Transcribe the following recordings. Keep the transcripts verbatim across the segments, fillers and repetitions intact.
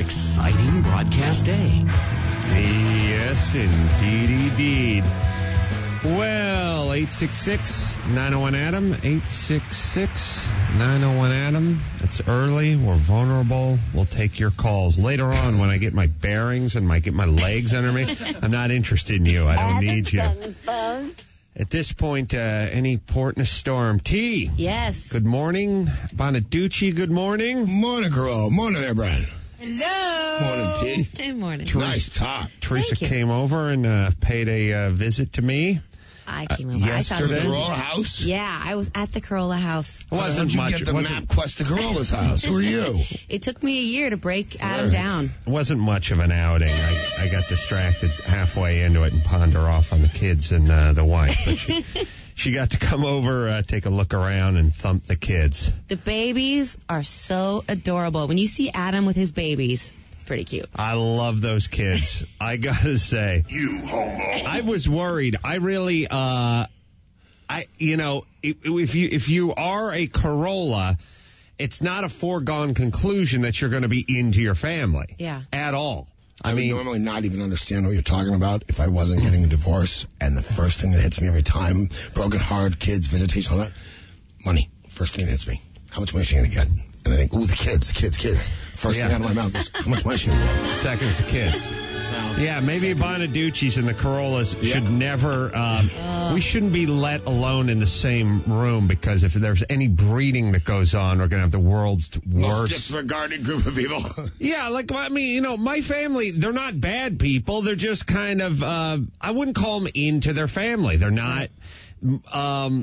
exciting broadcast day. Yes, indeed, indeed. Well, eight six six, nine oh one, Adam, eight six six, nine oh one, Adam. It's early. We're vulnerable. We'll take your calls. Later on, when I get my bearings and I get my legs under me, I'm not interested in you. I don't need you. At this point, uh, any port in a storm. T. Yes. Good morning. Bonaducci, good morning. Morning, girl. Morning there, Brian. Hello. Morning, T. Good morning. Nice top. Teresa Thank you. came over and uh, paid a uh, visit to me. I came over. yesterday? I thought it Corolla was, house? yeah, I was at the Corolla house. It wasn't How'd you much. get It the wasn't, MapQuest to Corolla's house? Who are you? It took me a year to break Adam Right. down. it wasn't much of an outing. I, I got distracted halfway into it and ponder off on the kids and uh, the wife. But she, she got to come over, uh, take a look around, and thump the kids. The babies are so adorable. When you see Adam with his babies, it's pretty cute. I love those kids. I gotta say, You homo. I was worried. I really, uh, I, you know, if, if you if you are a Corolla, it's not a foregone conclusion that you're going to be into your family. Yeah. At all. I, I would mean, normally not even understand what you're talking about if I wasn't getting a divorce. And the first thing that hits me every time, broken heart, kids, visitation, all that, money. First thing that hits me. How much money is she going to get? And I think, ooh, the kids, kids, kids. First Yeah. thing out of my mouth is, how much money is she going to get? seconds of kids. Yeah, maybe Bonaducci's and the Corollas Yeah. should never, um, we shouldn't be let alone in the same room, because if there's any breeding that goes on, we're going to have the world's Most worst. disregarded group of people. Yeah, like, I mean, you know, my family, they're not bad people. They're just kind of, uh, I wouldn't call them into their family. They're not, um,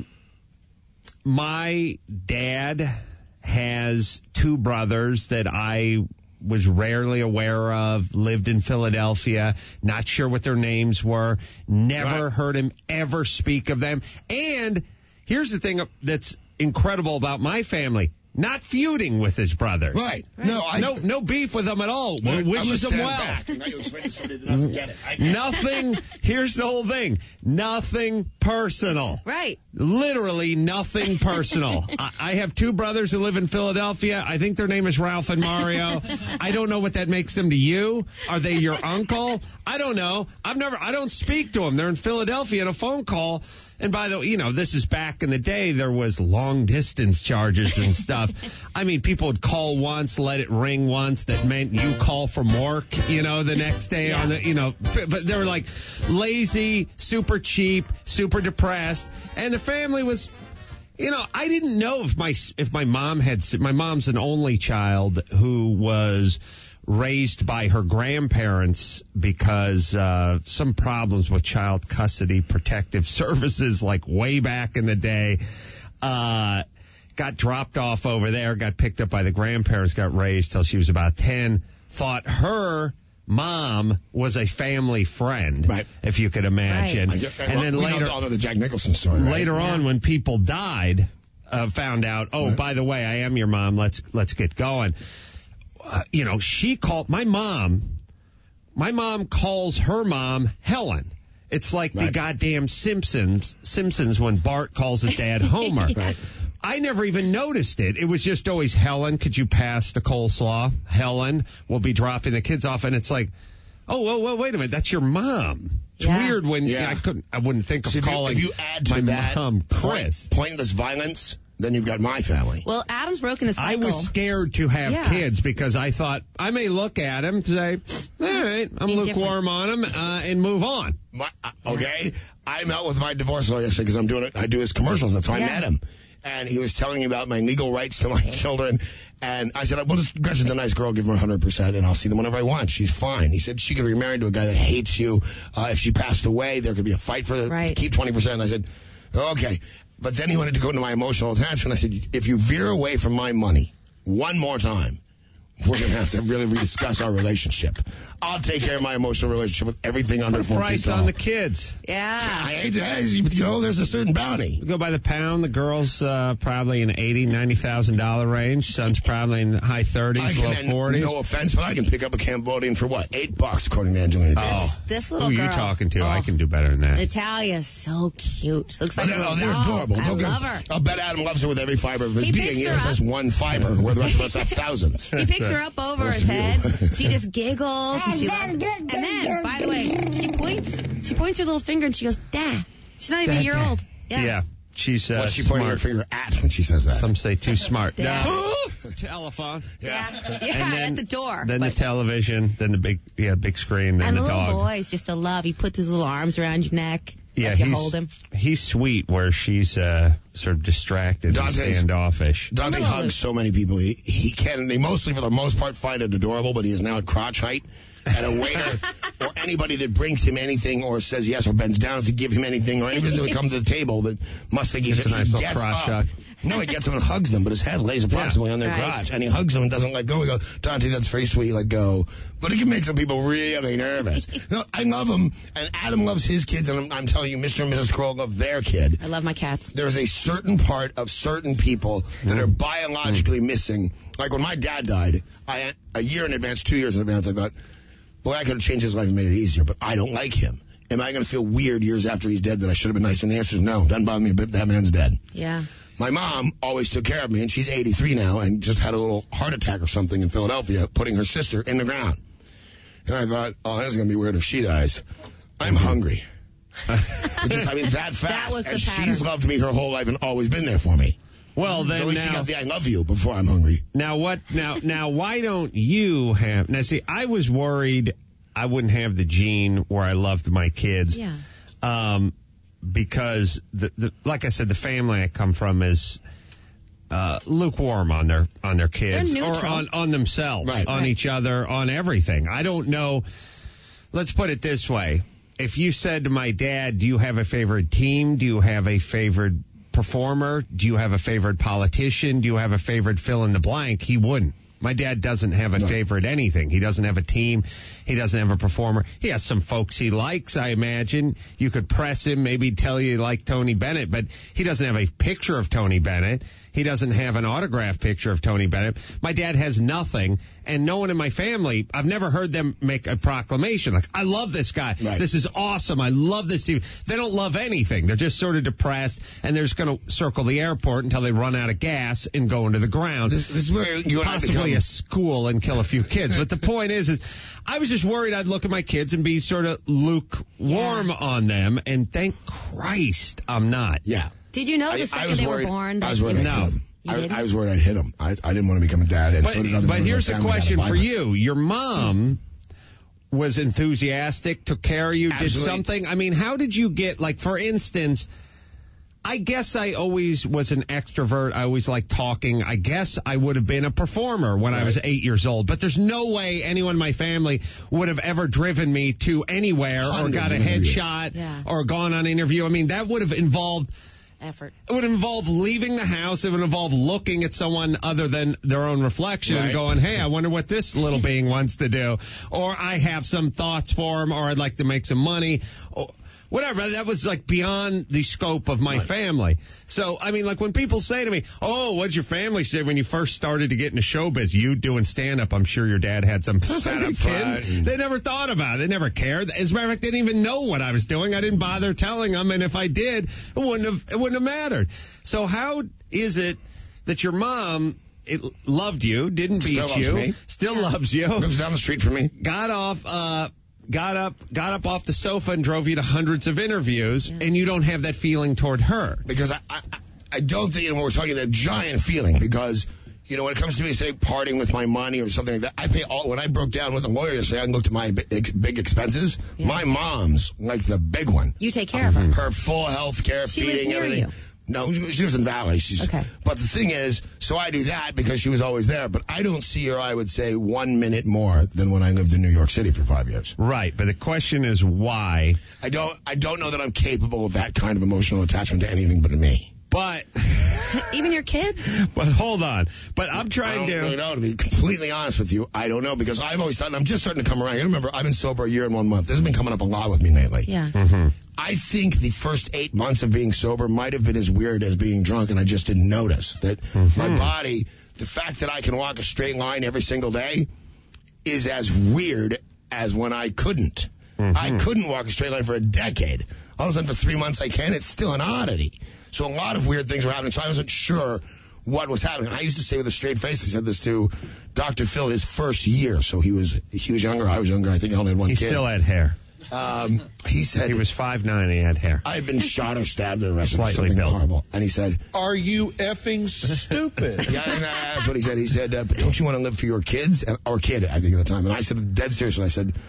my dad has two brothers that I was rarely aware of, lived in Philadelphia, not sure what their names were, never Right. heard him ever speak of them. And here's the thing that's incredible about my family. Not feuding with his brothers. Right. No, I... No, no beef with them at all. Right. Wishes I'm them gonna well. stand back. Now you explain to somebody that doesn't get it. I get it. Nothing. Here's the whole thing. Nothing personal. Right. Literally nothing personal. I, I have two brothers who live in Philadelphia. I think their name is Ralph and Mario. I don't know what that makes them to you. Are they your uncle? I don't know. I've never. I don't speak to them. They're in Philadelphia and a phone call. And by the way, you know, this is back in the day. There was long distance charges and stuff. I mean, people would call once, let it ring once. That meant you call from work, you know, the next day Yeah. on the, you know, but they were like lazy, super cheap, super depressed. And the family was, you know, I didn't know if my, if my mom had, my mom's an only child who was raised by her grandparents because uh some problems with child custody protective services, like way back in the day, uh got dropped off over there, got picked up by the grandparents, got raised till she was about ten. Thought her mom was a family friend, Right. if you could imagine. I get- And then we later know all know the Jack Nicholson story, right? later on, when people died, uh, found out, oh, by the way, I am your mom. Let's let's get going. Uh, you know, she called my mom. My mom calls her mom Helen. It's like the Right. goddamn Simpsons. Simpsons when Bart calls his dad Homer. Right. I never even noticed it. It was just always, Helen, could you pass the coleslaw? Helen, we'll be dropping the kids off, and it's like, oh, well, well wait a minute, that's your mom. It's Yeah. weird when Yeah. I couldn't, I wouldn't think of See, if you- calling if you add to my that mom Chris. point, pointless violence, then you've got my family. Well, Adam's broken the I cycle. was scared to have Yeah. kids because I thought I may look at him and say, all right, I'm Be lukewarm on him, uh, and move on. My, uh, okay, I met with my divorce lawyer yesterday because I'm doing it. I do his commercials. That's how I Yeah. met him, and he was telling me about my legal rights to my children. And I said, well, this Gretchen's a nice girl. Give her one hundred percent, and I'll see them whenever I want. She's fine. He said she could be married to a guy that hates you. Uh, if she passed away, there could be a fight for the Right. to keep twenty percent. I said, okay. But then he wanted to go into my emotional attachment. I said, if you veer away from my money one more time, we're going to have to really rediscuss our relationship. I'll take care of my emotional relationship with everything under Put a four feet price tall. on the kids. Yeah. I hate to, you know, there's a certain bounty. We go by the pound. The girl's uh, probably in eighty, ninety thousand dollar range. Son's probably in the high I thirties, can, low and forties. no offense, but I can pick up a Cambodian for what? Eight bucks, according to Angelina Jolie. Oh, This who little are girl. you talking to? Oh, I can do better than that. Natalia's so cute. She looks Oh, like they're, a oh, little they're dog. adorable. I Don't get- love her. I'll bet Adam loves her with every fiber of his He being. picks He her just up. has one fiber, where the rest of us have thousands. He picks picks uh, her up over Those his of you. head. She just giggles. And, she loves, and then, by the way, she points. She points her little finger and she goes, "Dad." She's not even a year Dad. old. Yeah. Yeah. She's uh, What's she pointing her smart. finger at when she says that? Some say too smart. Dad. No. Telephone. Yeah, yeah, And then- at the door. Then But- the television, then the big, yeah, big screen, then and the the little dog. boy's just a love. He puts his little arms around your neck. Yeah, lets you he's, hold him. he's sweet where she's uh, sort of distracted and Dante's- standoffish. Dante Little- hugs so many people. He, he can, they mostly, for the most part, find it adorable, but he is now at crotch height. And a waiter or anybody that brings him anything or says yes or bends down to give him anything or anybody that comes to the table that must think he's It's a nice he little gets crotch up. hug. No, he gets them and hugs them, but his head lays approximately on their Right. crotch. And he hugs them and doesn't let go. We go, Dante, that's very sweet, let go. But it can make some people really nervous. No, I love him, and Adam loves his kids, and I'm, I'm telling you, Mister and Missus Kroll love their kid. I love my cats. There's a certain part of certain people that are biologically missing. Like when my dad died, I a year in advance, two years in advance, I thought, boy, I could have changed his life and made it easier, but I don't like him. Am I going to feel weird years after he's dead that I should have been nice? And the answer is no. Doesn't bother me a bit. That man's dead. Yeah. My mom always took care of me, and she's eighty-three now and just had a little heart attack or something in Philadelphia, putting her sister in the ground. And I thought, oh, this is going to be weird if she dies. I'm hungry. Which is, I mean, that fast. That was the and pattern. she's loved me her whole life and always been there for me. Well, So then at least she now, got the I love you before I'm hungry. now what? Now, now, why don't you have? Now, see, I was worried I wouldn't have the gene where I loved my kids. Yeah. Um, because the, the like I said, the family I come from is uh, lukewarm on their on their kids They're or neutral. on on themselves, Right. on Right. each other, on everything. I don't know. Let's put it this way: if you said to my dad, "Do you have a favorite team? Do you have a favorite performer? Do you have a favorite politician? Do you have a favorite fill in the blank?" He wouldn't. My dad doesn't have a favorite anything. He doesn't have a team. He doesn't have a performer. He has some folks he likes, I imagine. You could press him, maybe tell you you like Tony Bennett, but he doesn't have a picture of Tony Bennett. He doesn't have an autographed picture of Tony Bennett. My dad has nothing, and no one in my family, I've never heard them make a proclamation like, I love this guy. Right. This is awesome. I love this team. They don't love anything. They're just sort of depressed, and they're just going to circle the airport until they run out of gas and go into the ground. This, this is where you and I Possibly become- a school and kill a few kids. But the point is, is I was just worried I'd look at my kids and be sort of lukewarm Yeah. on them, and thank Christ I'm not. Yeah. Did you know the I, I second was they worried, were born? I was that worried you I'd No. hit him. You I, didn't? I was worried I'd hit him. I, I didn't want to become a dad, and But, so did other but members here's of the my family out of question for violence. you. Your mom was enthusiastic, took care of you, did Absolutely. something. I mean, how did you get, like, for instance, I guess I always was an extrovert. I always liked talking. I guess I would have been a performer when I was eight years old. But there's no way anyone in my family would have ever driven me to anywhere or Hundreds got a of interviews. headshot Yeah. or gone on an interview. I mean, that would have involved Effort. it would involve leaving the house. It would involve looking at someone other than their own reflection and Right. going, hey, I wonder what this little being wants to do. Or I have some thoughts for him, or I'd like to make some money. Or whatever. That was like beyond the scope of my family. So, I mean, like when people say to me, oh, what'd your family say when you first started to get into showbiz? You doing stand-up, I'm sure your dad had some setup, fun. kid. They never thought about it. They never cared. As a matter of fact, they didn't even know what I was doing. I didn't bother telling them, and if I did, it wouldn't have, it wouldn't have mattered. So how is it that your mom it loved you, didn't beat Still loves you, me. still loves you, Lives down the street from me. got off, uh, got up, got up off the sofa and drove you to hundreds of interviews, and you don't have that feeling toward her? Because I, I, I don't think, you know, we're talking a giant feeling because, you know, when it comes to me, say, parting with my money or something like that, I pay all, when I broke down with a lawyer yesterday, I looked at my big, big expenses. Yeah. My mom's like the big one. You take care of her. Her full health care, She lives feeding, near everything. you. No, she lives in Valley. She's, Okay. But the thing is, so I do that because she was always there, but I don't see her, I would say, one minute more than when I lived in New York City for five years. Right, but the question is why. I don't, I don't know that I'm capable of that kind of emotional attachment to anything but me. But, Even your kids? but hold on. But I'm I trying don't really to. know, to be completely honest with you. I don't know, because I've always thought, and I'm just starting to come around. You remember, I've been sober a year and one month. This has been coming up a lot with me lately. Yeah. I think the first eight months of being sober might have been as weird as being drunk, and I just didn't notice that my body, the fact that I can walk a straight line every single day, is as weird as when I couldn't. I couldn't walk a straight line for a decade. All of a sudden, for three months, I can. It's still an oddity. So a lot of weird things were happening. So I wasn't sure what was happening. I used to say with a straight face, I said this to Doctor Phil his first year. So he was he was younger, I was younger. I think I only had one he kid. He still had hair. Um, he said... He was five nine and he had hair. I had been shot or stabbed or arrested for Slightly something built. horrible. And he said... Are you effing stupid? Yeah, and that's what he said. He said, uh, but don't you want to live for your kids? And, or kid, I think at the time. And I said, dead seriously, I said,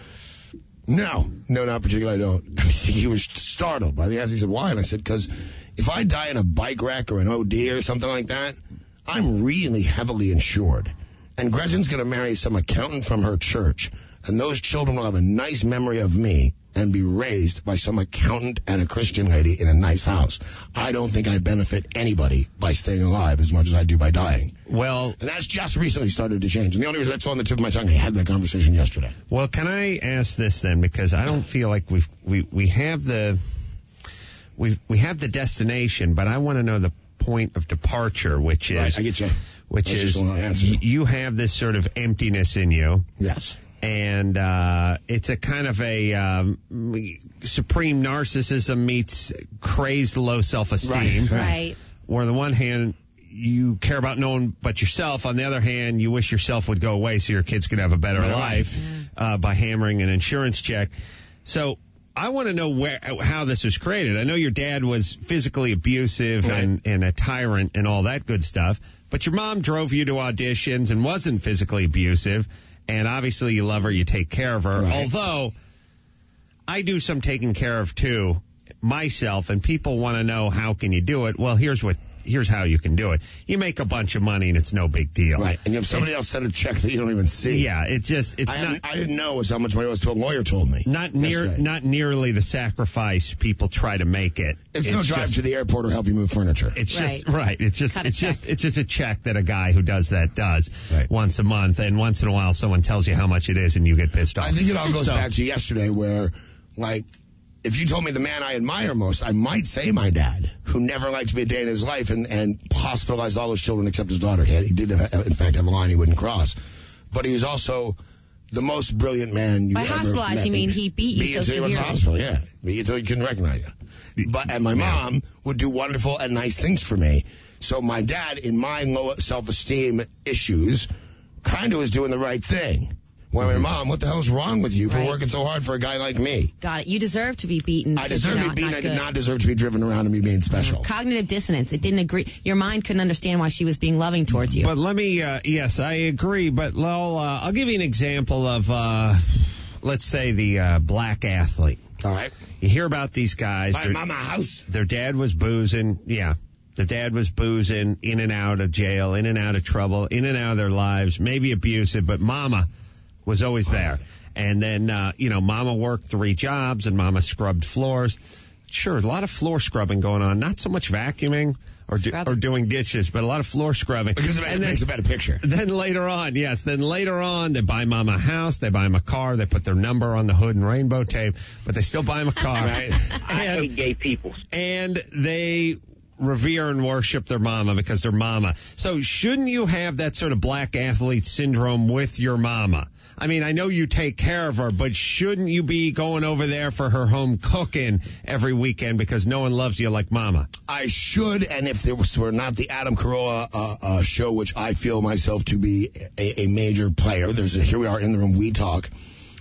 no. No, not particularly, I don't. And he was startled by the answer. He said, why? And I said, because if I die in a bike wreck or an O D or something like that, I'm really heavily insured. And Gretchen's going to marry some accountant from her church. And those children will have a nice memory of me and be raised by some accountant and a Christian lady in a nice house. I don't think I benefit anybody by staying alive as much as I do by dying. Well, and that's just recently started to change. And the only reason that's on the tip of my tongue, I had that conversation yesterday. Well, can I ask this then? Because I don't feel like we've, we we have the we we have the destination, but I want to know the point of departure, which is right, I get you. Which that's is y- you have this sort of emptiness in you. Yes. And uh, it's a kind of a um, supreme narcissism meets crazed low self-esteem. Right, right. Where on the one hand, you care about no one but yourself. On the other hand, you wish yourself would go away so your kids could have a better right. life uh, by hammering an insurance check. So I want to know where how this was created. I know your dad was physically abusive right. and, and a tyrant and all that good stuff. But your mom drove you to auditions and wasn't physically abusive. And obviously you love her, you take care of her. Right. Although I do some taking care of too myself, and people want to know how can you do it. Well, here's what here's how you can do it. You make a bunch of money and it's no big deal. Right. And you have somebody and, else send a check that you don't even see. Yeah, it just it's I not I didn't know it was how much money it was till a lawyer told me. Not near yesterday. not nearly the sacrifice people try to make it. It's, it's no drive just, to the airport or help you move furniture. It's right. just right. It's just Cut a it's check. just it's just a check that a guy who does that does right. once a month, and once in a while someone tells you how much it is and you get pissed off. I think it all goes so, back to yesterday where, like, if you told me the man I admire most, I might say my dad, who never liked me a day in his life and, and hospitalized all his children except his daughter. He, had, he did, have, in fact, have a line he wouldn't cross. But he was also the most brilliant man you By ever hospitalized, met. you mean he beat you Beat so until he went to the severely. hospital, yeah. Beat you until he couldn't recognize you. But, and my mom would do wonderful and nice things for me. So my dad, in my low self-esteem issues, kind of was doing the right thing. Well, my mom, what the hell's wrong with you for Right. working so hard for a guy like me? Got it. You deserve to be beaten. I because deserve you're to not- be beaten. not I did good. not deserve to be driven around and me being special. Cognitive dissonance. It didn't agree. Your mind couldn't understand why she was being loving towards you. But let me, uh, yes, I agree. But I'll, uh, I'll give you an example of, uh, let's say, the uh, black athlete. All right. You hear about these guys. Buy Their, mama a house. their dad was boozing. Yeah. Their dad was boozing, in and out of jail, in and out of trouble, in and out of their lives, maybe abusive, but mama was always there. And then, uh, you know, mama worked three jobs and mama scrubbed floors. Sure, a lot of floor scrubbing going on. Not so much vacuuming or do, Scrubbing. or doing dishes, but a lot of floor scrubbing. Because it and then, makes a better picture. then later on, yes, then later on, they buy mama a house, they buy him a car, they put their number on the hood and rainbow tape, but they still buy him a car. Right. I And- hate gay people. and they revere and worship their mama because they're mama. So shouldn't you have that sort of black athlete syndrome with your mama? I mean, I know you take care of her, but shouldn't you be going over there for her home cooking every weekend because no one loves you like mama? I should, and if there was, were not the Adam Carolla uh, uh, show, which I feel myself to be a, a major player, there's a, here we are in the room, we talk.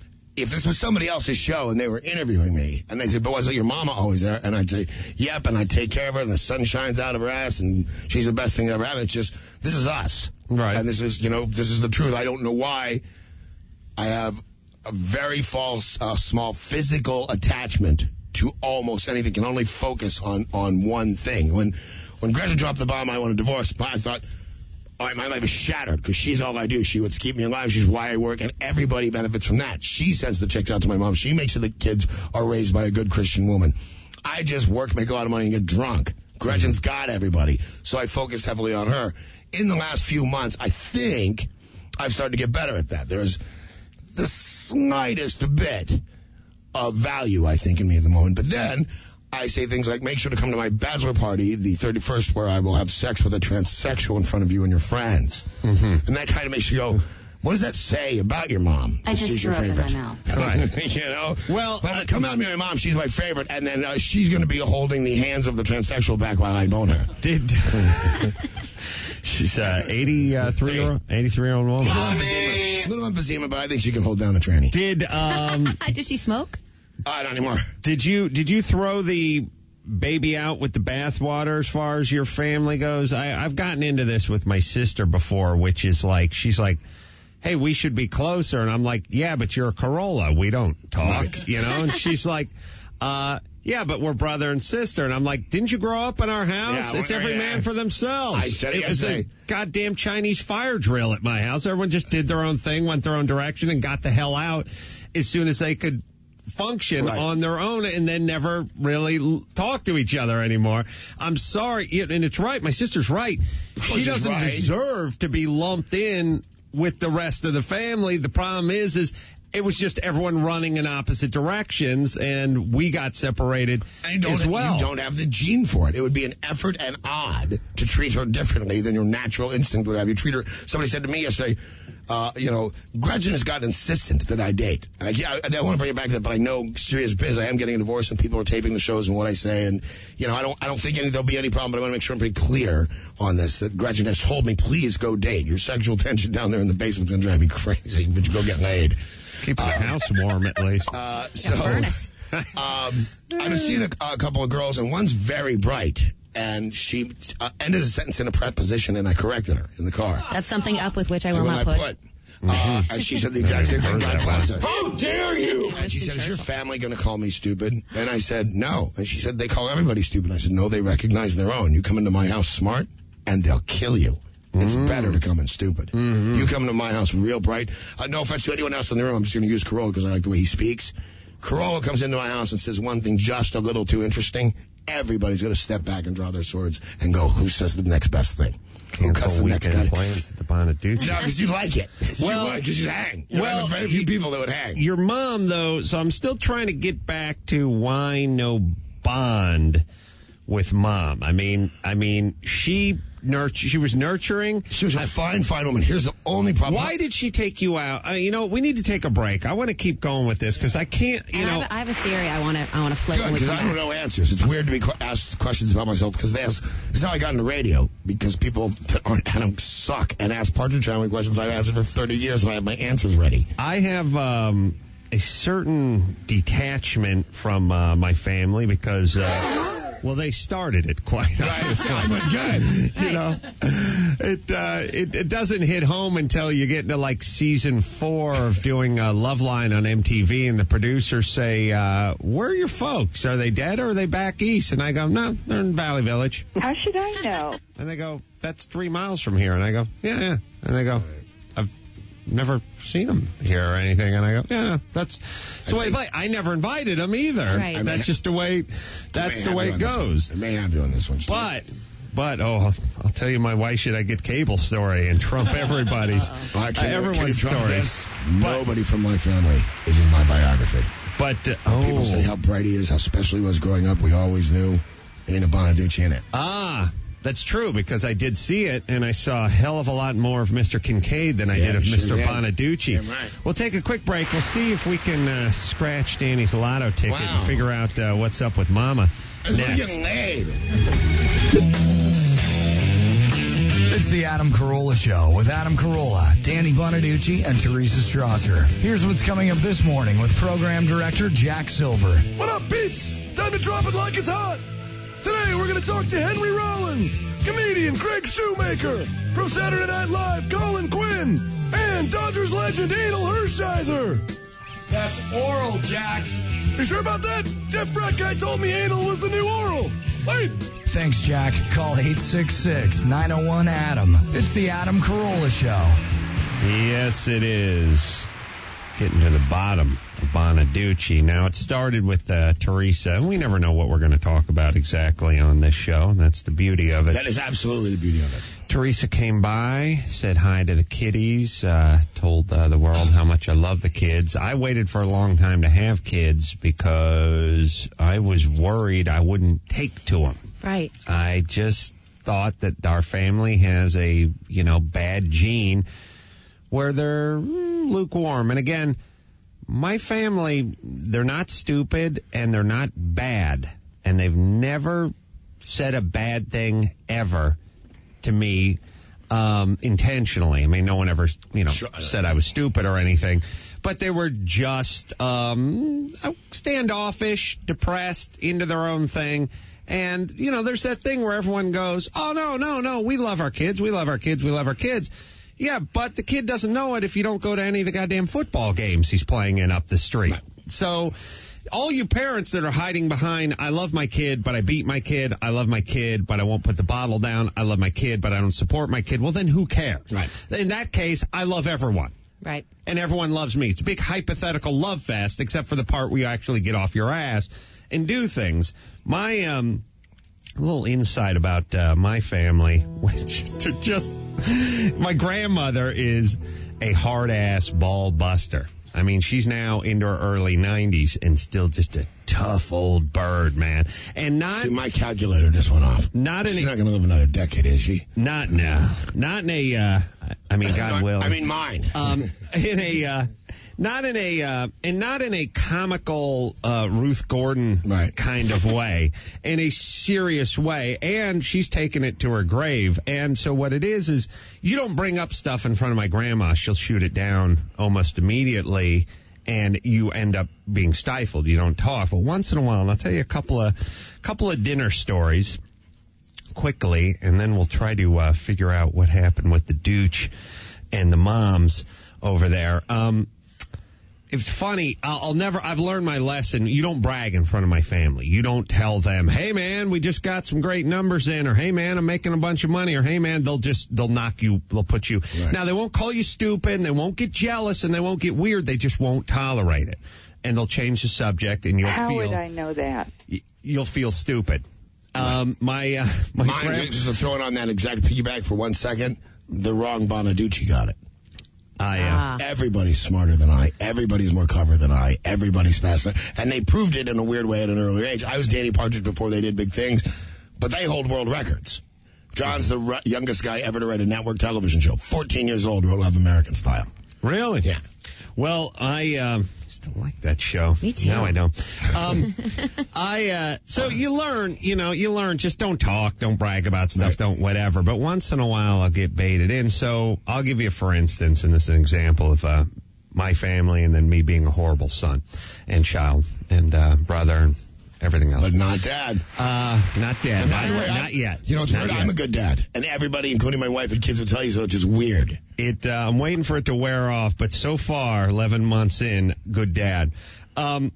If this was somebody else's show and they were interviewing me and they said, but wasn't your mama always there? And I'd say, yep, and I'd take care of her and the sun shines out of her ass and she's the best thing that ever happened. It's just, this is us. Right. And this is, you know, this is the truth. I don't know why I have a very false, uh, small physical attachment to almost anything. Can only focus on, on one thing. When, when Greta dropped the bomb, I want a divorce, I thought, all right, my life is shattered because she's all I do. She would keep me alive. She's why I work, and everybody benefits from that. She sends the checks out to my mom. She makes sure the kids are raised by a good Christian woman. I just work, make a lot of money, and get drunk. Gretchen's got everybody, so I focused heavily on her. In the last few months, I think I've started to get better at that. There's the slightest bit of value, I think, in me at the moment. But then I say things like, make sure to come to my bachelor party, the thirty-first, where I will have sex with a transsexual in front of you and your friends. Mm-hmm. And that kind of makes you go, What does that say about your mom? I just she's threw your up in favorite. my mouth. Right. You know? Well, but uh, come out to me, my mom, she's my favorite, and then uh, she's going to be holding the hands of the transsexual back while I bone her. Did she's uh, eighty-three year old, eighty-three year old woman. A little emphysema, but I think she can hold down a tranny. Did um? Does she smoke? Uh, not anymore. Did you did you throw the baby out with the bathwater as far as your family goes? I, I've gotten into this with my sister before, which is like, she's like, hey, we should be closer. And I'm like, yeah, but you're a Corolla. We don't talk, you know? And she's like, uh, yeah, but we're brother and sister. And I'm like, didn't you grow up in our house? Yeah, it's well, every yeah. man for themselves. I said it It was a yesterday. goddamn Chinese fire drill at my house. Everyone just did their own thing, went their own direction, and got the hell out as soon as they could function Right. on their own, and then never really l- talk to each other anymore. I'm sorry, and it's right. My sister's right. She she's doesn't right. deserve to be lumped in with the rest of the family. The problem is, is it was just everyone running in opposite directions, and we got separated And you don't, as well. you don't have the gene for it. It would be an effort and odd to treat her differently than your natural instinct would have. You treat her. Somebody said to me yesterday, uh, you know, Gretchen has gotten insistent that I date. And I, I, I don't want to bring it back to that, but I know serious biz. I am getting a divorce, and people are taping the shows and what I say, and you know, I don't, I don't think any, there'll be any problem. But I want to make sure I'm pretty clear on this. That Gretchen has told me, please go date. Your sexual tension down there in the basement's gonna drive me crazy. Would you go get laid? Keep the house warm, at least. Uh, so, furnace. um, I've seen a, a couple of girls, and one's very bright, and she uh, ended a sentence in a preposition, and I corrected her in the car. That's something up with which I And will when not I put. put, uh, and she said the exact same thing. God bless her. How dare you? And she said, is your family going to call me stupid? And I said, no. And she said, they call everybody stupid. I said, no, they recognize their own. You come into my house smart, and they'll kill you. It's Mm. better to come in stupid. Mm-hmm. You come to my house real bright. Uh, no offense to anyone else in the room. I'm just going to use Corolla because I like the way he speaks. Corolla comes into my house and says one thing just a little too interesting. Everybody's going to step back and draw their swords and go, who says the next best thing? Who cuts Cancel the next weekend guy? plans at the Bonaduce. No, because you like it. Well- you would, because you'd hang. You well, well, have very few people that would hang. Your mom, though, so I'm still trying to get back to why no bond with mom. I mean, I mean, she nurt- she was nurturing. She was a fine, fine woman. Here's the only problem. Why did she take you out? Uh, you know, we need to take a break. I want to keep going with this because I can't, you And I know. have, I have a theory I want to I want to float Good, when we because come I don't back. know answers. It's weird to be qu- asked questions about myself because this is how I got into radio. Because people that aren't Adam suck and ask Partridge Family questions I've answered for thirty years and I have my answers ready. I have um, a certain detachment from uh, my family because, uh, well, they started it quite honestly. Good. You know, it, uh, it it doesn't hit home until you get into like season four of doing uh, Loveline on M T V, and the producers say, uh, "Where are your folks? Are they dead or are they back east?" And I go, "No, they're in Valley Village." How should I know? And they go, "That's three miles from here." And I go, "Yeah, yeah." And they go, "I've never seen them here or anything." And I go, "Yeah, no, that's, that's the way they play." I never invited them either. Right. And that's just the way. That's the way it goes. I may have you on this one. But, but oh, I'll, I'll tell you my why should I get cable story and trump everybody's, Oh, I uh, can't- can you everyone's trump stories. this? Nobody from my family is in my biography. But uh, oh, People say how bright he is, how special he was growing up. We always knew. Ain't a Bonaduce in it. ah, that's true because I did see it and I saw a hell of a lot more of Mister Kincaid than I Yeah, did of you Mister sure did. Bonaduce. Damn right. We'll take a quick break. We'll see if we can uh, scratch Danny's lotto ticket Wow. and figure out uh, what's up with Mama. We're Next. getting laid. It's the Adam Carolla Show with Adam Carolla, Danny Bonaduce, and Teresa Strasser. Here's what's coming up this morning with Program Director Jack Silver. What up, peeps? Time to drop it like it's hot. Today, we're going to talk to Henry Rollins, comedian Craig Shoemaker, from Saturday Night Live, Colin Quinn, and Dodgers legend Adel Hershiser. That's Oral, Jack. You sure about that? Jeff Frat guy told me Adel was the new Oral. Wait. Thanks, Jack. Call eight six six, nine oh one, A D A M. It's the Adam Carolla Show. Yes, it is. Getting to the bottom of Bonaduce. Now, it started with uh, Teresa, and we never know what we're going to talk about exactly on this show. And that's the beauty of it. That is absolutely the beauty of it. Teresa came by, said hi to the kiddies, uh, told uh, the world how much I love the kids. I waited for a long time to have kids because I was worried I wouldn't take to them. Right. I just thought that our family has a, you know, bad gene where they're mm, lukewarm. And again, my family, they're not stupid and they're not bad. And they've never said a bad thing ever to me um, intentionally. I mean, no one ever, you know, sure. said I was stupid or anything. But they were just um, standoffish, depressed, into their own thing. And, you know, there's that thing where everyone goes, oh, no, no, no, we love our kids, we love our kids, we love our kids. Yeah, but the kid doesn't know it if you don't go to any of the goddamn football games he's playing in up the street. Right. So all you parents that are hiding behind, I love my kid, but I beat my kid, I love my kid, but I won't put the bottle down, I love my kid, but I don't support my kid, well, then who cares? Right. In that case, I love everyone. Right. And everyone loves me. It's a big hypothetical love fest, except for the part where you actually get off your ass and do things. My, um, little insight about uh, my family, which to just, my grandmother is a hard-ass ball buster. I mean, she's now into her early nineties and still just a tough old bird, man. And not... See, my calculator just went off. Not in She's a, not going to live another decade, is she? Not, no. Not in a, uh, I mean, God will. I mean, mine. Um, in a, uh, not in a, uh, and not in a comical, uh, Ruth Gordon right. kind of way, in a serious way. And she's taken it to her grave. And so what it is, is you don't bring up stuff in front of my grandma. She'll shoot it down almost immediately. And you end up being stifled. You don't talk. But once in a while, and I'll tell you a couple of, couple of dinner stories quickly, and then we'll try to, uh, figure out what happened with the Dooch and the moms over there. Um, It's funny. I'll, I'll never, I've learned my lesson. You don't brag in front of my family. You don't tell them, hey man, we just got some great numbers in, or hey man, I'm making a bunch of money, or hey man, they'll just, they'll knock you, they'll put you. Right. Now they won't call you stupid, and they won't get jealous, and they won't get weird. They just won't tolerate it. And they'll change the subject, and you'll How feel. How would I know that? Y- you'll feel stupid. Right. Um, my, uh, my Mine, friend, just to throw it on that exact piggyback for one second, the wrong Bonaducci got it. I am. Ah. Everybody's smarter than I. Everybody's more clever than I. Everybody's faster. And they proved it in a weird way at an early age. I was Danny Partridge before they did big things, but they hold world records. John's the re- youngest guy ever to write a network television show. fourteen years old, wrote Love American Style. Really? Yeah. Well, I um, still like that show. Me too. No, I don't. Um, I uh, so you learn, you know, you learn. Just don't talk, don't brag about stuff, right. don't whatever. But once in a while, I'll get baited in. So I'll give you, for instance, and this is an example of uh, my family, and then me being a horrible son and child and uh, brother and everything else. But not dad. Uh, not dad. And Not, by the way, not I, yet. You know, it's not weird. yet. I'm a good dad. And everybody, including my wife and kids, will tell you so. It's just weird. It. Uh, I'm waiting for it to wear off, but so far, eleven months in, good dad. Um,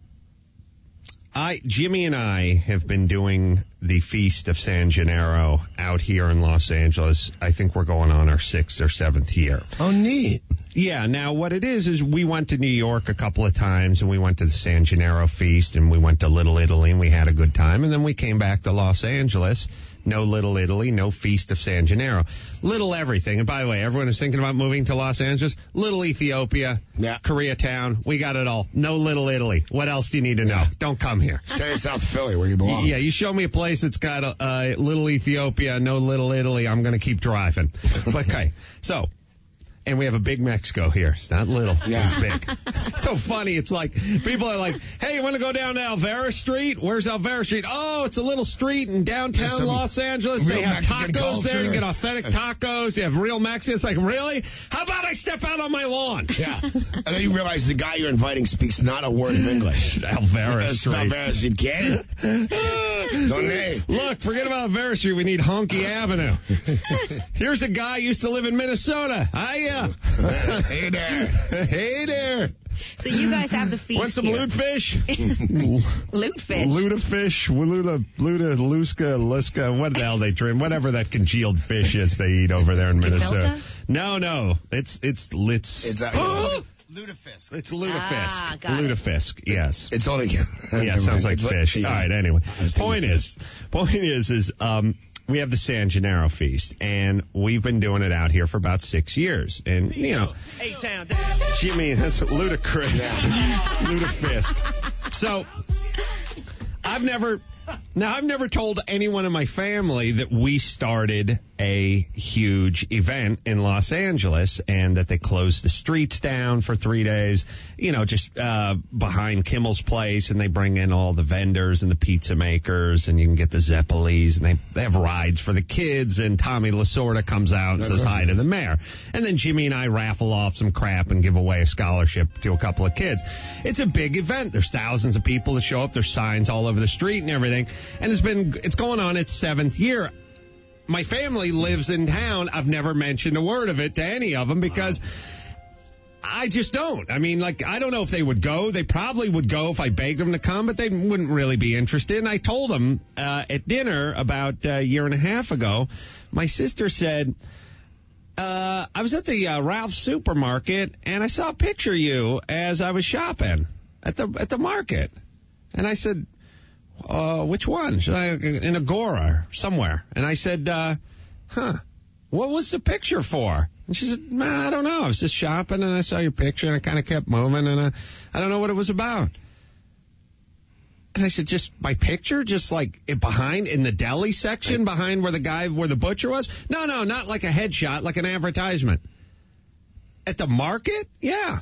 I, Jimmy and I have been doing the Feast of San Gennaro out here in Los Angeles. I think we're going on our sixth or seventh year. Oh, neat. Yeah, now what it is, is we went to New York a couple of times, and we went to the San Gennaro Feast, and we went to Little Italy, and we had a good time, and then we came back to Los Angeles. No Little Italy, no Feast of San Gennaro. Little everything. And by the way, everyone is thinking about moving to Los Angeles. Little Ethiopia, yeah. Koreatown, we got it all. No Little Italy. What else do you need to know? Yeah. Don't come here. Stay in South Philly where you belong. Yeah, you show me a place that's got a, a Little Ethiopia, no Little Italy, I'm going to keep driving. Okay, so... And we have a big Mexico here. It's not little. Yeah. It's big. It's so funny. It's like, people are like, hey, you want to go down to Alvera Street? Where's Alvera Street? Oh, it's a little street in downtown Los Angeles. They have Mexican tacos culture. there. You get authentic tacos. You have real Mexican. It's like, really? How about I step out on my lawn? Yeah. And then you realize the guy you're inviting speaks not a word of English. Alvera Street. Alvera Street. ¿Qué? ¿Dónde? Look, forget about Alvera Street. We need Honky Avenue. Here's a guy who used to live in Minnesota. I, uh, Hey there. Hey there. So you guys have the feast. Want some here. lutefish? Lutefish. Lutefish, luta, luta, luska, luska, what the hell they trim? Whatever that congealed fish is they eat over there in Minnesota. No, no, it's it's it's It's a, oh! lutefisk. It's lutefisk. Ah, got it. Lutefisk, yes. It's only Yeah, it sounds like It's what- fish. yeah. All right, anyway. I was thinking Point fish. is, point is, is um, we have the San Gennaro Feast, and we've been doing it out here for about six years. And, you know, A-Town. Jimmy, that's ludicrous. Lutefisk. So, I've never, now I've never told anyone in my family that we started a huge event in Los Angeles, and that they closed the streets down for three days, you know, just uh, behind Kimmel's place, and they bring in all the vendors and the pizza makers, and you can get the Zeppelis, and they, they have rides for the kids, and Tommy Lasorda comes out and says hi to the mayor. And then Jimmy and I raffle off some crap and give away a scholarship to a couple of kids. It's a big event. There's thousands of people that show up. There's signs all over the street and everything. And it's been, it's going on its seventh year. My family lives in town. I've never mentioned a word of it to any of them because I just don't. I mean, like, I don't know if they would go. They probably would go if I begged them to come, but they wouldn't really be interested. And I told them uh, at dinner about a year and a half ago, my sister said, uh, I was at the uh, Ralph's supermarket, and I saw a picture of you as I was shopping at the at the market. And I said, Uh, which one? Should I, in Agora, somewhere? And I said, uh, huh, what was the picture for? And she said, nah, I don't know. I was just shopping and I saw your picture and I kind of kept moving and uh, I don't know what it was about. And I said, just my picture? Just like it behind, in the deli section behind where the guy, where the butcher was? No, no, not like a headshot, like an advertisement. At the market? Yeah.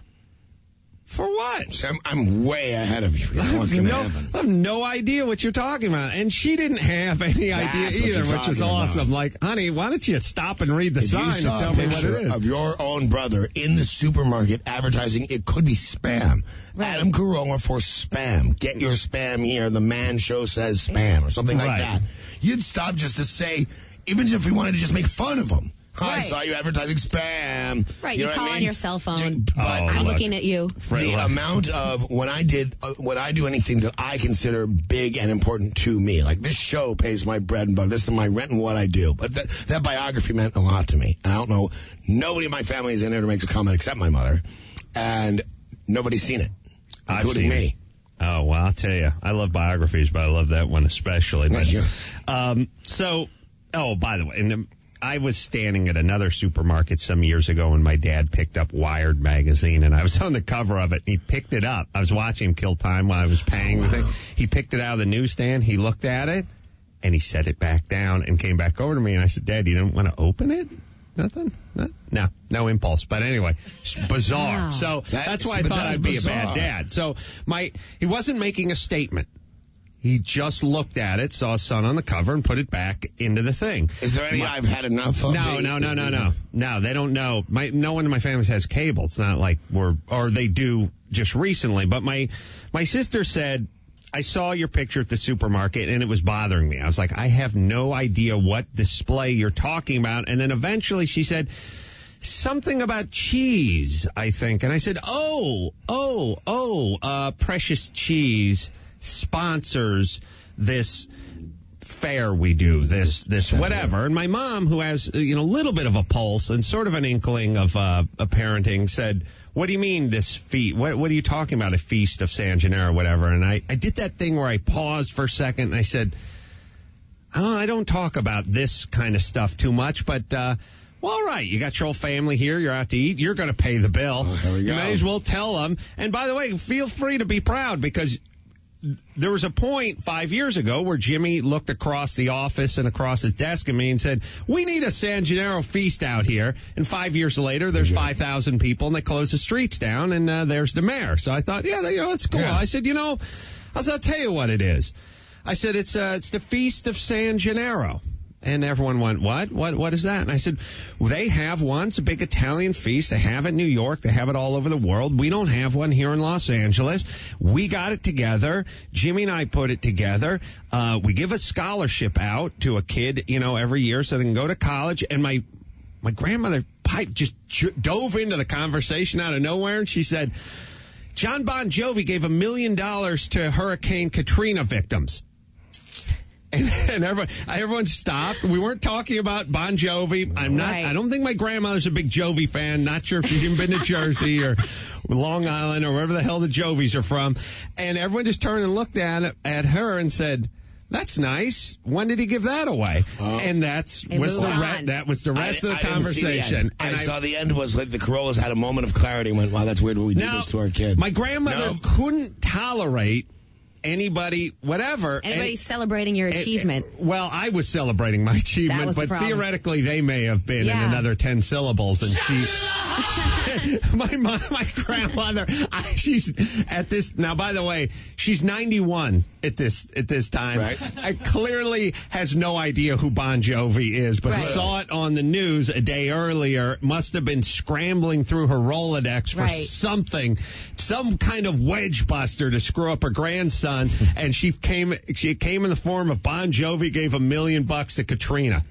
For what? So I'm, I'm way ahead of you. What's going to no, happen? I have no idea what you're talking about. And she didn't have any That's idea either, which is awesome. About. Like, honey, why don't you stop and read the if sign you saw and tell a me what it is? Of your own brother in the supermarket advertising, it could be spam. Right. Adam Carolla for spam. Get your spam here. The man show says spam or something like right. that. You'd stop just to say, even if we wanted to just make fun of him. Right. I saw you advertising spam. Right, you, you know call I mean? on your cell phone. But oh, I'm look. looking at you. The amount of when I did, uh, when I do anything that I consider big and important to me, like this show pays my bread and butter. This is my rent and what I do. But that, that biography meant a lot to me. I don't know. Nobody in my family is in there to make a comment except my mother, and nobody's seen it, including me. It. Oh, well, I'll tell you, I love biographies, but I love that one especially. Thank you. Um, so, oh, by the way, and. Um, I was standing at another supermarket some years ago when my dad picked up Wired magazine, and I was on the cover of it, and he picked it up. I was watching him kill time while I was paying oh, wow. the thing. He picked it out of the newsstand, he looked at it, and he set it back down and came back over to me, and I said, Dad, you didn't want to open it? Nothing? No, no, no impulse. But anyway, bizarre. Wow. So that's, that's why I thought I'd be bizarre. a bad dad. So my he wasn't making a statement. He just looked at it, saw his son on the cover, and put it back into the thing. Is there any my, I've had enough of? No, no, no, no, no. No, they don't know. My, no one in my family has cable. It's not like we're, or they do just recently. But my, my sister said, I saw your picture at the supermarket, and it was bothering me. I was like, I have no idea what display you're talking about. And then eventually she said, something about cheese, I think. And I said, oh, oh, oh, uh, Precious Cheese sponsors this fair we do, this this whatever. And my mom, who has, you know, a little bit of a pulse and sort of an inkling of uh, a parenting, said, what do you mean this feast? What, what are you talking about, a feast of San Gennaro or whatever? And I, I did that thing where I paused for a second and I said, oh, I don't talk about this kind of stuff too much, but uh well, all right, you got your whole family here, you're out to eat, you're going to pay the bill. Oh, there we go. You may as well tell them. And by the way, feel free to be proud, because there was a point five years ago where Jimmy looked across the office and across his desk at me and said, we need a San Gennaro feast out here. And five years later, there's five thousand people, and they close the streets down, and uh, there's the mayor. So I thought, yeah, you know, that's cool. Yeah. I said, you know, I said, I'll tell you what it is. I said, it's uh, it's the Feast of San Gennaro. And everyone went, what? What? What is that? And I said, well, they have one. It's a big Italian feast. They have it in New York. They have it all over the world. We don't have one here in Los Angeles. We got it together. Jimmy and I put it together. Uh, we give a scholarship out to a kid, you know, every year so they can go to college. And my my grandmother pipe just j- dove into the conversation out of nowhere, and she said, John Bon Jovi gave a million dollars to Hurricane Katrina victims. And, and everyone, everyone stopped. We weren't talking about Bon Jovi. I'm not. Right. I don't think my grandmother's a big Jovi fan. Not sure if she's even been to Jersey or Long Island or wherever the hell the Jovis are from. And everyone just turned and looked at at her and said, "That's nice. When did he give that away?" Uh, and that's was was the on. re- that was the rest I, of the I conversation. The and I, I saw the end was like the Corollas had a moment of clarity and went, "Wow, that's weird. When we now, did this to our kid." My grandmother no. couldn't tolerate anybody, whatever. Anybody any, celebrating your achievement. It, it, well, I was celebrating my achievement, but the theoretically they may have been yeah. in another ten syllables. And she, my mom, my grandmother, I, she's at this now. By the way, she's ninety-one at this at this time. Right. I clearly has no idea who Bon Jovi is, but right. saw it on the news a day earlier. Must have been scrambling through her Rolodex for right. something, some kind of wedge buster to screw up her grandson, and she came. She came in the form of Bon Jovi gave a million bucks to Katrina.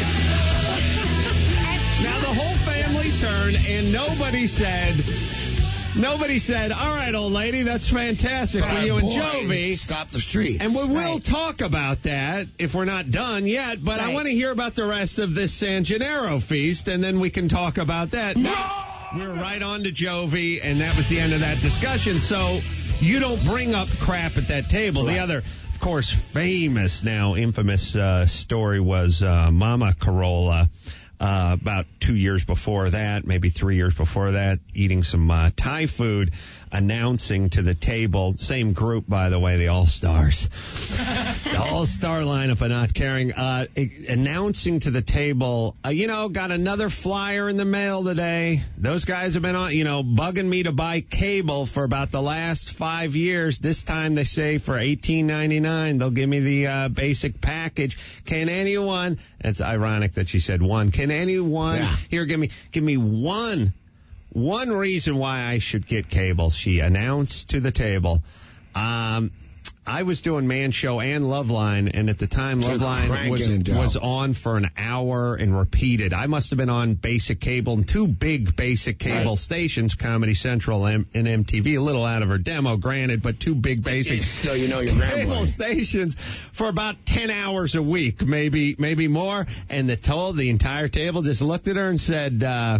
Now the whole family turned, and nobody said. Nobody said, all right, old lady, that's fantastic for you and Jovi. Stop the streets. And we will right. talk about that if we're not done yet, but right. I want to hear about the rest of this San Gennaro feast, and then we can talk about that. No! Now, we're right on to Jovi, and that was the end of that discussion. So you don't bring up crap at that table. Right. The other, of course, famous now, infamous uh, story was uh, Mama Carolla. Uh, about two years before that, maybe three years before that, eating some uh, Thai food, announcing to the table, same group, by the way, the All-Stars. The All-Star lineup of Not Caring, uh, announcing to the table, uh, you know, got another flyer in the mail today. Those guys have been on, you know, bugging me to buy cable for about the last five years. This time they say for eighteen ninety-nine, they'll give me the uh, basic package. Can anyone, it's ironic that she said one, can anyone, yeah. here, give me, give me one, one reason why I should get cable. She announced to the table, um, I was doing Man Show and Loveline, and at the time, so Loveline was was on for an hour and repeated. I must have been on basic cable and two big basic cable right. stations, Comedy Central and, and M T V. A little out of her demo, granted, but two big basic still, you know, your cable stations for about ten hours a week, maybe maybe more. And the told the entire table just looked at her and said. Uh,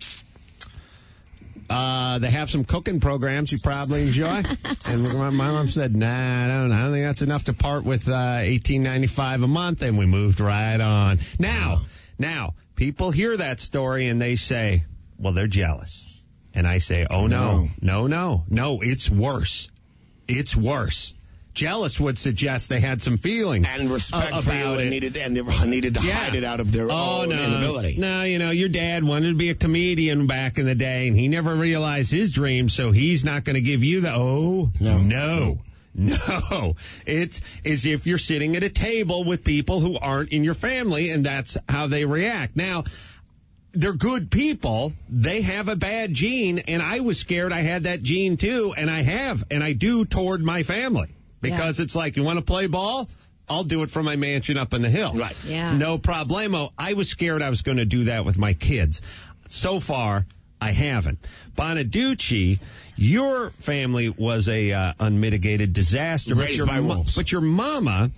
Uh, they have some cooking programs you probably enjoy. And my mom said, nah, I don't, I don't think that's enough to part with uh, eighteen ninety-five a month. And we moved right on. Now, now, people hear that story and they say, well, they're jealous. And I say, oh, no, no, no, no, it's worse. It's worse. Jealous would suggest they had some feelings and respect uh, for you about and it. needed and they needed to yeah. hide it out of their oh, own no. inability. No, you know, your dad wanted to be a comedian back in the day, and he never realized his dream, so he's not going to give you the oh no no. No, it's as if you're sitting at a table with people who aren't in your family, and that's how they react. Now, they're good people. They have a bad gene, and I was scared I had that gene too, and I have, and I do toward my family. Because yeah. it's like, you want to play ball? I'll do it from my mansion up in the hill. Right. Yeah. No problemo. I was scared I was going to do that with my kids. So far, I haven't. Bonaducci, your family was a uh, unmitigated disaster. Raised but your by wolves. But your mama,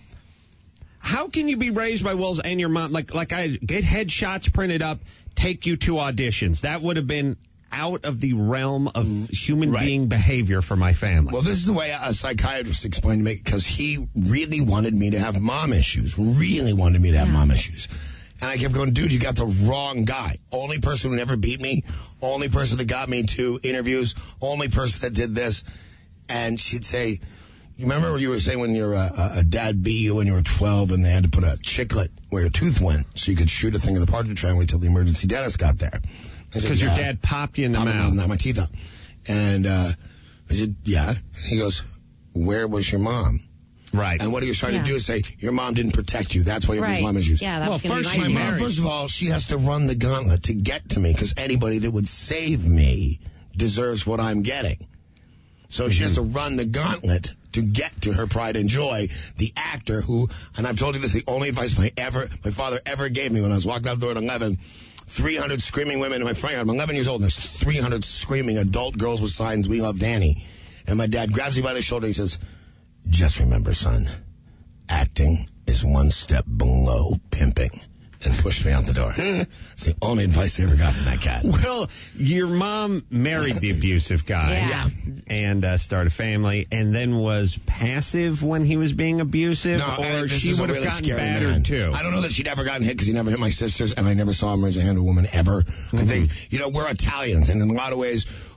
how can you be raised by wolves and your mom? Like, like I get headshots printed up, take you to auditions. That would have been out of the realm of human right. being behavior for my family. Well, this is the way a psychiatrist explained to me, because he really wanted me to have mom issues, really wanted me to have yeah. mom issues. And I kept going, dude, you got the wrong guy. Only person who never beat me, only person that got me to interviews, only person that did this. And she'd say, you remember what you were saying when your uh, a dad beat you when you were twelve and they had to put a chiclet where your tooth went so you could shoot a thing in the partridge triangle until the emergency dentist got there? Because your dad popped you in the mouth. Knocked my teeth out. And uh, I said, yeah. He goes, where was your mom? Right. And what he was trying yeah. to do is say, your mom didn't protect you. That's why you have right. mom issues. Yeah, that well, was going first to be my my mom, first of all, she has to run the gauntlet to get to me, because anybody that would save me deserves what I'm getting. So mm-hmm. she has to run the gauntlet to get to her pride and joy. The actor who, and I've told you this, the only advice my ever, my father ever gave me when I was walking out the door at eleven, three hundred screaming women in my front yard. I'm eleven years old, and there's three hundred screaming adult girls with signs, "We love Danny." And my dad grabs me by the shoulder and he says, just remember, son, acting is one step below pimping. And pushed me out the door. It's the only advice I ever got from that cat. Well, your mom married the abusive guy. Yeah. And uh, started a family, and then was passive when he was being abusive? No, or this she is a would have really gotten scary battered, man. too? I don't know that she'd ever gotten hit, because he never hit my sisters, and I never saw him raise a hand to a woman ever. Mm-hmm. I think, you know, we're Italians, and in a lot of ways,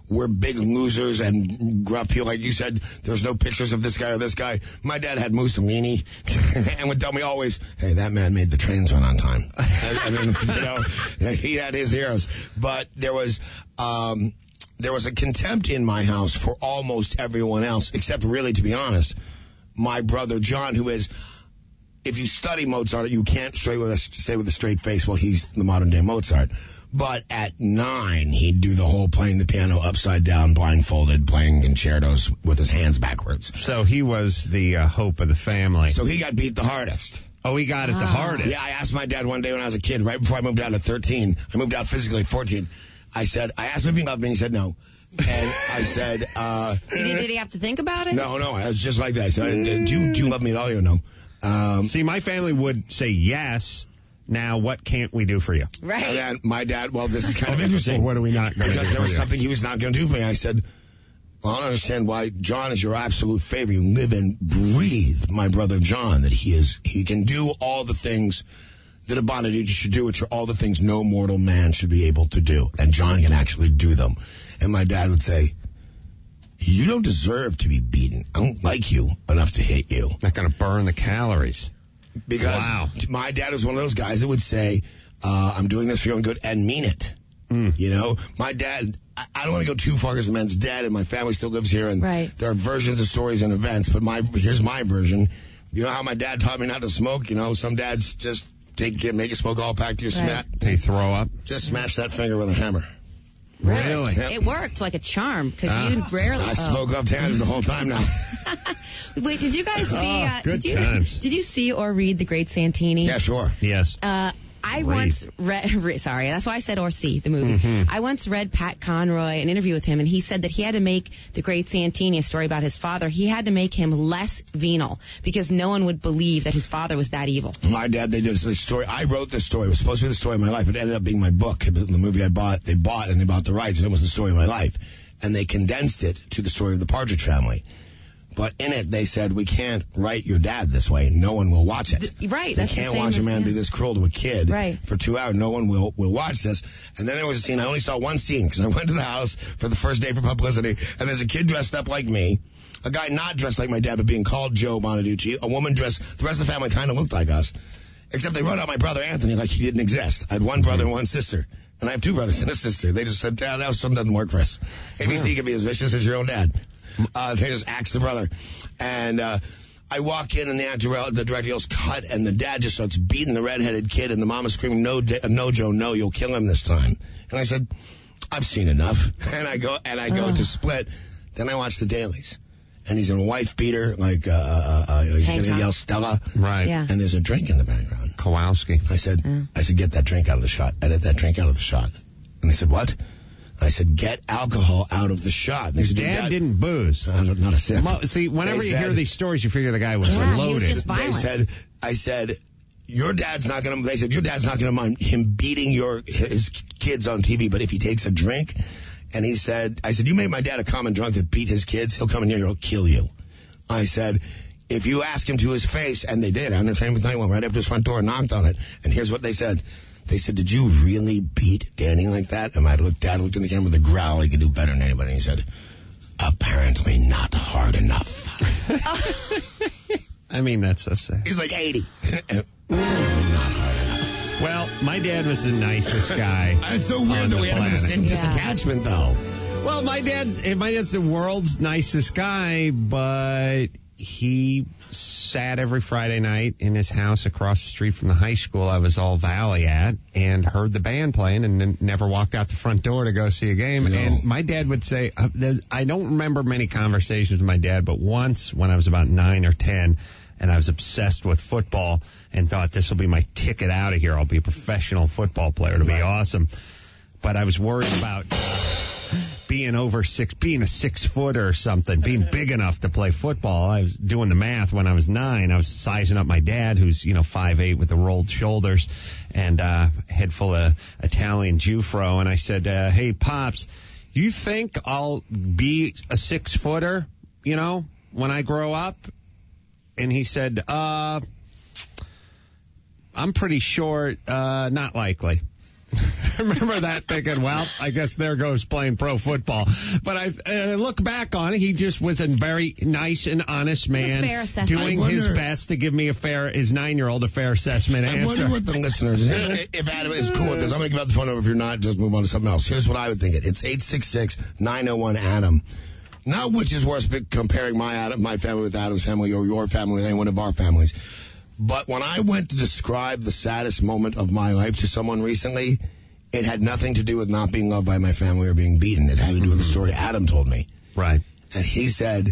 we're big losers and gruff people. Like you said, there's no pictures of this guy or this guy. My dad had Mussolini and would tell me always, hey, that man made the trains run on time. I, I mean, you know, he had his heroes. But there was, um, there was a contempt in my house for almost everyone else, except really, to be honest, my brother John, who is, if you study Mozart, you can't straight with a, say with a straight face, well, he's the modern day Mozart. But at nine, he'd do the whole playing the piano upside down, blindfolded, playing concertos with his hands backwards. So he was the uh, hope of the family. So he got beat the hardest. Oh, he got it the hardest. Yeah, I asked my dad one day when I was a kid, right before I moved out at thirteen. I moved out physically at fourteen. I said, I asked him if he loved me, and he said no. And I said, uh... Did he, did he have to think about it? No, no, I was just like that. I said, do you, do you love me at all? You know. Um, See, my family would say yes. Now, what can't we do for you? Right. And then my dad, well, this is kind of interesting. What are we not going to do Because there for was you? something he was not going to do for me. I said, well, I don't understand why John is your absolute favorite. You live and breathe my brother John, that he is, he can do all the things that a Bonaduce should do, which are all the things no mortal man should be able to do. And John can actually do them. And my dad would say, you don't deserve to be beaten. I don't like you enough to hit you. Not going to burn the calories. Because Wow. my dad was one of those guys that would say, uh, I'm doing this for your own good, and mean it. Mm. You know, my dad, I, I don't want to go too far because the man's dead and my family still lives here, and Right. there are versions of stories and events, but my here's my version. You know how my dad taught me not to smoke? You know, some dads just take get, make a smoke all pack to your Right. smack. They throw up. Just smash that finger with a hammer. Really? Yep. It worked like a charm because Ah. you rarely. I oh. smoke left-handed the whole time now. Wait, did you guys see? Oh, uh, good did you times. did you see or read The Great Santini? Yeah, sure. Yes. Uh, I Read. once read, re, sorry, that's why I said or see the movie. Mm-hmm. I once read Pat Conroy, an interview with him, and he said that he had to make The Great Santini a story about his father. He had to make him less venal because no one would believe that his father was that evil. My dad, they did this story. I wrote this story. It was supposed to be the story of my life. It ended up being my book. It was the movie I bought. They bought and they bought the rights, and it was the story of my life. And they condensed it to the story of the Partridge Family. But in it, they said, we can't write your dad this way. No one will watch it. Right, They that's the can't same watch a as- man yeah. be this cruel to a kid Right. for two hours. No one will, will watch this. And then there was a scene. I only saw one scene because I went to the house for the first day for publicity. And there's a kid dressed up like me. A guy not dressed like my dad, but being called Joe Bonaduce. A woman dressed, the rest of the family kind of looked like us. Except they wrote out my brother Anthony like he didn't exist. I had one brother and one sister. And I have two brothers and a sister. They just said, yeah, that something doesn't work for us. A B C can be as vicious as your own dad. Uh, they just axed the brother. And, uh, I walk in and the actor, the director yells, cut, and the dad just starts beating the redheaded kid, and the mom is screaming, no, Da- no, Joe, no, you'll kill him this time. And I said, I've seen enough. And I go, and I go Oh. to Split. Then I watch the dailies. And he's in a wife beater, like, uh, uh, uh he's Tank going to top. yell Stella. Right. Yeah. And there's a drink in the background. Kowalski. I said, Mm. I said, get that drink out of the shot. Edit that drink out of the shot. And they said, what? I said, get alcohol out of the shot. And they His said, dad "Dad, didn't booze. uh, not a sip. Mo- See, whenever They you said- hear these stories, you figure the guy was Yeah, he was loaded. just They violent. said, I said, your dad's not gonna. They said your dad's not gonna mind him beating your his kids on T V, but if he takes a drink, and he said, I said, you made my dad a common drunk that beat his kids. He'll come in here, he'll kill you. I said, if you ask him to his face, and they did. I understand with night went right up to his front door and knocked on it, and here's what they said. They said, did you really beat Danny like that? And my looked, dad looked in the camera with a growl. He could do better than anybody. And he said, apparently not hard enough. I mean, that's so sad. He's like eighty. Not hard enough. Well, my dad was the nicest guy. It's so on weird the that we had the same planet. disattachment, though. Well, my dad, my dad's the world's nicest guy, but he sat every Friday night in his house across the street from the high school I was all Valley at and heard the band playing and then never walked out the front door to go see a game. No. And my dad would say, uh, there's- I don't remember many conversations with my dad, but once when I was about nine or ten, and I was obsessed with football and thought this will be my ticket out of here. I'll be a professional football player. It'll be awesome. But I was worried about being over six, being a six footer or something, being big enough to play football. I was doing the math when I was nine. I was sizing up my dad, who's, you know, five eight with the rolled shoulders and uh, head full of Italian Jufro. And I said, uh, hey, Pops, you think I'll be a six footer, you know, when I grow up? And he said, uh, I'm pretty short, uh, not likely. remember that thinking, well, I guess there goes playing pro football. But I uh, look back on it, he just was a very nice and honest man, a fair assessment. doing I wonder- his best to give me a fair, his nine-year-old a fair assessment I answer. wonder what the listeners, if Adam is cool with this, I'm going to give out the phone number. If you're not, just move on to something else. Here's what I would think it. It's eight six six, nine oh one, Adam. Not which is worse, but comparing my Adam, my family with Adam's family or your family with any one of our families. But when I went to describe the saddest moment of my life to someone recently, it had nothing to do with not being loved by my family or being beaten. It had to do with the story Adam told me. Right. And he said,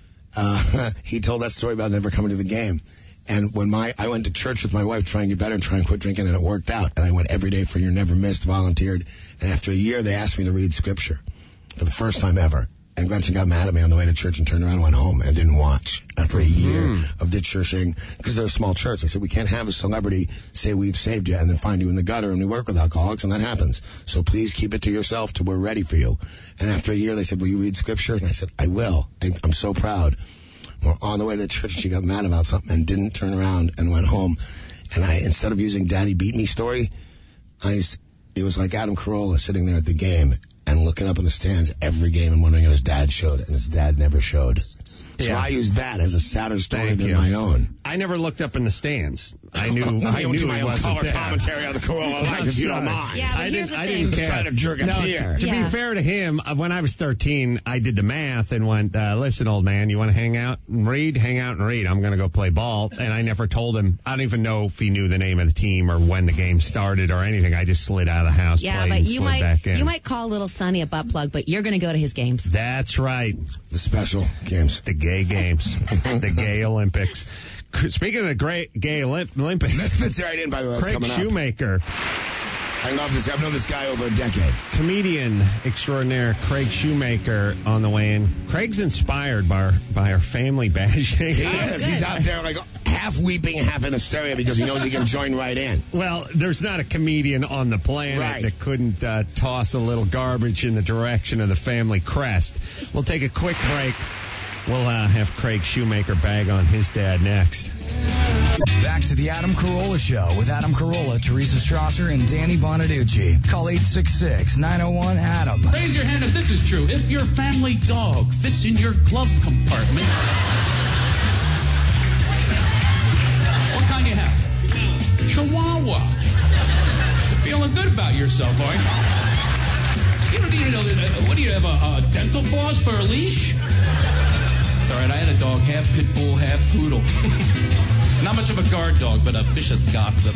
uh, he told that story about never coming to the game. And when my, I went to church with my wife trying to get better and trying to quit drinking, and it worked out. And I went every day for a year, never missed, volunteered. And after a year, they asked me to read scripture for the first time ever. And Gretchen got mad at me on the way to church and turned around and went home and didn't watch after a year mm. of ditch churching because they're a small church. I said, we can't have a celebrity say we've saved you and then find you in the gutter, and we work with alcoholics, and that happens. So please keep it to yourself till we're ready for you. And after a year, they said, will you read scripture? And I said, I will. I, I'm so proud. We're on the way to the church, and she got mad about something and didn't turn around and went home. And I, instead of using Daddy Beat Me story, I used, it was like Adam Carolla sitting there at the game and looking up in the stands every game and wondering if his dad showed it, and his dad never showed. So Yeah. I used that as a sadder story Thank than you. my own. I never looked up in the stands. I knew, I I knew do my he own wasn't color there. commentary on the Corolla life, if you don't mind. Yeah, but I here's didn't, the I thing. didn't Just care. trying to jerk a no, tear. To, to Yeah. be fair to him, uh, when I was thirteen, I did the math and went, uh, listen, old man, you want to hang out and read? Hang out and read. I'm going to go play ball. And I never told him. I don't even know if he knew the name of the team or when the game started or anything. I just slid out of the house, Yeah, played, but and you slid might back in. you might call little Sonny a butt plug, but you're going to go to his games. That's right. The special games. The gay games. The gay Olympics. Speaking of the great gay Olymp- Olympics, This fits right in, by the way. That's Craig coming up. Shoemaker, I love this. I've known this guy over a decade. comedian extraordinaire Craig Shoemaker on the way in. Craig's inspired by our, by our family bashing. He is. He's out there like half weeping, half in hysteria because he knows he can join right in. Well, there's not a comedian on the planet Right. that couldn't uh, toss a little garbage in the direction of the family crest. We'll take a quick break. We'll uh, have Craig Shoemaker bag on his dad next. Back to the Adam Carolla Show with Adam Carolla, Teresa Strasser, and Danny Bonaducci. Call eight six six, nine oh one, Adam. Raise your hand if this is true. If your family dog fits in your glove compartment, what kind you have? Chihuahua. You're feeling good about yourself, are you? You don't need to know that. What do you have, a, a dental floss for a leash? It's all right. I had a dog, half pit bull, half poodle. Not much of a guard dog, but a vicious gossip.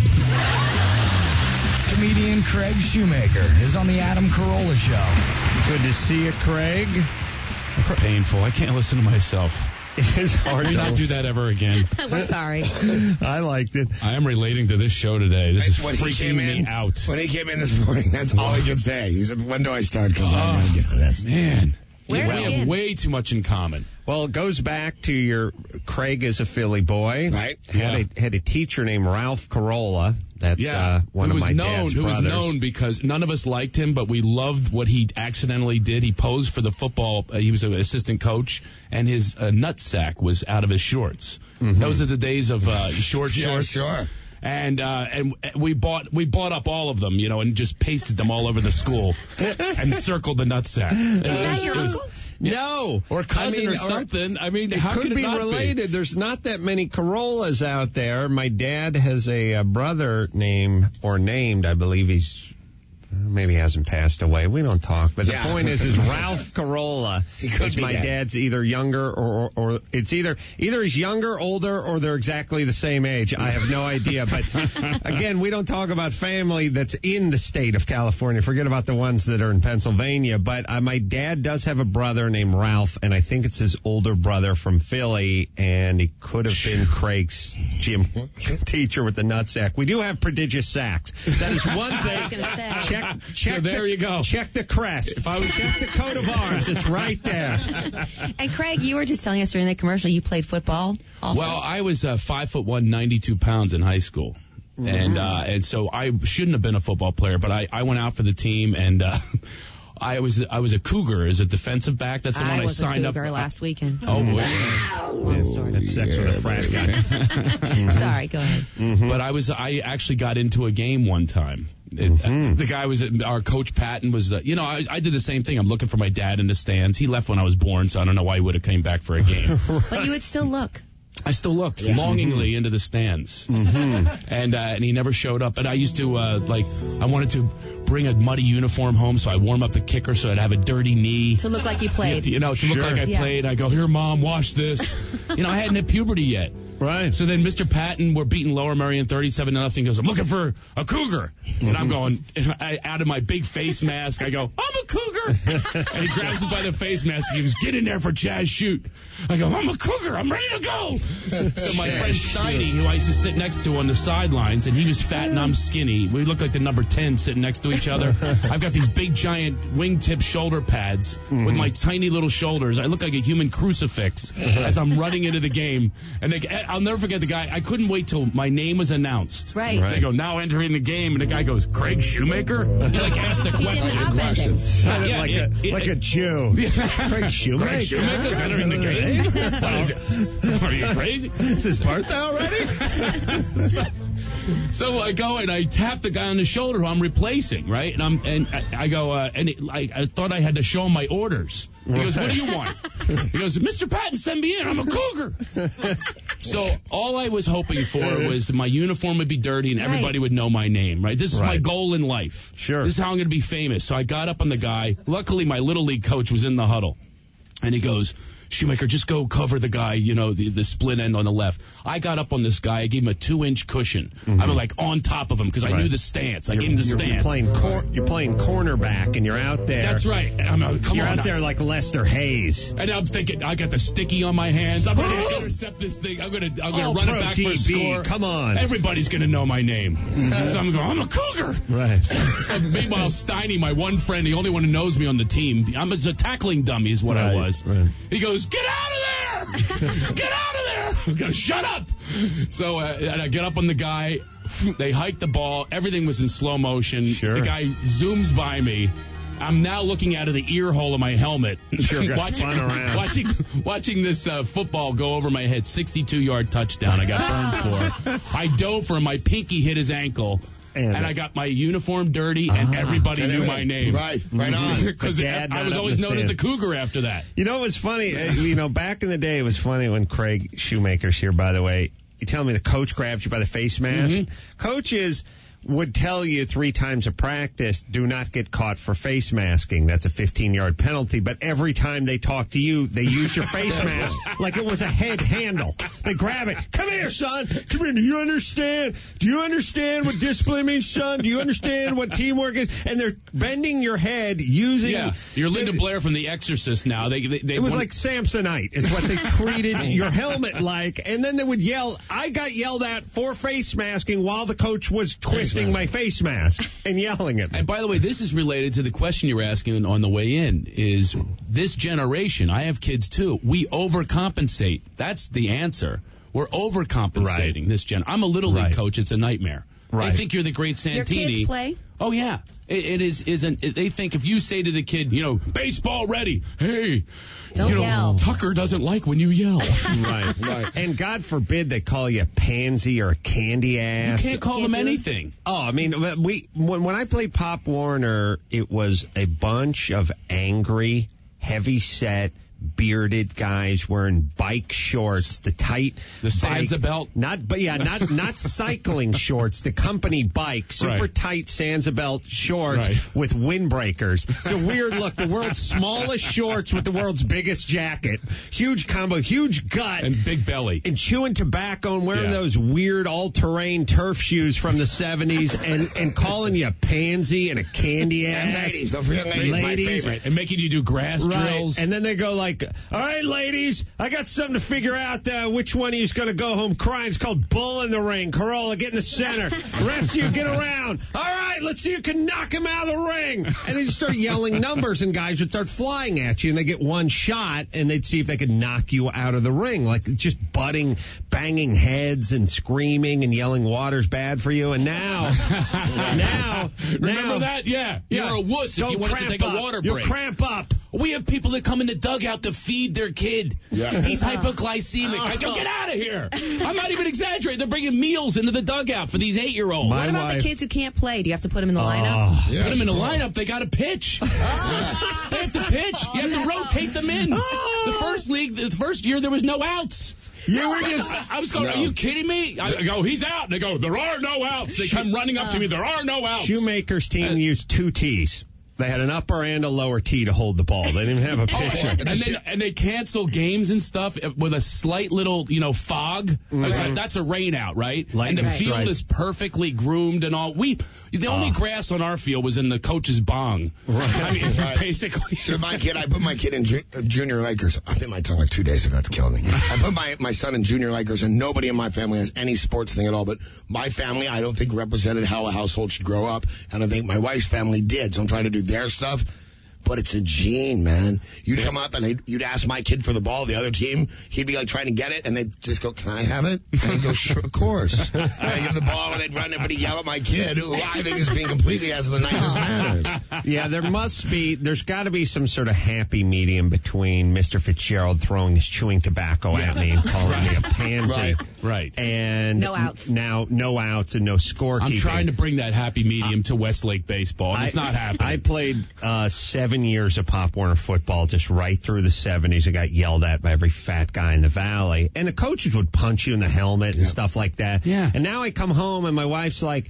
Comedian Craig Shoemaker is on the Adam Carolla Show. Good to see you, Craig. It's painful. I can't listen to myself. It's hard Do to not do that ever again. We're sorry. I liked it. I am relating to this show today. This is When he freaking came me in, out. When he came in this morning, that's all he could say. He said, when do I start? Because I got to get on this. Man, Where we to have begin? way too much in common. Well, it goes back to your Craig is a Philly boy. Right. Had, Yeah. a, had a teacher named Ralph Carolla. That's Yeah, uh, one who of was my known, dad's who brothers. was known because none of us liked him, but we loved what he accidentally did. He posed for the football. Uh, he was an assistant coach, and his uh, nutsack was out of his shorts. Mm-hmm. Those are the days of uh, short Yeah, shorts. sure. And uh, and we bought we bought up all of them, you know, and just pasted them all over the school and circled the nutsack. Is that your uncle? No. Or cousin I mean, or something. I mean, It how could could it be not related. There's not that many Corollas out there. My dad has a, uh brother named, or named, I believe he's, maybe he hasn't passed away. We don't talk. But Yeah. the point is, is Ralph Carolla He could is be my dead. dad's either younger or, or, or it's either, either he's younger, older, or they're exactly the same age. I have no idea. But again, we don't talk about family that's in the state of California. Forget about the ones that are in Pennsylvania. But uh, my dad does have a brother named Ralph, and I think it's his older brother from Philly, and he could have been Craig's gym teacher with the nutsack. We do have prodigious sacks. That is one I thing. was going to say. Check, check So there the, you go. Check the crest. If I was check the coat of arms, it's right there. And Craig, you were just telling us during the commercial you played football also. Well, I was uh, five foot one, ninety-two pounds in high school. And uh, and so I shouldn't have been a football player, but I, I went out for the team, and uh, I was I was a Cougar as a defensive back. That's the I one I was signed a up Cougar for. last weekend. Oh, boy. Long story. That's sex with a frat guy. Sorry, go ahead. Mm-hmm. But I was I actually got into a game one time. It, Mm-hmm. uh, the guy was our coach Patton was uh, you know I, I did the same thing. I'm looking for my dad in the stands. He left when I was born, so I don't know why he would have came back for a game. But you would still look. I still looked longingly into the stands, Mm-hmm. and uh, and he never showed up. And I used to uh, like I wanted to bring a muddy uniform home, so I warm up the kicker so I'd have a dirty knee. To look like you played. You know, to look Sure. like I Yeah. played. I go, here, Mom, wash this. You know, I hadn't hit puberty yet. Right. So then Mister Patton, we're beating Lower Merion thirty-seven to nothing. Goes, I'm looking for a Cougar. And I'm going, I, out of my big face mask, I go, I'm a Cougar. And he grabs it by the face mask. He goes, get in there for Chaz, shoot. I go, I'm a Cougar. I'm ready to go. So my friend Steiny, who I used to sit next to on the sidelines, and he was fat and I'm skinny. We looked like the number ten sitting next to each other. I've got these big, giant wingtip shoulder pads with my tiny little shoulders. I look like a human crucifix as I'm running into the game. And they, I'll never forget the guy. I couldn't wait till my name was announced. Right. They go, now entering the game. And the guy goes, Craig Shoemaker? He like asked a He question. didn't have it. Sounded Yeah, like, it- a, it- like it- a Jew. Craig Shoemaker. Craig Shoemaker's entering the game? What is it? Are you crazy? It's his birthday already? so, so I go and I tap the guy on the shoulder who I'm replacing, right? And I'm and I, I go uh, and it, I, I thought I had to show him my orders. He goes, "What do you want?" He goes, "Mister Patton, send me in. I'm a Cougar." So all I was hoping for was that my uniform would be dirty and everybody would know my name, right? This is my Right. goal in life. Sure. This is how I'm going to be famous. So I got up on the guy. Luckily, my little league coach was in the huddle, and he goes, Shoemaker, just go cover the guy, you know, the, the split end on the left. I got up on this guy. I gave him a two-inch cushion. Mm-hmm. I'm like on top of him because I Right. knew the stance. I You're, gave him the you're stance. playing cor- you're playing cornerback, and you're out there. That's right. I'm, uh, come You're on. out there like Lester Hayes. And I'm thinking, I got the sticky on my hands. I'm going to intercept this thing. I'm going to I'm gonna All run it pro back D for a B, score. come on. Everybody's going to know my name. So I'm going, I'm a Cougar. Right. So meanwhile, Steiny, my one friend, the only one who knows me on the team, I'm a, a tackling dummy is what I Right, was. right. He goes, get out of there! Get out of there! I'm going to shut up. So uh, and I get up on the guy. They hike the ball. Everything was in slow motion. Sure. The guy zooms by me. I'm now looking out of the ear hole of my helmet. Sure, got watching, spun around. watching, watching this uh, football go over my head. sixty-two yard touchdown I got burned for. I dove for him. My pinky hit his ankle. And- And I got my uniform dirty, and everybody And knew everything. my name. Right, right on. Because The dad I not was up always in the known as the stand. Cougar after that. You know, it was funny. Uh, you know, back in the day, it was funny when Craig Shoemaker's here, by the way. You telling me the coach grabs you by the face mask? Mm-hmm. Coaches would tell you three times a practice, do not get caught for face masking. That's a fifteen-yard penalty. But every time they talk to you, they use your face mask like it was a head handle. They grab it. Come here, son. Come here. Do you understand? Do you understand what discipline means, son? Do you understand what teamwork is? And they're bending your head using... Yeah, you're Linda Blair from The Exorcist now. They, they, they It was want- like Samsonite is what they treated your helmet like. And then they would yell. I got yelled at for face masking while the coach was twisting my face mask and yelling at me. And by the way, this is related to the question you were asking on the way in, is this generation, I have kids too, we overcompensate. That's the answer. We're overcompensating Right. this gen. I'm a little league Right. coach. It's a nightmare. Right. They think you're the great Santini. Your kids play? Oh, yeah. It, it is. Isn't it, they think if you say to the kid, you know, baseball ready, hey, Don't you know, yell. Tucker doesn't like when you yell. Right, right. And God forbid they call you a pansy or a candy ass. You can't call Can't them do it? anything. Oh, I mean, we when, when I played Pop Warner, it was a bunch of angry, heavy-set, bearded guys wearing bike shorts, the tight The Sansa bike- belt? not but yeah, not not cycling shorts, the company bike, super Right. tight Sansa belt shorts Right. with windbreakers. It's a weird look. The world's smallest shorts with the world's biggest jacket, huge combo, huge gut. And big belly. And chewing tobacco and wearing Yeah. those weird all-terrain turf shoes from the seventies and, and calling you a pansy and a candy ass. And ladies, don't forget ladies, my Ladies. favorite. And making you do grass Right. drills. And then they go like, like, all right, ladies, I got something to figure out uh, which one of you is going to go home crying. It's called Bull in the Ring. Corolla, get in the center. The rest of you, get around. All right, let's see who can knock him out of the ring. And they just start yelling numbers, and guys would start flying at you, and they get one shot, and they'd see if they could knock you out of the ring. Like, just butting, banging heads and screaming and yelling water's bad for you. And now, now, Remember now, that? Yeah. Yeah. You're a wuss if Don't you wanted to cramp take up. a water You break. cramp up. We have people that come in the dugout to feed their kid. Yeah. He's hypoglycemic. I go, get out of here. I'm not even exaggerating. They're bringing meals into the dugout for these eight-year-olds. My What about wife- the kids who can't play? Do you have to put them in the lineup? Oh. Yes, Put them in the bro. lineup. They got to pitch. They have to pitch. You have to rotate them in. The first league, the first year, there was no outs. You were just. I, I was going, No. are you kidding me? I go, he's out. And they go, there are no outs. They come running up to me. There are no outs. Shoemaker's team Uh, used two tees. They had an upper and a lower tee to hold the ball. They didn't even have a pitcher. And they, and they cancel games and stuff with a slight little, you know, fog. I was like, that's a rain out, right? Lightning and the field strike. is perfectly groomed and all. We the only grass on our field was in the coach's bong. Right. I mean, Right. basically. So my kid, I put my kid in ju- uh, junior Lakers. I bit my tongue like two days ago. It's killing me. I put my, my son in junior Lakers, and nobody in my family has any sports thing at all. But my family, I don't think represented how a household should grow up, and I think my wife's family did. So I'm trying to do their stuff. But it's a gene, man. You'd come up and they'd- you'd ask my kid for the ball, the other team. He'd be like trying to get it, and they'd just go, "Can I have it?" And he'd go, "Sure, of course." And I'd give the ball, and they'd run it, but he'd yell at my kid, who I think is being completely has the nicest manners. Yeah, there must be, there's got to be some sort of happy medium between Mister Fitzgerald throwing his chewing tobacco at me and calling me a pansy. Right. Right. And No outs. Now, no outs and no scorekeeping. I'm trying to bring that happy medium to Westlake baseball, and it's not happening. I played uh, seven years of Pop Warner football, just right through the seventies. I got yelled at by every fat guy in the valley. And the coaches would punch you in the helmet and stuff like that. Yeah. And now I come home and my wife's like,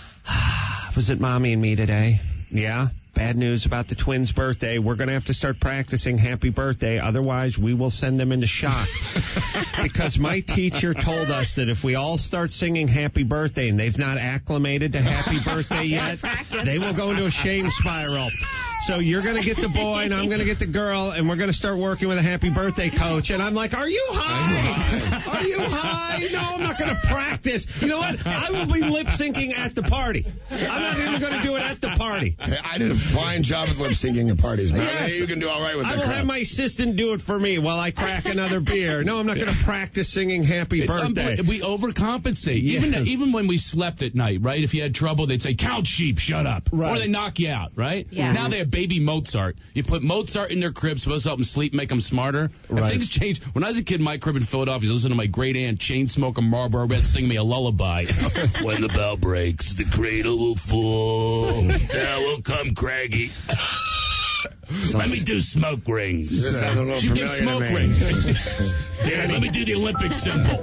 was it Mommy and Me today? Yeah. Bad news about the twins' birthday. We're going to have to start practicing happy birthday. Otherwise, we will send them into shock. Because my teacher told us that if we all start singing happy birthday and they've not acclimated to happy birthday yet, practice. they will go into a shame spiral. So you're going to get the boy and I'm going to get the girl, and we're going to start working with a happy birthday coach. And I'm like, are you high? Are you high? No, I'm not going to practice. You know what? I will be lip syncing at the party. I'm not even going to do it at the party. I did a fine job of lip syncing at parties, man. Yes. You can do all right with I that will crap. have my assistant do it for me while I crack another beer. No, I'm not going to practice singing happy It's birthday. unbelievable. We overcompensate. Even Yes. even when we slept at night, right? If you had trouble, they'd say, "Count sheep, shut up," Right. or they knock you out, right? Yeah. Now they have baby Mozart. You put Mozart in their crib, supposed to help them sleep, make them smarter. And Right. things change. When I was a kid, in my crib in Philadelphia, I was listening to my great aunt chain smoking Marlboro Red sing me a lullaby. When the bell breaks, the cradle will fall. There will come Craggy. Let me do smoke rings. This sounds a little She did familiar to smoke me. rings. Danny, let me do the Olympic symbol.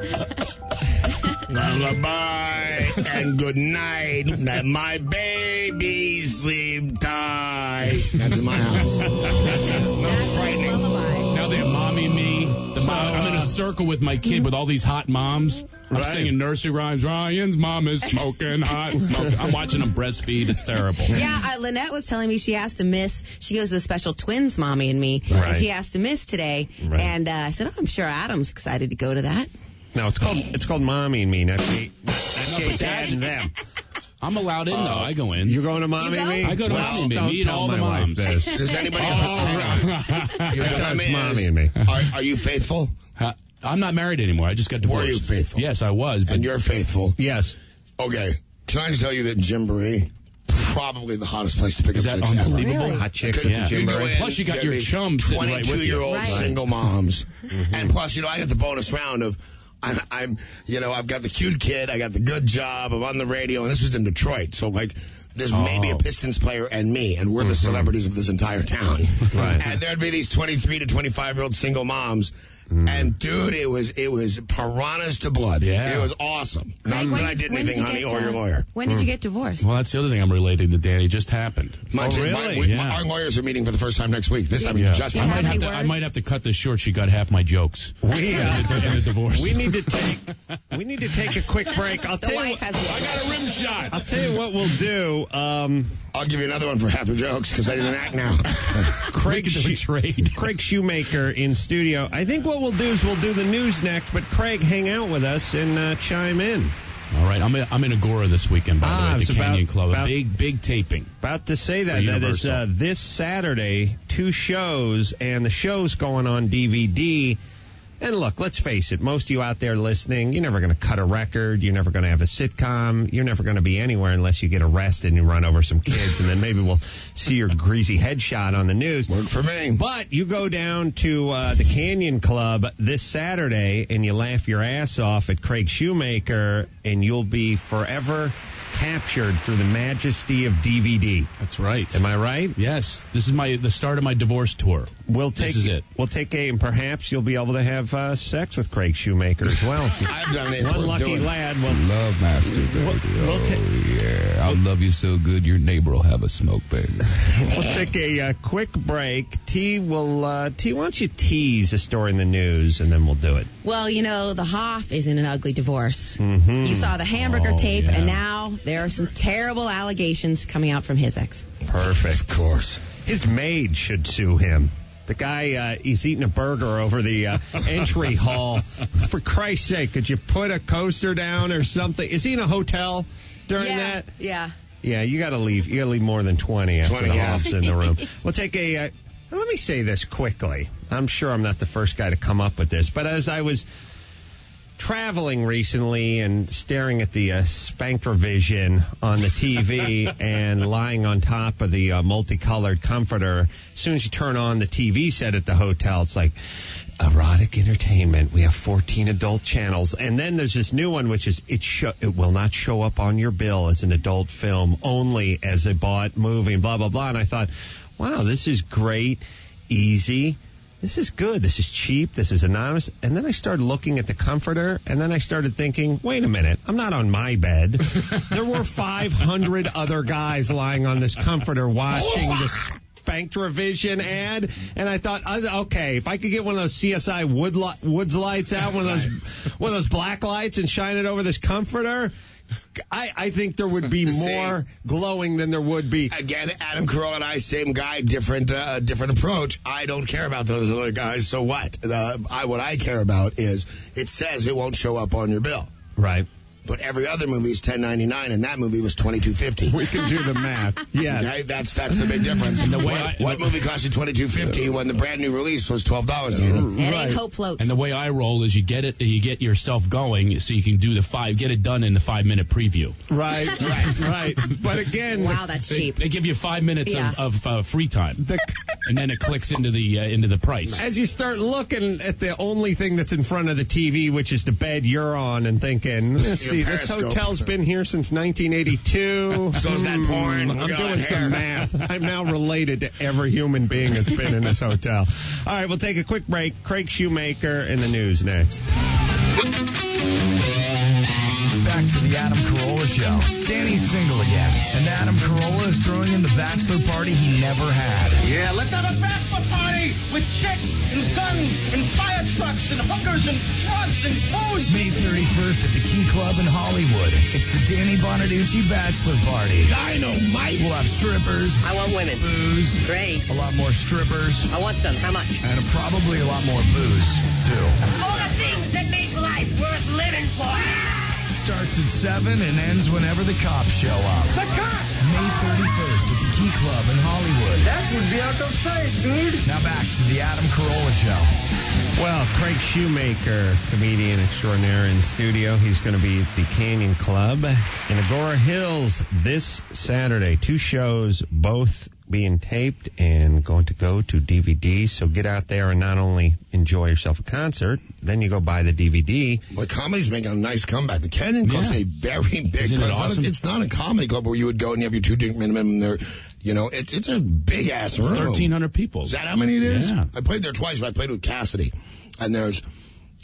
Lullaby and good night. Let my baby sleep tight. That's in my house. That's no That's frightening. his lullaby. Now they have mommy me. The mom, I'm in a circle with my kid with all these hot moms. I'm Right. singing nursery rhymes. Ryan's mom is smoking hot. And smoking. I'm watching them breastfeed. It's terrible. Yeah, uh, Lynette was telling me she asked to miss. She goes to the special twins, Mommy and Me, Right. and she asked to miss today. Right. And uh, I said, "Oh, I'm sure Adam's excited to go to that." No, it's called it's called Mommy and Me, not Kate, not Kate, Dad, and them. I'm allowed in though. I go in. You going to Mommy and Me? I go to well, Mommy and Me. Don't Me and tell all the my wife moms. this. Does anybody? Oh, Hang on. right. Your That's time it's is- Mommy and Me. Are, are you faithful? Uh, I'm not married anymore. I just got divorced. Were you faithful? Yes, I was. But And you're faithful. Yes. Okay. Can I just tell you that Gymboree, probably the hottest place to pick Is up that chicks ever. unbelievable? Hot chicks Because at the Yeah. you go Gymboree. in, Plus, you got there'd your be chum sitting right with you. twenty-two-year-old Right. single moms. And plus, you know, I got the bonus round of, I'm, I'm, you know, I've got the cute kid, I got the good job, I'm on the radio, and this was in Detroit. So, like, there's Oh. maybe a Pistons player and me, and we're the celebrities of this entire town. Right. And there'd be these twenty-three to twenty-five-year-old single moms. And dude, it was it was piranhas to blood. Yeah. It was awesome. Not Greg, that when I did when anything, you honey, get, or uh, your lawyer. When did you get divorced? Well, that's the other thing I'm relating to Danny. Just happened. My, Oh, my- really? we- Yeah. Our lawyers are meeting for the first time next week. This time Yeah. it's just Yeah. I might How have many to. I words? might have to cut this short. She got half my jokes. We in, uh, the, in the divorce. we need to take we need to take a quick break. I'll The tell you. wife What, has. I got a rim shot. I'll tell you what we'll do. Um, I'll give you another one for half the jokes because I didn't act now. Craig, Make it a trade. Craig Shoemaker in studio. I think what we'll do is we'll do the news next, but Craig, hang out with us and uh, chime in. All right, I'm in, I'm in Agora this weekend, by Ah, the way, I at was the Canyon about- Club. about- a big, big taping. About to say For that. That is Universal. uh, this Saturday, two shows, and the show's going on D V D. And look, let's face it, most of you out there listening, you're never going to cut a record. You're never going to have a sitcom. You're never going to be anywhere unless you get arrested and you run over some kids, and then maybe we'll see your greasy headshot on the news. Work for me. But you go down to uh, the Canyon Club this Saturday and you laugh your ass off at Craig Shoemaker, and you'll be forever captured through the majesty of D V D. That's right. Am I right? Yes, this is my the start of my divorce tour. We'll take This is it. We'll take a, and perhaps you'll be able to have uh, sex with Craig Shoemaker as well. I've done it. It's One worth lucky doing. lad. Well, Love master, baby. We'll- we'll oh, ta- yeah. I'll love you so good your neighbor will have a smoke, baby. we'll take a uh, quick break. T will. Uh, T, why don't you tease a story in the news, and then we'll do it. Well, you know, the Hoff is in an ugly divorce. Mm-hmm. You saw the hamburger Oh, tape, yeah. and now there are some terrible allegations coming out from his ex. Perfect. Of course. His maid should sue him. The guy, uh, he's eating a burger over the uh, entry hall. For Christ's sake, could you put a coaster down or something? Is he in a hotel during yeah, that? yeah. Yeah, you got to leave. You got to leave more than twenty after twenty, the yeah. Hoff's in the room. We'll take a. Uh, let me say this quickly. I'm sure I'm not the first guy to come up with this, but as I was traveling recently and staring at the uh, Spanktravision on the T V and lying on top of the uh, multicolored comforter, as soon as you turn on the T V set at the hotel, it's like erotic entertainment. We have fourteen adult channels. And then there's this new one, which is it, show, it will not show up on your bill as an adult film, only as a bought movie, and blah, blah, blah. And I thought, wow, this is great, easy. This is good. This is cheap. This is anonymous. And then I started looking at the comforter, and then I started thinking, wait a minute, I'm not on my bed. There were five hundred other guys lying on this comforter watching this Spanktravision ad, and I thought, uh, okay, if I could get one of those C S I wood li- Woods lights out, one of those one of those black lights, and shine it over this comforter, I, I think there would be more glowing than there would be. Again, Adam Carolla and I, same guy, different uh, different approach. I don't care about those other guys, so what? Uh, I, what I care about is it says it won't show up on your bill. Right. But every other movie is ten ninety-nine, and that movie was twenty-two fifty. We can do the math. Yeah. Okay, that's that's the big difference. And the way what, I- what movie cost you twenty-two fifty when the brand new release was twelve dollars? It Right. ain't Hope Floats. And the way I roll is you get it, you get yourself going, so you can do the five, get it done in the five minute preview. Right, right, right. But again, wow, that's They, cheap. they give you five minutes Yeah. of, of uh, free time, the, and then it clicks into the uh, into the price. as you start looking at the only thing that's in front of the T V, which is the bed you're on, and thinking, let's see, this Periscope. hotel's been here since nineteen eighty-two. So is that porn. I'm Look at doing that some hair. math. I'm now related to every human being that's been in this hotel. All right, we'll take a quick break. Craig Shoemaker in the news next. Back to the Adam Carolla Show. Danny's single again, and Adam Carolla is throwing in the bachelor party he never had. Yeah, let's have a bachelor party with chicks and guns and fire trucks and hookers and drugs and booze. May thirty-first at the Key Club in Hollywood. It's the Danny Bonaducci Bachelor Party. Dynamite. We'll have strippers, I want women. booze, Great. a lot more strippers, I want some. How much? and probably a lot more booze, too. All the things that make life worth living for. Starts at seven and ends whenever the cops show up. The cops. May thirty-first at the Key Club in Hollywood. That would be out of sight, dude. Now back to the Adam Carolla Show. Well, Craig Shoemaker, comedian extraordinaire in studio. He's going to be at the Canyon Club in Agora Hills this Saturday. Two shows, both being taped and going to go to D V D. So get out there and not only enjoy yourself a concert, then you go buy the D V D. Well, comedy's making a nice comeback. The Canyon Club's Yeah. a very big Isn't it club. It's not a- awesome? It's not a comedy club where you would go and you have your two drink minimum and there. You know, it's it's a big ass room. Thirteen hundred people. Is that how many it is? Yeah. I played there twice, but I played with Cassidy. And there's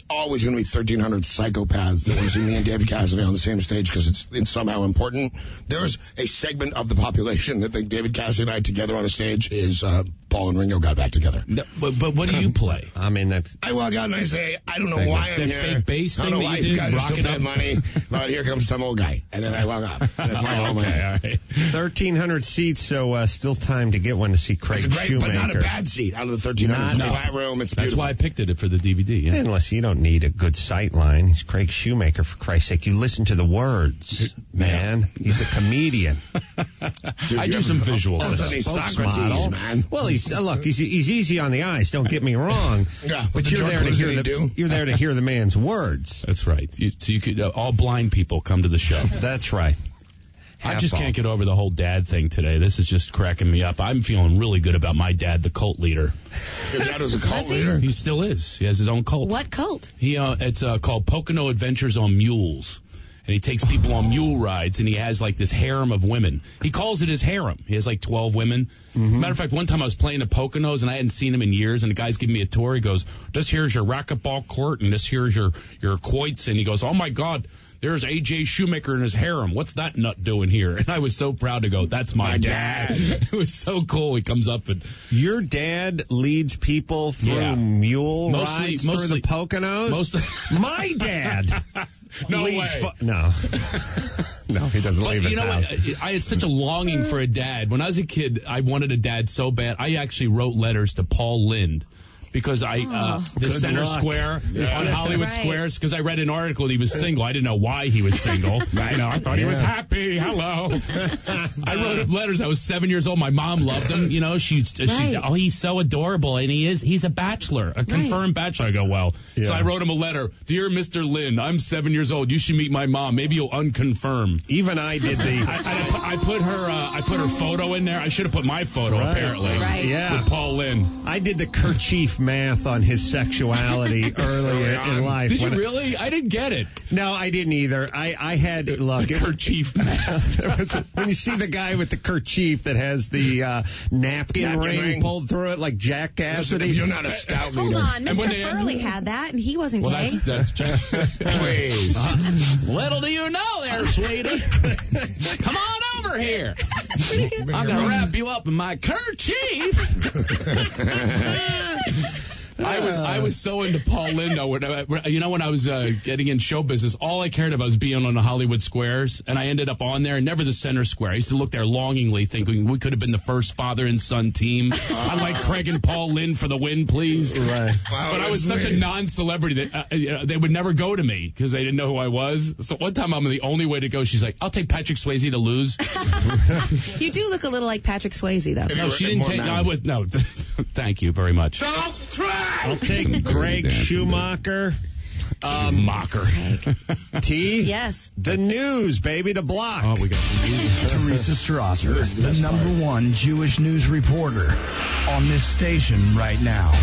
always going to be thirteen hundred psychopaths that want to see me and David Cassidy on the same stage because it's, it's somehow important. There's a segment of the population that think David Cassidy and I together on a stage is uh, Paul and Ringo got back together. No, but, but what do you play? I mean, that's... I walk out and I say, I don't know Segment. why I'm That here. fake bass I don't thing know that why you you did, guys are rocking still up? paying money, but here comes some old guy. And then I walk off. That's my whole Okay, all right. thirteen hundred seats, so uh, still time to get one to see Craig It's great, Shoemaker. but not a bad seat out of the thirteen hundred. It's a No. flat room. It's That's beautiful. why I picked it for the D V D. Yeah. Unless you don't need a good sight line. He's Craig Shoemaker, for Christ's sake. You listen to the words, man. He's a comedian. Dude, I you do ever- some visuals. All of a sudden he's Socrates, man. Well, he's uh, look, he's he's easy on the eyes. Don't get me wrong. Yeah, but the you're George there to Clooney hear the do. you're there to hear the man's words. That's right. You, so you could uh, all blind people come to the show. That's right. I Half just all. can't get over the whole dad thing today. This is just cracking me up. I'm feeling really good about my dad, the cult leader. Your dad was a cult Was he? leader? He still is. He has his own cult. What cult? He uh, it's uh, called Pocono Adventures on Mules, and he takes people on mule rides, and he has like this harem of women. He calls it his harem. He has like twelve women. Mm-hmm. Matter of fact, one time I was playing the Poconos, and I hadn't seen him in years, and the guy's giving me a tour. He goes, "This here's your racquetball court, and this here's your your quoits," and he goes, "Oh my God." There's A J Shoemaker and his harem. What's that nut doing here? And I was so proud to go, that's my, My dad. dad. It was so cool. He comes up and Your dad leads people through Yeah. mule Mostly- rides mostly- through the Poconos. mostly- My dad. No leads way. fu- no. No, he doesn't But leave you his know house. what? I had such a longing for a dad. When I was a kid, I wanted a dad so bad. I actually wrote letters to Paul Lind. Because I, uh, the Good center luck. square on Hollywood Right. Squares, because I read an article that he was single. I didn't know why he was single. You know, I thought he was Yeah. happy. Hello. I wrote him letters. I was seven years old. My mom loved him. You know, she, she Right. said, oh, he's so adorable. And he is, he's a bachelor, a confirmed bachelor. I go, well. Yeah. So I wrote him a letter. Dear Mister Lynn, I'm seven years old. You should meet my mom. Maybe you'll unconfirm. Even I did the. I, I, I put her, uh, I put her photo in there. I should have put my photo, Right. apparently. Right. Yeah. With Paul Lynn. I did the kerchief math on his sexuality early in, in life. Did you When I- really? I didn't get it. No, I didn't either. I, I had look. The it- kerchief. there was a- when you see the guy with the kerchief that has the uh, napkin, Napkin ring, ring. pulled through it like Jack Listen, Cassidy. if you're not a stout Hold leader, on, And Mister when they- Furley had that, and he wasn't Well, gay. that's, that's please. Little do you know there, sweetie. Come on over here. I'm going to wrap you up in my kerchief. I was I was so into Paul Lindo. When I, you know, when I was uh, getting in show business, all I cared about was being on the Hollywood Squares, and I ended up on there, and never the center square. I used to look there longingly, thinking we could have been the first father and son team. I'd like Craig and Paul Lynn for the win, please. Right. Wow, But I was that's such a weird. non-celebrity that uh, uh, they would never go to me because they didn't know who I was. So one time I'm the only way to go. She's like, I'll take Patrick Swayze to lose. You do look a little like Patrick Swayze, though. No, she didn't More take. No, man. I was no. Thank you very much. Don't try! I'll take Greg Dancing. Schumacher. Um, mocker. T. Yes. The news, baby, the block. Oh, we got Teresa Strasser, the number one Jewish news reporter on this station right now.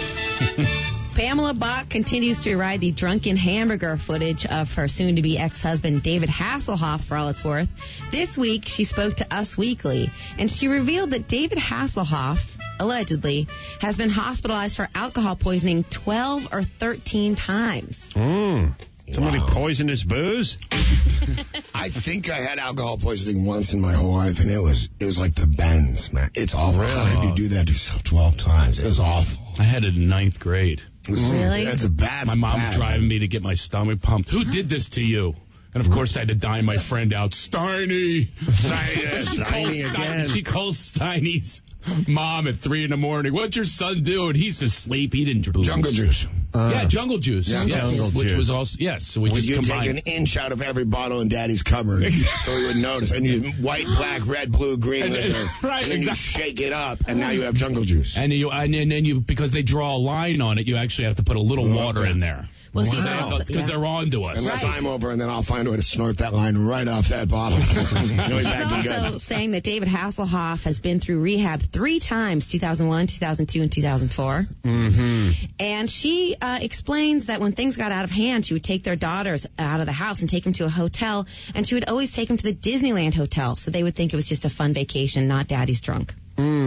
Pamela Bach continues to ride the drunken hamburger footage of her soon-to-be ex-husband David Hasselhoff for all it's worth. This week, she spoke to Us Weekly, and she revealed that David Hasselhoff, allegedly, has been hospitalized for alcohol poisoning twelve or thirteen times. Mm. Somebody Wow. poisoned his booze? I think I had alcohol poisoning once in my whole life, and it was it was like the bends, man. It's awful. How did you do that to yourself twelve times? It was awful. I had it in ninth grade. It was- Really? That's a bad. My mom bad. was driving me to get my stomach pumped. Who did this to you? And of course, I had to dime my friend out. Steiny. Steiny. She calls Steiny again. Steiny. She calls Steiny's mom at three in the morning. What'd your son do? And he's asleep. He didn't do Jungle juice. yeah, jungle juice. Yeah, yes, jungle which juice. was also yes. So we Would just you take combined. an inch out of every bottle in Daddy's cupboard so he would notice? And you white, black, red, blue, green, And- liquor. right, and then you exactly. shake it up, and now you have jungle juice. And you and, and then you because they draw a line on it, you actually have to put a little water in there. Well, see, Because also- they, yeah. they're on to us. Unless Right. I'm over, and then I'll find a way to snort that line right off that bottle. Really She's bad and also good. saying that David Hasselhoff has been through rehab three times, two thousand one, two thousand two, and two thousand four. Mm-hmm. And she uh, explains that when things got out of hand, she would take their daughters out of the house and take them to a hotel, and she would always take them to the Disneyland Hotel, so they would think it was just a fun vacation, not daddy's drunk. Mm.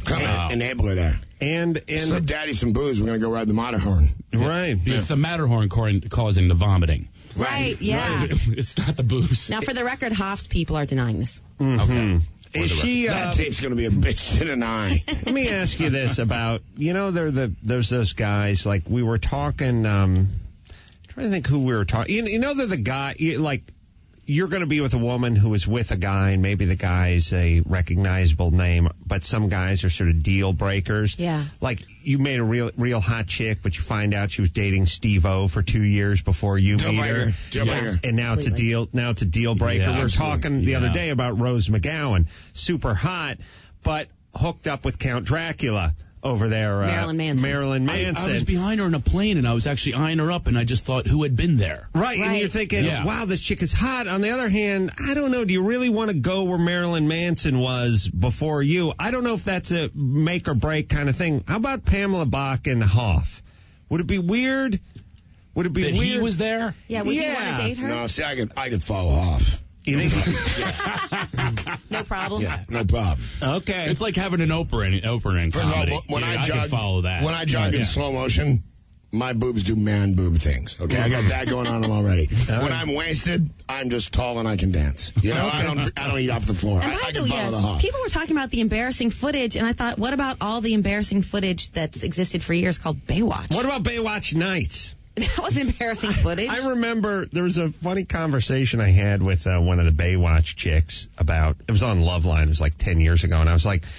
Come Wow. on, enabler there. And and Slip daddy some booze. We're gonna go ride the Matterhorn. right. It's the Matterhorn cor- causing the vomiting. Right, yeah. It's not the booze. Now, for the record, Hoff's people are denying this. Okay. Is she? That Uh, tape's gonna be a bitch to deny. let me ask you this about you know there the there's those guys like we were talking. Um, trying to think who we were talking. You, you know they're the guy you, like. You're going to be with a woman who is with a guy, and maybe the guy's a recognizable name, but some guys are sort of deal breakers. Yeah. Like you made a real, real hot chick, but you find out she was dating Steve-O for two years before you Deal meet breaker. her. Deal breaker. And now it's a Completely. deal. Now it's a deal breaker. Yeah, we were absolutely. talking the Yeah. other day about Rose McGowan, super hot, but hooked up with Count Dracula over there. Uh, Marilyn Manson. Marilyn I, Manson. I was behind her in a plane, and I was actually eyeing her up, and I just thought, who had been there? Right, and Right. you're thinking, Yeah. wow, this chick is hot. On the other hand, I don't know. Do you really want to go where Marilyn Manson was before you? I don't know if that's a make or break kind of thing. How about Pamela Bach and Hoff? Would it be weird? Would it be That weird? he was there? Yeah, would you Yeah. want to date her? No, see, I could, I could follow off. You think? No problem. Yeah, no problem. Okay. It's like having an Oprah in, Oprah in First comedy. of all, when Yeah, I I jog, can follow that. when I jog Yeah. in slow motion, my boobs do man boob things. Okay, I got that going on them already. When I'm wasted, I'm just tall and I can dance. You know, I don't, I don't eat off the floor. And I, by I the can way, follow yes, the hop. people were talking about the embarrassing footage, and I thought, what about all the embarrassing footage that's existed for years called Baywatch? What about Baywatch Nights? That was embarrassing footage. I remember there was a funny conversation I had with uh, one of the Baywatch chicks about, it was on Loveline, it was like ten years ago, and I was like,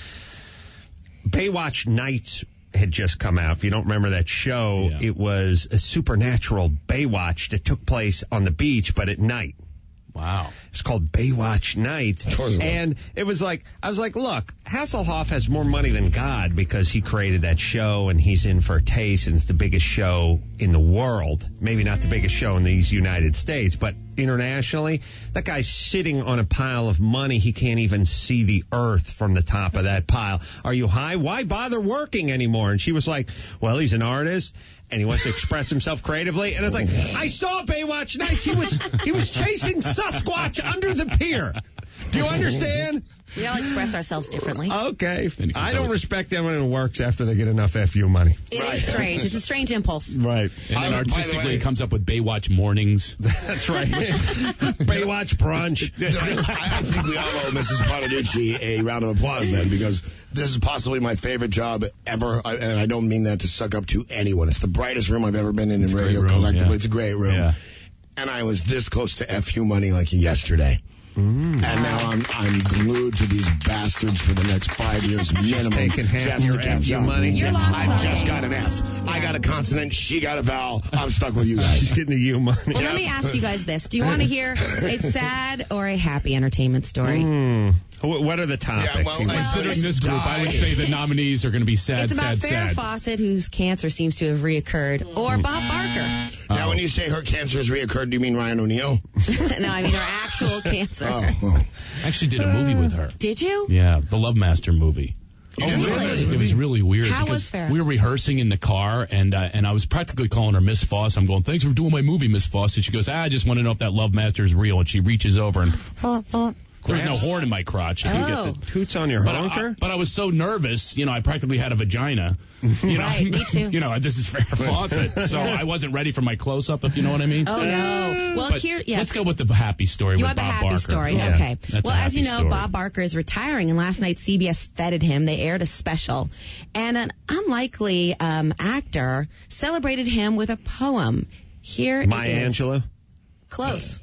Baywatch Nights had just come out. If you don't remember that show, Yeah. it was a supernatural Baywatch that took place on the beach, but at night. Wow. It's called Baywatch Nights. Of course it was. And it was like, I was like, look, Hasselhoff has more money than God because he created that show and he's in for a taste and it's the biggest show in the world. Maybe not the biggest show in these United States, but internationally, that guy's sitting on a pile of money. He can't even see the earth from the top of that pile. Are you high? Why bother working anymore? And she was like, well, he's an artist and he wants to express himself creatively. And it's like, I saw Baywatch Nights. He was he was chasing Sasquatch under the pier. Do you understand? We all express ourselves differently. Okay. Then he comes I out don't with- respect anyone who works after they get enough F U money. It is strange. It's a strange impulse. Right. And I then would- by the artistically, way- it comes up with Baywatch mornings. That's right. Baywatch brunch. I, I think we all owe Missus Bonaducci a round of applause then, because this is possibly my favorite job ever, I- and I don't mean that to suck up to anyone. It's the brightest room I've ever been in in a great radio room, collectively. yeah. It's a great room. Yeah. And I was this close to F U money like yesterday. And now I'm I'm glued to these bastards for the next five years minimum. taking half just your to keep F U up. money. Your loss I is just on got an F. I got a consonant. She got a vowel. I'm stuck with you She's guys. getting the U money. Well, let me ask you guys this. Do you want to hear a sad or a happy entertainment story? Hmm. Wh- What are the topics? Yeah, well, You- I- Considering this group, I would Die. say the nominees are going to be sad, It's about sad, Farrah sad. Fawcett, whose cancer seems to have reoccurred, or Bob Barker. Now, when you say her cancer has reoccurred, do you mean Ryan O'Neal? No, I mean her actual cancer. Oh, oh. I actually did a movie with her. Did you? Yeah, the Love Master movie. Oh, really? It was, it was really weird How because was Farrah? we were rehearsing in the car, and uh, and I was practically calling her Miss Foss. I'm going, thanks for doing my movie, Miss Foss. And she goes, ah, I just want to know if that Love Master is real. And she reaches over, and there's no horn in my crotch. I couldn't Oh. get the, Toots on your but, I, honker? but I was so nervous, you know, I practically had a vagina. You know, Right, me too. You know, this is Farrah Fawcett, so I wasn't ready for my close-up, if you know what I mean. Oh, no. Well, But here, yes. let's go with the happy story You with want the Bob happy Barker. story? Yeah. Okay. That's well, a as you happy know, story. Bob Barker is retiring, and last night C B S feted him. They aired a special, and an unlikely um, actor celebrated him with a poem. Here it Maya is. Angelou? Close.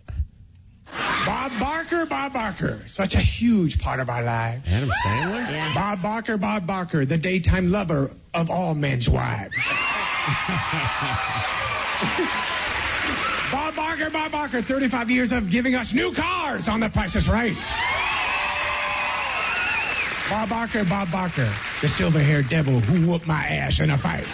Bob Barker, Bob Barker, such a huge part of our lives. Adam Sandler? Yeah. Bob Barker, Bob Barker, the daytime lover of all men's wives. Bob Barker, Bob Barker, thirty-five years of giving us new cars on The Price is Right. Bob Barker, Bob Barker, the silver-haired devil who whooped my ass in a fight.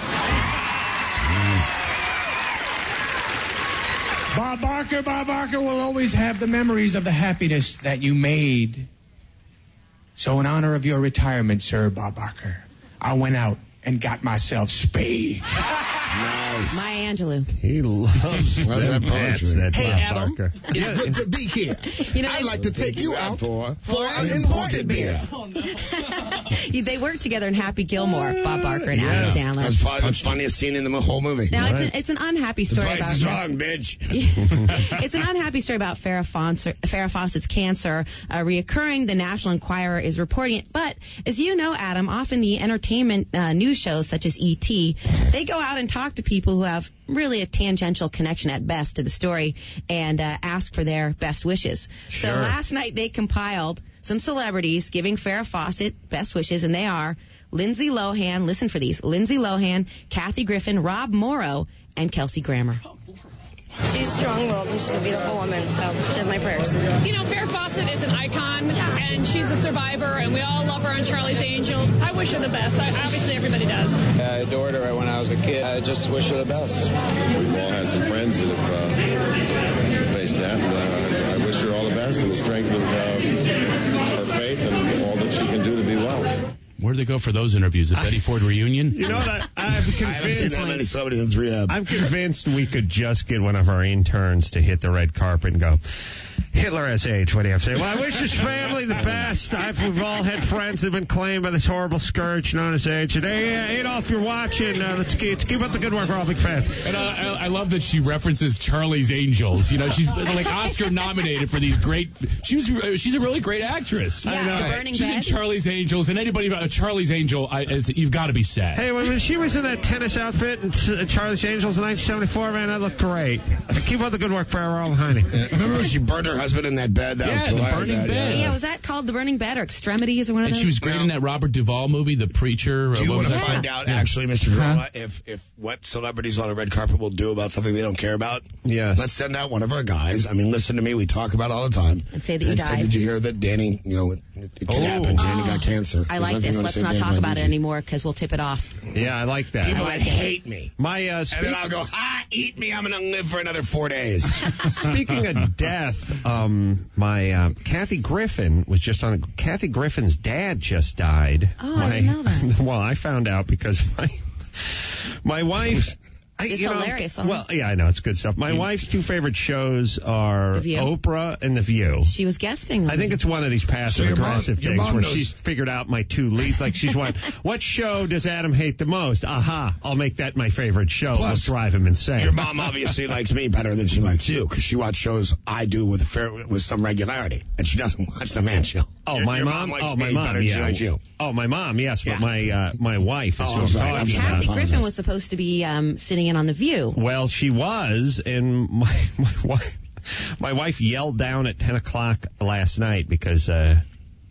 Bob Barker, Bob Barker will always have the memories of the happiness that you made. So in honor of your retirement, sir, Bob Barker, I went out and got myself spayed. Nice. Maya Angelou. He loves What's them that pants, poetry? that Hey, Bob Adam. Barker. It's good to be here. You know, I'd like to take you out for for an imported beer. they worked together in Happy Gilmore, Bob Barker and Yes. Adam Sandler. That's probably the funniest scene in the whole movie. Now, it's, Right. a, it's an unhappy The story price about is this. wrong, bitch. It's an unhappy story about Farrah, Fonser, Farrah Fawcett's cancer uh, reoccurring. The National Enquirer is reporting it. But as you know, Adam, often the entertainment uh, news shows such as E T, they go out and talk to people who have really a tangential connection at best to the story and uh, ask for their best wishes. Sure. So last night they compiled some celebrities giving Farrah Fawcett best wishes, and they are Lindsay Lohan, listen for these, Lindsay Lohan, Kathy Griffin, Rob Morrow, and Kelsey Grammer. She's strong-willed and she's a beautiful woman, so she has my prayers. You know, Farrah Fawcett is an icon, and she's a survivor, and we all love her on Charlie's Angels. I wish her the best. I, obviously, everybody does. I adored her when I was a kid. I just wish her the best. We've all had some friends that have uh, faced that, and uh, I wish her all the best and the strength of uh, her faith and all that she can do to be well. Where'd they go for those interviews? The Betty Ford reunion? You know what? I, I'm I haven't seen convinced. that many celebrities in rehab. I'm convinced we could just get one of our interns to hit the red carpet and go, Hitler has age. What do you have to say? Well, I wish his family the best. I've, we've all had friends that have been claimed by this horrible scourge known as age. And hey, uh, Adolf, you're watching. Uh, let's, keep, let's keep up the good work. We're all big fans. And uh, I, I love that she references Charlie's Angels. You know, she's been, like Oscar nominated for these great. She was. She's a really great actress. Yeah, I know. The Burning She's Bed. in Charlie's Angels, and anybody about a Charlie's Angel, I, it's, you've got to be sad. Hey, when she was in that tennis outfit in uh, Charlie's Angels in nineteen seventy-four, man, that looked great. Keep up the good work, Farrah. We're all behind you. Remember when she burned her husband in that bed? That Yeah, was the hilarious. burning Yeah, bed. Yeah, was that called The Burning Bed or Extremities or one of And those? she was great in that Robert Duvall movie, The Preacher. Do you what want was to that find called? out, actually, Mister Gorilla, if, if what celebrities on a red carpet will do about something they don't care about? Yes. Let's send out one of our guys. I mean, listen to me. We talk about it all the time. And say that you and say, died. did you hear that Danny, you know, it, it can Oh. happen. Danny got cancer. I There's like nothing this. you wanna Let's say to not Danny talk about it D J. anymore because we'll tip it off. Yeah, I like that. People I that like it. hate me. My, uh, And speak- then I'll go, ah, eat me. I'm going to live for another four days. Speaking of death, um, my uh, Kathy Griffin was just on. Kathy Griffin's dad just died. Oh, my, I didn't know that. Well, I found out because my my wife. I, It's you know, hilarious, alright. Well, yeah, I know it's good stuff. My wife's two favorite shows are The View. Oprah and The View. She was guesting on I think it. it's one of these passive So your mom- aggressive your things mom where knows- she's figured out my two leads. Like she's one. What show does Adam hate the most? Aha! I'll make that my favorite show. It'll Plus, drive him insane. Your mom obviously likes me better than she likes you because she watches shows I do with fair, with some regularity, and she doesn't watch The Man Show. Oh, Your- my your mom. likes Oh, my me mom. better than she Yeah. likes you. Oh, my mom. Yes, Yeah. but my uh, my wife is Oh, who I'm I'm sorry. talking I'm sorry. about. Kathy apologize. Griffin was supposed to be um, sitting in on The View. Well, she was, and my my wife, my wife yelled down at ten o'clock last night because uh,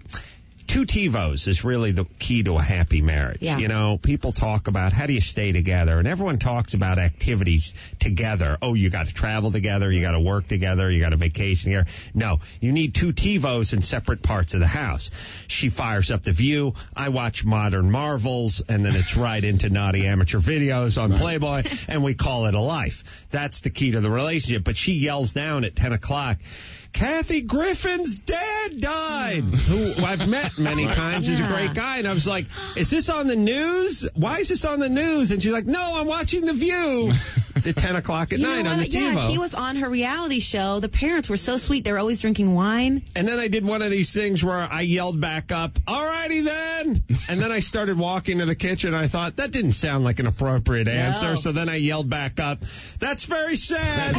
two TiVos is really the key to a happy marriage. Yeah. You know, people talk about how do you stay together, and everyone talks about activities together. Oh, you got to travel together, you got to work together, you got to vacation together. No, you need two TiVos in separate parts of the house. She fires up The View. I watch Modern Marvels, and then it's right into naughty amateur videos on Playboy, and we call it a life. That's the key to the relationship. But she yells down at ten o'clock, Kathy Griffin's dad died, who I've met many times. He's a Yeah. great guy. And I was like, is this on the news? Why is this on the news? And she's like, no, I'm watching The View at ten o'clock at You night know on the what? Yeah, TiVo. he was on her reality show. The parents were so sweet. They were always drinking wine. And then I did one of these things where I yelled back up, all righty then. And then I started walking to the kitchen. I thought, that didn't sound like an appropriate answer. No. So then I yelled back up, that's very sad.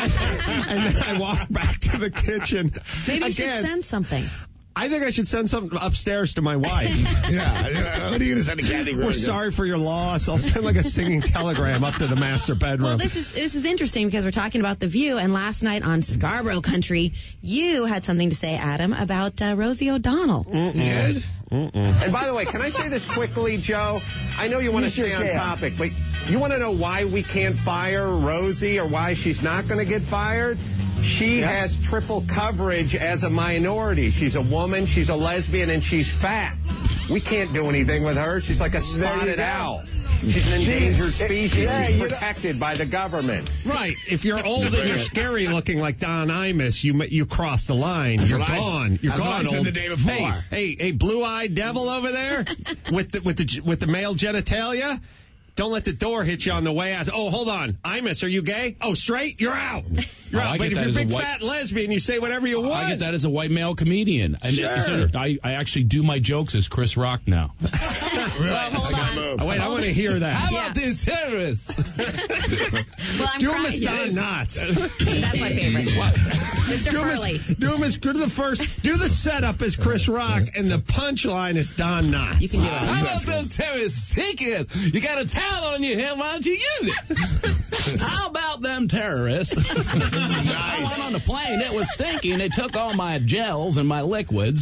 And then I walked back to the kitchen. Maybe you should Again, send something. I think I should send something upstairs to my wife. Yeah, yeah. What are you going to send to Kathy Griffin? We're sorry for your loss. I'll send like a singing telegram up to the master bedroom. Well, this is this is interesting because we're talking about The View, and last night on Scarborough Country, you had something to say, Adam, about uh, Rosie O'Donnell. Mm-mm. Mm-mm. And by the way, can I say this quickly, Joe? I know you want to You sure stay on can. topic, but you want to know why we can't fire Rosie or why she's not going to get fired? She Yeah. has triple coverage as a minority. She's a woman, she's a lesbian, and she's fat. We can't do anything with her. She's like a spotted go. owl. She's an endangered She- species. yeah, She's you know- protected by the government. Right. If you're old and you're scary looking like Don Imus, you you cross the line. You're what I gone. said- You're that's what gone. I said old. the day before. Hey, hey, hey, blue-eyed devil over there with the with the with the male genitalia. Don't let the door hit you on the way out. Oh, hold on. Imus, are you gay? Oh, straight? You're out. You're Oh, I out. But get if that you're as a big white- fat lesbian, you say whatever you want. I get that as a white male comedian. And Sure. so I, I actually do my jokes as Chris Rock now. Really? That's a good move. Oh, wait, I want to hear that. How Yeah. about this terrorist? Well, I'm Do him crying. as Don Knotts. That's my favorite. Mister Do him Furley. as, do him as do the first. Do the setup as Chris Rock, and the punchline is Don Knotts. You can do it. How about those terrorists? Take it. You got a towel on your head. Why don't you use it? How about them terrorists? I went on the plane. It was stinky, and they took all my gels and my liquids.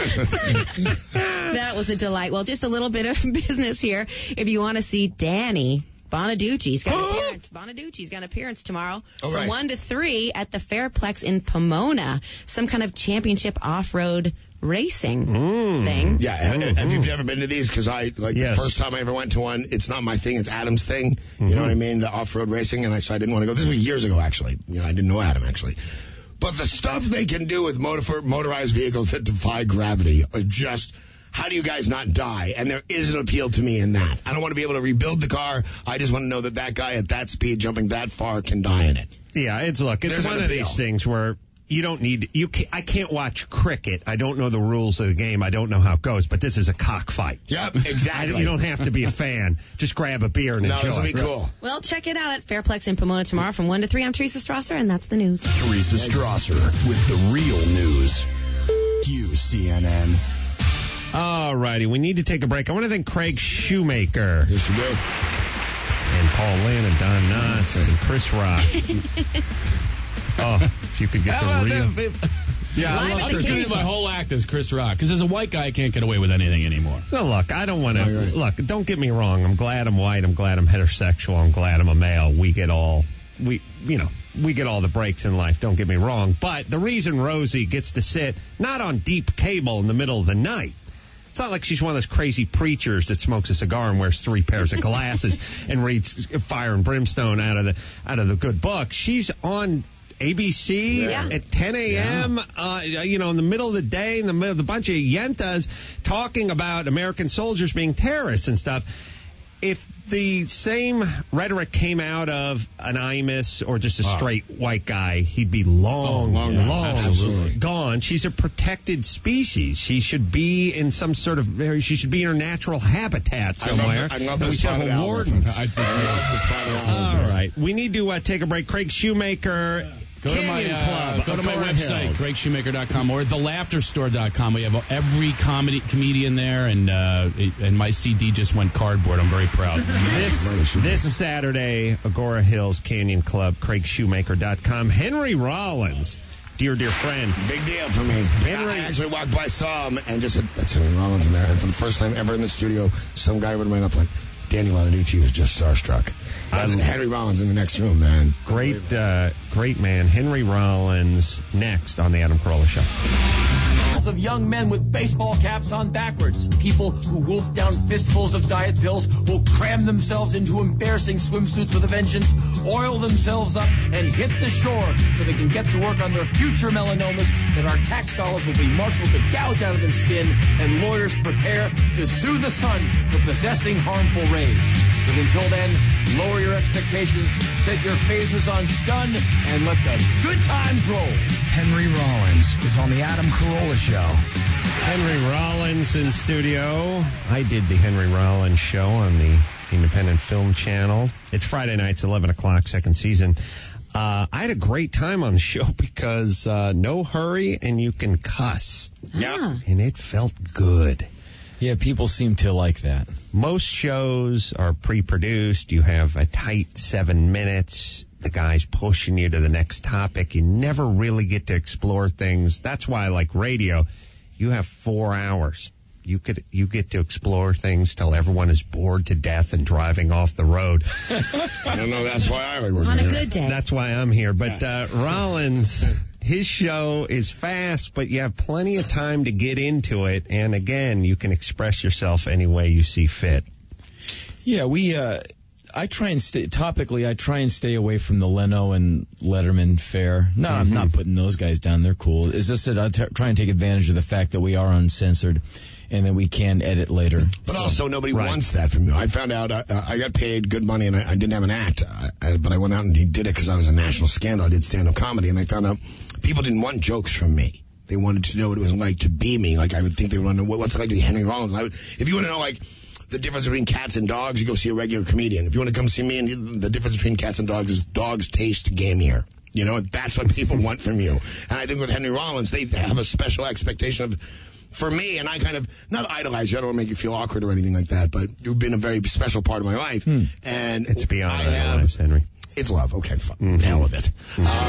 That was a delight. Well, just a little bit of business here. If you want to see Danny Bonaducci's got an appearance. Bonaducci's got an appearance tomorrow Oh, from right. one to three at the Fairplex in Pomona. Some kind of championship off-road racing thing. Yeah, have, have you ever been to these? Because I, like, Yes. the first time I ever went to one, it's not my thing, it's Adam's thing. You know what I mean? The off-road racing, and I, so I didn't want to go. This was years ago, actually. You know, I didn't know Adam, actually. But the stuff they can do with motor, motorized vehicles that defy gravity are just... How do you guys not die? And there is an appeal to me in that. I don't want to be able to rebuild the car. I just want to know that that guy at that speed jumping that far can die in it. Yeah, it's look, it's There's one an of appeal. these things where you don't need you. Can, I can't watch cricket. I don't know the rules of the game. I don't know how it goes. But this is a cockfight. Yep, exactly. I, you don't have to be a fan. Just grab a beer and No, enjoy. this will be cool. Well, check it out at Fairplex in Pomona tomorrow from one to three. I'm Teresa Strasser, and that's the news. Teresa Strasser with the real news. Q C N N. All righty, we need to take a break. I want to thank Craig Shoemaker Yes, you do. and Paul Lynn and Don Knotts and Chris Rock. Oh, if you could get How the about real. them? Yeah, I Live love at I'm the Chris. just King. doing my whole act as Chris Rock. Because as a white guy, I can't get away with anything anymore. No, look, I don't want to. No, you're right. Look, don't get me wrong. I'm glad I'm white. I'm glad I'm heterosexual. I'm glad I'm a male. We get all, we, you know, we get all the breaks in life. Don't get me wrong. But the reason Rosie gets to sit not on deep cable in the middle of the night. It's not like she's one of those crazy preachers that smokes a cigar and wears three pairs of glasses and reads Fire and Brimstone out of the out of the good book. She's on A B C Yeah. at ten a.m., uh, you know, in the middle of the day, in the middle of a bunch of yentas talking about American soldiers being terrorists and stuff. If the same rhetoric came out of an Imus or just a straight white guy, he'd be long, Oh, long long, gone. Absolutely. gone. She's a protected species. She should be in some sort of, she should be in her natural habitat somewhere. I love, I love And we this should have Spotted a Owl warden. reference. I think I love the Spotted Owl All reference. right. We need to uh, take a break. Craig Shoemaker. Go to my Canyon uh, Club. go to my Agora website, Hills. craig shoemaker dot com or the laughter store dot com. We have every comedy comedian there, and uh, and my C D just went cardboard. I'm very proud. This this Saturday, Agora Hills Canyon Club, craig shoemaker dot com. Henry Rollins, dear, dear friend. Big deal for me. Henry- I actually walked by, saw him, and just said, that's Henry Rollins in there. And for the first time ever in the studio, some guy would have been up like, Danny Bonaducci was just starstruck. That's Um, Henry Rollins in the next room, man. Great, uh, great man. Henry Rollins next on the Adam Carolla Show. Of young men with baseball caps on backwards. People who wolf down fistfuls of diet pills, will cram themselves into embarrassing swimsuits with a vengeance, oil themselves up, and hit the shore so they can get to work on their future melanomas that our tax dollars will be marshaled to gouge out of their skin, and lawyers prepare to sue the sun for possessing harmful rays. But until then, lower your expectations, set your phasers on stun, and let the good times roll. Henry Rollins is on the Adam Carolla Show. Henry Rollins in studio. I did the Henry Rollins Show on the Independent Film Channel. It's Friday nights, eleven o'clock, second season. Uh, I had a great time on the show because uh, no hurry and you can cuss. Yeah. And it felt good. Yeah, people seem to like that. Most shows are pre-produced. You have a tight seven minutes. The guy's pushing you to the next topic. You never really get to explore things. That's why I like radio. You have four hours. You could you get to explore things till everyone is bored to death and driving off the road. I don't know. That's why I work On a here. good day. That's why I'm here. But uh, Rollins, his show is fast, but you have plenty of time to get into it. And again, you can express yourself any way you see fit. Yeah, we. Uh, I try and stay topically. I try and stay away from the Leno and Letterman fare. No, I'm not putting those guys down. They're cool. It's just that I t- try and take advantage of the fact that we are uncensored, and then we can edit later. But So- also, nobody Right. wants that from you. I found out uh, I got paid good money, and I, I didn't have an act, I, I, but I went out and did it because I was a national scandal. I did stand-up comedy, and I found out people didn't want jokes from me. They wanted to know what it was like to be me. Like, I would think they would want to know what, what's it like to be Henry Rollins. And I would, if you want to know, like, the difference between cats and dogs, you go see a regular comedian. If you want to come see me, and you, the difference between cats and dogs is dogs taste gamier. You know, that's what people want from you. And I think with Henry Rollins, they have a special expectation of, for me, and I kind of, not idolize you, I don't want to make you feel awkward or anything like that, but you've been a very special part of my life. Hmm. And It's beyond I have, idolize, Henry. It's love. Okay, fuck. Mm-hmm. Hell with it.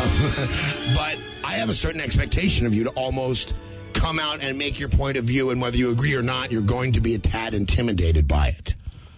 Uh, but I have a certain expectation of you to almost come out and make your point of view, and whether you agree or not, you're going to be a tad intimidated by it.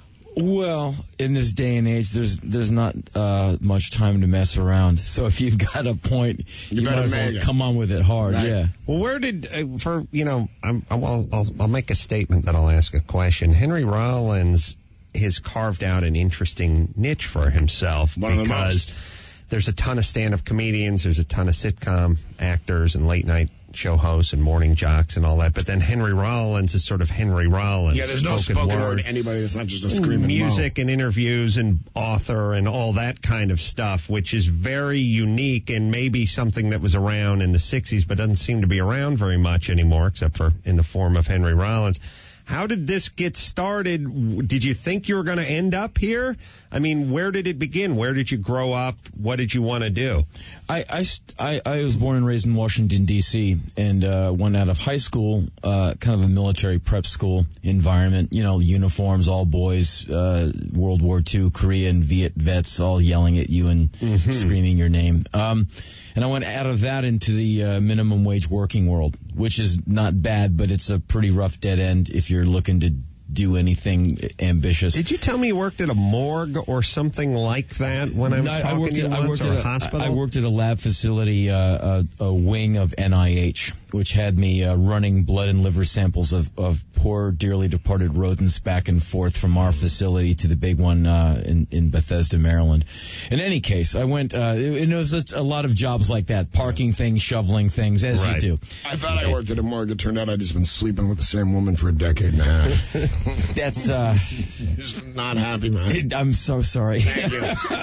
Well, in this day and age, there's there's not uh, much time to mess around. So if you've got a point, you, better might as well make it. come on with it hard. Right. Yeah. Well, where did, uh, for, you know, I'm, I'll, I'll, I'll make a statement, then I'll ask a question. Henry Rollins has carved out an interesting niche for himself One of the because there's a ton of stand-up comedians, there's a ton of sitcom actors and late-night show hosts and morning jocks and all that, but then Henry Rollins is sort of Henry Rollins. Yeah, there's no spoken word anybody that's not just a screaming music and interviews and author and all that kind of stuff, which is very unique and maybe something that was around in the sixties but doesn't seem to be around very much anymore, except for in the form of Henry Rollins. How did this get started? Did you think you were going to end up here? I mean, where did it begin? Where did you grow up? What did you want to do? I, I, st- I, I was born and raised in Washington, D C, and uh, went out of high school, uh, kind of a military prep school environment, you know, uniforms, all boys, uh, World War Two, Korean, Viet vets all yelling at you and Mm-hmm. screaming your name. Um, and I went out of that into the uh, minimum wage working world, which is not bad, but it's a pretty rough dead end if you're looking to do anything ambitious. Did you tell me you worked at a morgue or something like that when I was No, talking worked to you at, I once, worked or at a hospital? I worked at a lab facility, uh, a, a wing of N I H, which had me uh, running blood and liver samples of, of poor, dearly departed rodents back and forth from our facility to the big one uh, in, in Bethesda, Maryland. In any case, I went, uh, it, it was a, a lot of jobs like that, parking things, shoveling things, as Right. you do. I thought I worked at a morgue. It turned out I'd just been sleeping with the same woman for a decade and a half. That's... Uh, Just not happy, man. I'm so sorry. Thank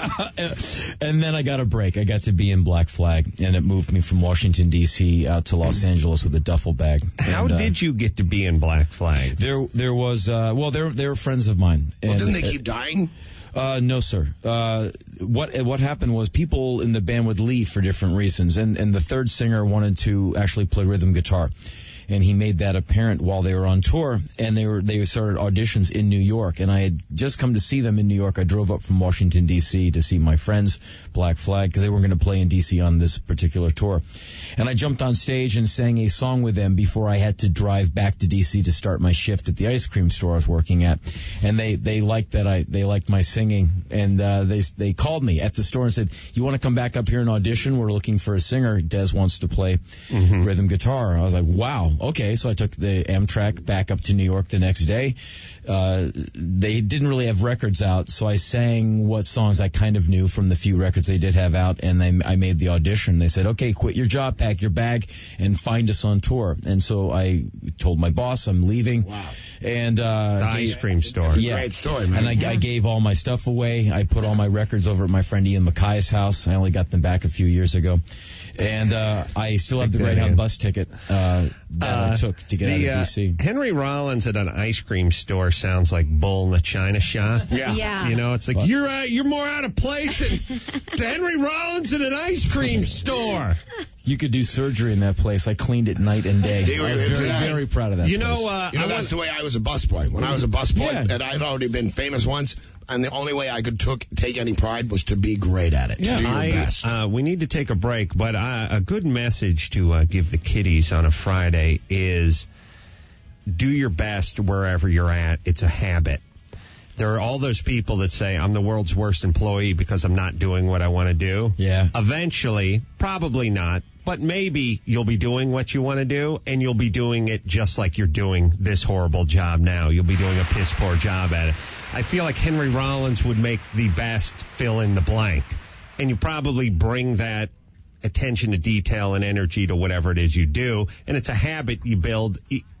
you. And then I got a break. I got to be in Black Flag, and it moved me from Washington, D C out to Los Angeles with a duffel bag. How And, uh, did you get to be in Black Flag? There, there was, uh, well, they they were friends of mine. Well, And, didn't they keep dying? Uh, no, sir. Uh, what what happened was people in the band would leave for different reasons, and and the third singer wanted to actually play rhythm guitar. And he made that apparent while they were on tour, and they were they started auditions in New York. And I had just come to see them in New York. I drove up from Washington, D C to see my friends, Black Flag, because they were going to play in D C on this particular tour. And I jumped on stage and sang a song with them before I had to drive back to D C to start my shift at the ice cream store I was working at. And they they liked that I they liked my singing, and uh, they they called me at the store and said, "You want to come back up here and audition? We're looking for a singer. Des wants to play Mm-hmm. rhythm guitar." I was like, "Wow." Okay, so I took the Amtrak back up to New York the next day. Uh, they didn't really have records out, so I sang what songs I kind of knew from the few records they did have out, and they, I made the audition. They said, "Okay, quit your job, pack your bag, and find us on tour." And so I told my boss I'm leaving. Wow. And uh, The ice cream store. That's a yeah. great story, man. And I, I gave all my stuff away. I put all my records over at my friend Ian Mackay's house. I only got them back a few years ago. And uh, I still have the Big Greyhound fan. bus ticket uh, that I Uh, took to get the, out of D C. Uh, Henry Rollins at an ice cream store sounds like Bull in a China shop. Yeah. Yeah. You know, it's like, you're uh, you're more out of place than, than Henry Rollins at an ice cream store. You could do surgery in that place. I cleaned it night and day. They were I was very, into that. very proud of that You place. know, uh, You know, I that's was, the way I was a busboy. When I was a busboy, Yeah. and I'd already been famous once, and the only way I could took, take any pride was to be great at it, Yeah, to do your I, best. uh, we need to take a break, but uh, a good message to uh, give the kiddies on a Friday is do your best wherever you're at. It's a habit. There are all those people that say, I'm the world's worst employee because I'm not doing what I want to do. Yeah. Eventually, probably not, but maybe you'll be doing what you want to do, and you'll be doing it just like you're doing this horrible job now. You'll be doing a piss poor job at it. I feel like Henry Rollins would make the best fill in the blank. And you probably bring that attention to detail and energy to whatever it is you do, and it's a habit you build.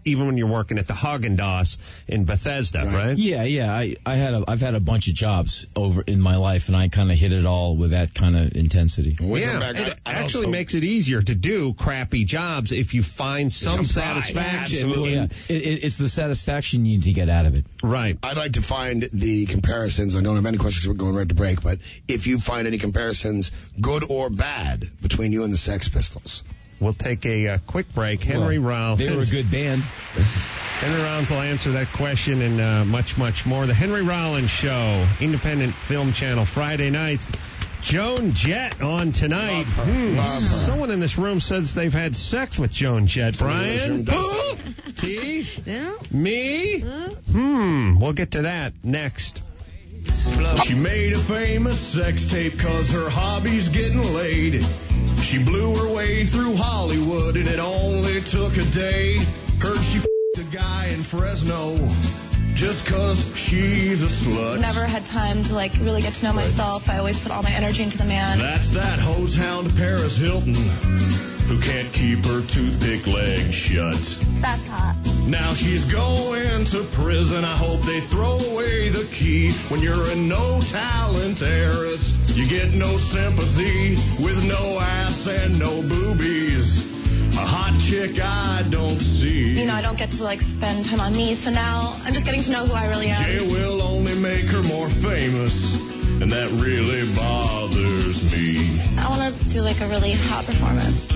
even when you're working at the Haagen-Dazs in Bethesda, right? Yeah, yeah. I, I had a, I've had a bunch of jobs over in my life, and I kind of hit it all with that kind of intensity. Yeah, back, it I- I actually also- makes it easier to do crappy jobs if you find some Some pride. satisfaction. Well, in- yeah. It, it, it's the satisfaction you need to get out of it. Right. I'd like to find the comparisons. I don't have any questions. We're going right to break, but if you find any comparisons, good or bad, between you and the Sex Pistols. We'll take a uh, quick break. Henry Well, Rollins. They were a good band. Henry Rollins will answer that question and uh, much, much more. The Henry Rollins Show, Independent Film Channel, Friday nights. Joan Jett on tonight. Love her. Hmm. Love her. Someone in this room says they've had sex with Joan Jett. Someone in this room Brian? does Who? T? No? Me? Huh? Hmm. We'll get to that next. She made a famous sex tape cause her hobby's getting laid. She blew her way through Hollywood and it only took a day. Heard she f***ed a guy in Fresno just cause she's a slut. Never had time to like really get to know myself. I always put all my energy into the man. That's that hose hound Paris Hilton who can't keep her toothpick leg shut. That's hot. Now she's going to prison. I hope they throw away the key. When you're a no-talent heiress, you get no sympathy with no ass and no boobies. A hot chick I don't see. You know, I don't get to like spend time on me, so now I'm just getting to know who I really am. Jay will only make her more famous, and that really bothers me. I want to do like a really hot performance.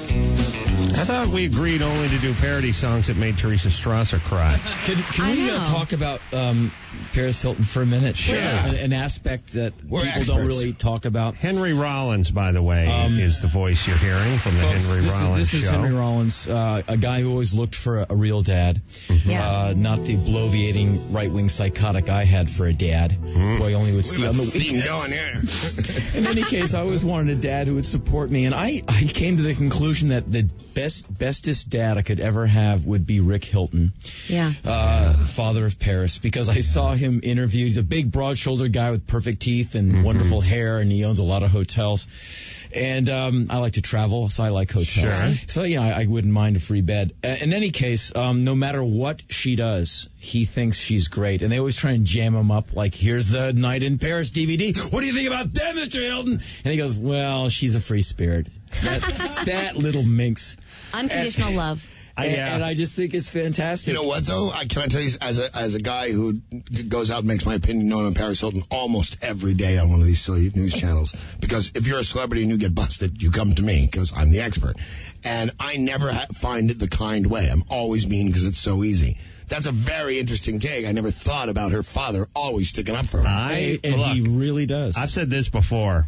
I thought we agreed only to do parody songs that made Teresa Strasser cry. Can, can I we uh, know. talk about um, Paris Hilton for a minute? Sure. An, an aspect that We're people experts. don't really talk about. Henry Rollins, by the way, Um, is the voice you're hearing from the Folks, Henry this Rollins is, this is Show. Henry Rollins, uh, a guy who always looked for a, a real dad, Yeah. uh, not the bloviating right-wing psychotic I had for a dad, who I only would see on the Theme weekends. going here. In any case, I always wanted a dad who would support me, and I, I came to the conclusion that the best bestest dad I could ever have would be Rick Hilton, Yeah. uh, father of Paris, because I saw him interviewed. He's a big, broad-shouldered guy with perfect teeth and wonderful hair, and he owns a lot of hotels. And um, I like to travel, so I like hotels. Sure. So, yeah, I, I wouldn't mind a free bed. Uh, in any case, um, no matter what she does, he thinks she's great. And they always try and jam him up, like, here's the Night in Paris D V D. What do you think about that, Mister Hilton? And he goes, well, she's a free spirit. That, that little minx. Unconditional love. And, yeah. and I just think it's fantastic. You know what, though? I Can I tell you, as a as a guy who goes out and makes my opinion known on Paris Hilton almost every day on one of these silly news channels, because if you're a celebrity and you get busted, you come to me because I'm the expert. And I never ha- find it the kind way. I'm always mean because it's so easy. That's a very interesting take. I never thought about her father always sticking up for her. I, and look, he really does. I've said this before.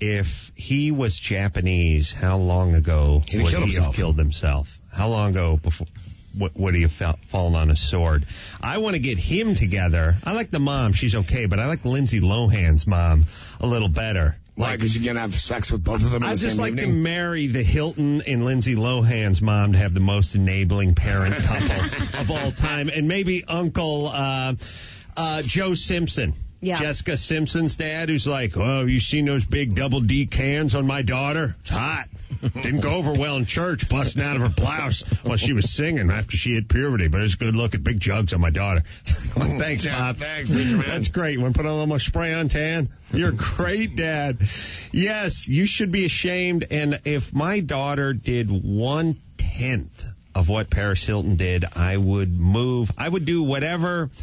If he was Japanese, how long ago He'd have would killed he himself. have killed himself? How long ago before would, would he have fell, fallen on a sword? I want to get him together. I like the mom. She's okay, but I like Lindsay Lohan's mom a little better. Why? Because you're going to have sex with both of them in I'd the just same like to evening? marry the Hilton and Lindsay Lohan's mom to have the most enabling parent couple of all time. And maybe Uncle uh, uh, Joe Simpson. Yeah. Jessica Simpson's dad, who's like, oh, have you seen those big double D cans on my daughter? It's hot. Didn't go over well in church, busting out of her blouse while she was singing after she hit puberty. But it's good looking, big jugs on my daughter. Like, thanks, Yeah, Bob. thanks, rich man. That's great. Want to put on a little more spray on tan? You're a great dad. Yes, you should be ashamed. And if my daughter did one tenth of what Paris Hilton did, I would move. I would do whatever.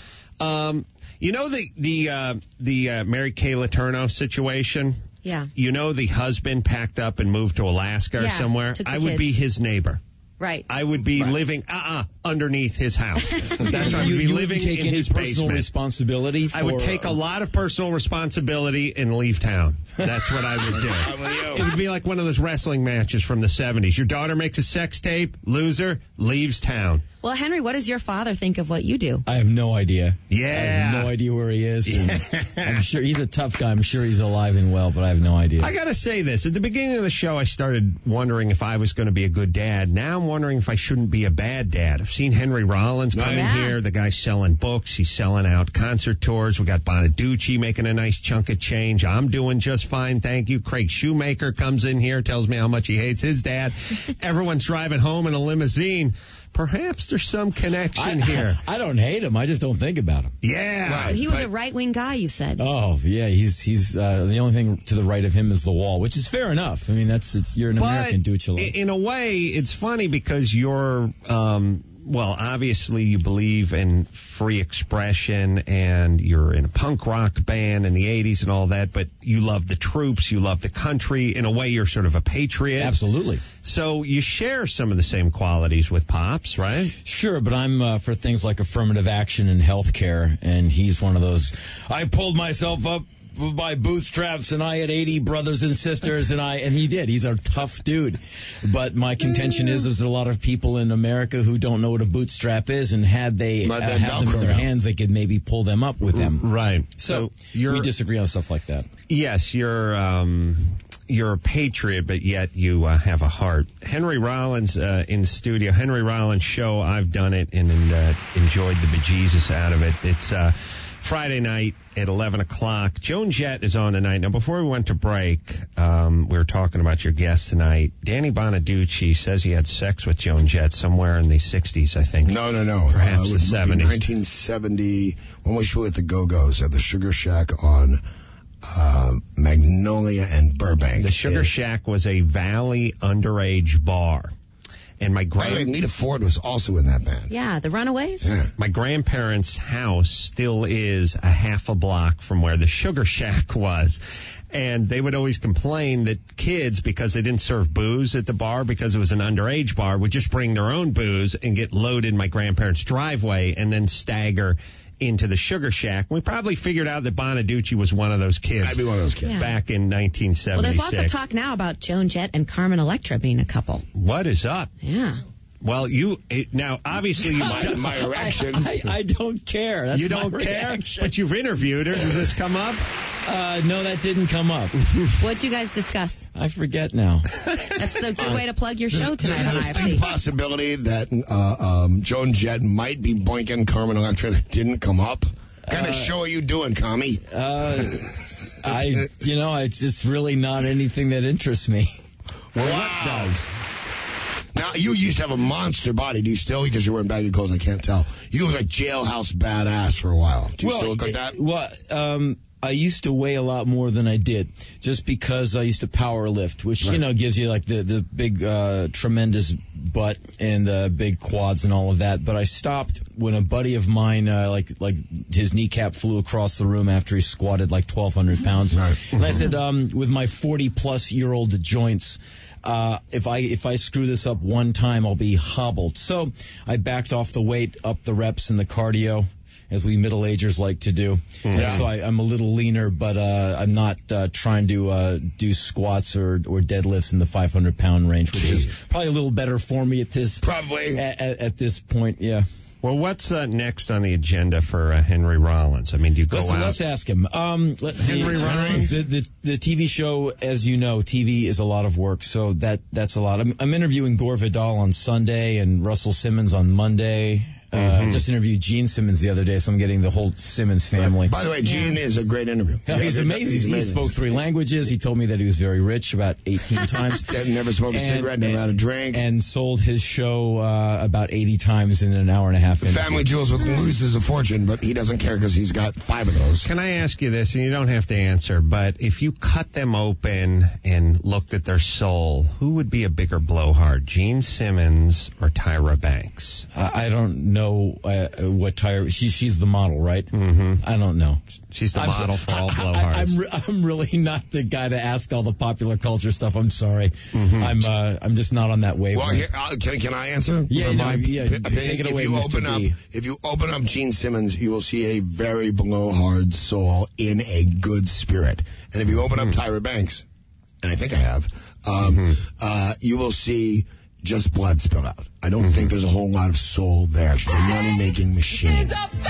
Um, you know the the uh, the uh, Mary Kay Letourneau situation. Yeah. You know the husband packed up and moved to Alaska or Yeah, somewhere. took the I would kids. be his neighbor. Right. I would be Right. living uh uh underneath his house. That's what I would you, be you living would take in any his personal basement. responsibility for, I would take a lot of personal responsibility and leave town. That's what I would do. I'm with you. It would be like one of those wrestling matches from the seventies. Your daughter makes a sex tape, loser, leaves town. Well, Henry, what does your father think of what you do? I have no idea. Yeah. I have no idea where he is. and I'm sure he's a tough guy. I'm sure he's alive and well, but I have no idea. I got to say this. At the beginning of the show, I started wondering if I was going to be a good dad. Now I'm wondering if I shouldn't be a bad dad. I've seen Henry Rollins come Yeah. in here. The guy's selling books. He's selling out concert tours. We got Bonaducci making a nice chunk of change. I'm doing just fine, thank you. Craig Shoemaker comes in here, tells me how much he hates his dad. Everyone's driving home in a limousine. perhaps there's some connection I, here. I, I don't hate him. I just don't think about him. Yeah. He was a right-wing guy, you said. Oh, yeah. He's he's uh, the only thing to the right of him is the wall, which is fair enough. I mean, that's it's you're an But American. Do what you like. in a way, it's funny because you're, um, well, obviously you believe in free expression and you're in a punk rock band in the eighties and all that, but you love the troops, you love the country. In a way, you're sort of a patriot. Absolutely. So you share some of the same qualities with Pops, right? Sure, but I'm uh, for things like affirmative action and healthcare, and he's one of those. I pulled myself up by bootstraps, and I had eighty brothers and sisters, and I and he did. He's a tough dude. But my contention is, there's a lot of people in America who don't know what a bootstrap is, and had they uh, had them in their hands, they could maybe pull them up with them. Right. So, So you're- we disagree on stuff like that. Yes, you're um, you're a patriot, but yet you uh, have a heart. Henry Rollins uh, in studio. Henry Rollins show. I've done it and, and uh, enjoyed the bejesus out of it. It's uh, Friday night at eleven o'clock. Joan Jett is on tonight. Now, before we went to break, um, we were talking about your guest tonight. Danny Bonaducci says he had sex with Joan Jett somewhere in the sixties, I think. No, no, no. Perhaps Uh, the it would be seventies. nineteen seventy, when we were at the Go-Go's at the Sugar Shack on uh, Magnolia and Burbank. The Sugar Shack was a Valley underage bar. And my By the way, grand Nita Ford was also in that band. Yeah, the Runaways. Yeah. my grandparents' house still is a half a block from where the Sugar Shack was. And they would always complain that kids, because they didn't serve booze at the bar because it was an underage bar, would just bring their own booze and get loaded in my grandparents' driveway and then stagger into the Sugar Shack. We probably figured out that Bonaducci was one of those kids. I'd be one of those kids. Yeah. Back in nineteen Well, seventy-six. there's lots of talk now about Joan Jett and Carmen Electra being a couple. What is up? Yeah. Well, you it, now obviously you My, my erection. I, I don't care. That's you my don't care, reaction. but you've interviewed her. Does this come up? Uh, no, that didn't come up. What'd you guys discuss? I forget now. That's a good way to plug your show tonight There's a on I F distinct C. possibility that uh, um, Joan Jett might be boinking Carmen Electra that didn't come up. What kind Uh, of show are you doing, Commie? Uh, I, you know, it's, it's really not anything that interests me. Well, what does? Now, you used to have a monster body. Do you still? Because you're wearing baggy clothes, I can't tell. You look like jailhouse badass for a while. Do you still look like that? Well, um, I used to weigh a lot more than I did, just because I used to power lift, which, you Right. know, gives you like the, the big, uh, tremendous butt and the big quads and all of that. But I stopped when a buddy of mine, uh, like, like his kneecap flew across the room after he squatted like twelve hundred pounds. Right. And I said, um, with my forty plus year old joints, Uh, if I if I screw this up one time, I'll be hobbled. So I backed off the weight, up the reps and the cardio, as we middle-agers like to do. Yeah. So I, I'm a little leaner, but uh, I'm not uh, trying to uh, do squats or, or deadlifts in the five hundred pound range, which is probably a little better for me at this Probably. at, at, at this point. Yeah. Well, what's uh, next on the agenda for uh, Henry Rollins? I mean, do you go Let's, out? let's ask him. Um, let, Henry the, Rollins? The, the, the T V show, as you know, T V is a lot of work, so that that's a lot. I'm, I'm interviewing Gore Vidal on Sunday and Russell Simmons on Monday. Uh, Mhm. Just interviewed Gene Simmons the other day, so I'm getting the whole Simmons family. By the way, Gene is a great interview. Yeah, he's amazing. He spoke three languages. He told me that he was very rich, about eighteen times. Never smoked a cigarette, never had a drink. And sold his show uh, about eighty times in an hour and a half. interview. Family Jewels with loses a fortune, but he doesn't care because he's got five of those. Can I ask you this, and you don't have to answer, but if you cut them open and looked at their soul, who would be a bigger blowhard, Gene Simmons or Tyra Banks? I I don't know uh, what Tyra. She, she's the model, right? Mm-hmm. I don't know. She's the I'm so- model for all I, I, blowhards. I'm, re- I'm really not the guy to ask all the popular culture stuff. I'm sorry. Mhm. I'm uh, I'm just not on that wave. Well, here, uh, can, can I answer? Yeah, For no, my yeah, p- opinion? take it away, if you Mister open B. up, if you open up Gene Simmons, you will see a very blowhard soul in a good spirit. And if you open up Tyra Banks, and I think I have, um, uh, you will see just blood spill out. I don't think there's a whole lot of soul there. She's a money-making machine.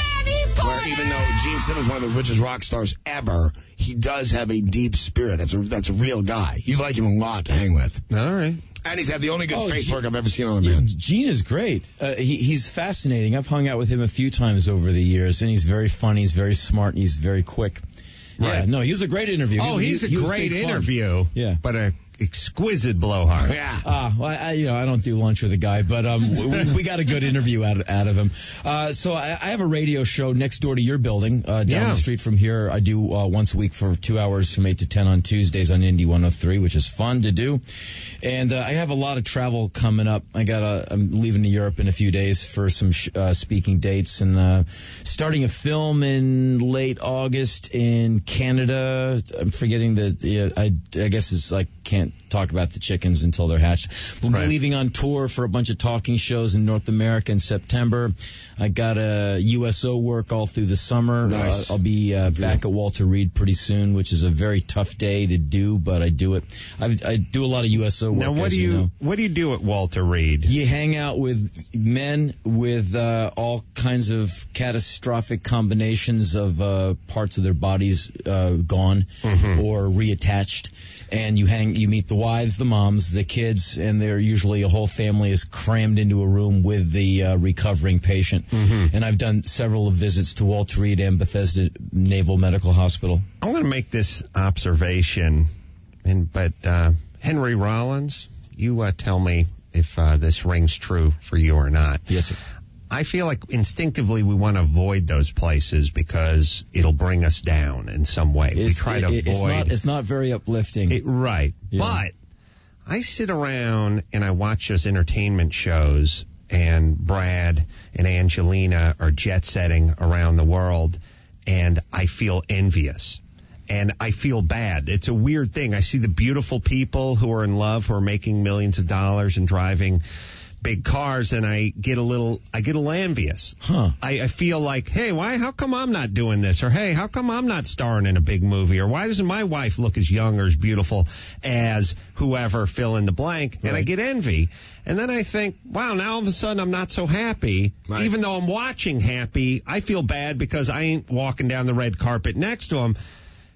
Where even though Gene Simmons is one of the richest rock stars ever, he does have a deep spirit. That's a that's a real guy. You like him a lot to hang with. All right. And he's had the only good Oh, face Gene- work I've ever seen on a man. Gene is great. Uh, he, he's fascinating. I've hung out with him a few times over the years, and he's very funny. He's very smart, and he's very quick. Yeah, Right. no, he was a great interview. Oh, He he's was- a he was great big fun. interview. Yeah. But a exquisite blowhard. Yeah. Uh, well, I, you know, I don't do lunch with a guy, but um, we, we got a good interview out of, out of him. Uh, so I, I have a radio show next door to your building, uh, down Yeah. the street from here. I do uh, once a week for two hours from eight to ten on Tuesdays on Indy one oh three, which is fun to do. And uh, I have a lot of travel coming up. I got a, I'm leaving to Europe in a few days for some sh- uh, speaking dates, and uh, starting a film in late August in Canada. I'm forgetting the, yeah, I, I guess it's like can't talk about the chickens until they're hatched. We'll Right. be leaving on tour for a bunch of talking shows in North America in September. I got a U S O work all through the summer. Nice. Uh, I'll be uh, back at Walter Reed pretty soon, which is a very tough day to do, but I do it. I, I do a lot of U S O work. Now, what as do you, you know. what do you do at Walter Reed? You hang out with men with uh, all kinds of catastrophic combinations of uh, parts of their bodies uh, gone Mhm. or reattached, and you hang, you meet the wives, the moms, the kids, and they're usually a whole family is crammed into a room with the uh, recovering patient. Mhm. And I've done several visits to Walter Reed and Bethesda Naval Medical Hospital. I want to make this observation, and but uh, Henry Rollins, you uh, tell me if uh, this rings true for you or not. Yes, sir. I feel like instinctively we want to avoid those places because it'll bring us down in some way. we It's, try to it- avoid it's not, it's not very uplifting. it. Right. Yeah. But I sit around and I watch those entertainment shows, and Brad and Angelina are jet setting around the world, and I feel envious. And I feel bad. It's a weird thing. I see the beautiful people who are in love, who are making millions of dollars and driving big cars, and I get a little, I get a little envious. Huh. I, I feel like, hey, why, how come I'm not doing this? Or, hey, how come I'm not starring in a big movie? Or why doesn't my wife look as young or as beautiful as whoever, fill in the blank? And I Right. get envy. And then I think, wow, now all of a sudden I'm not so happy. Right. Even though I'm watching happy, I feel bad because I ain't walking down the red carpet next to him.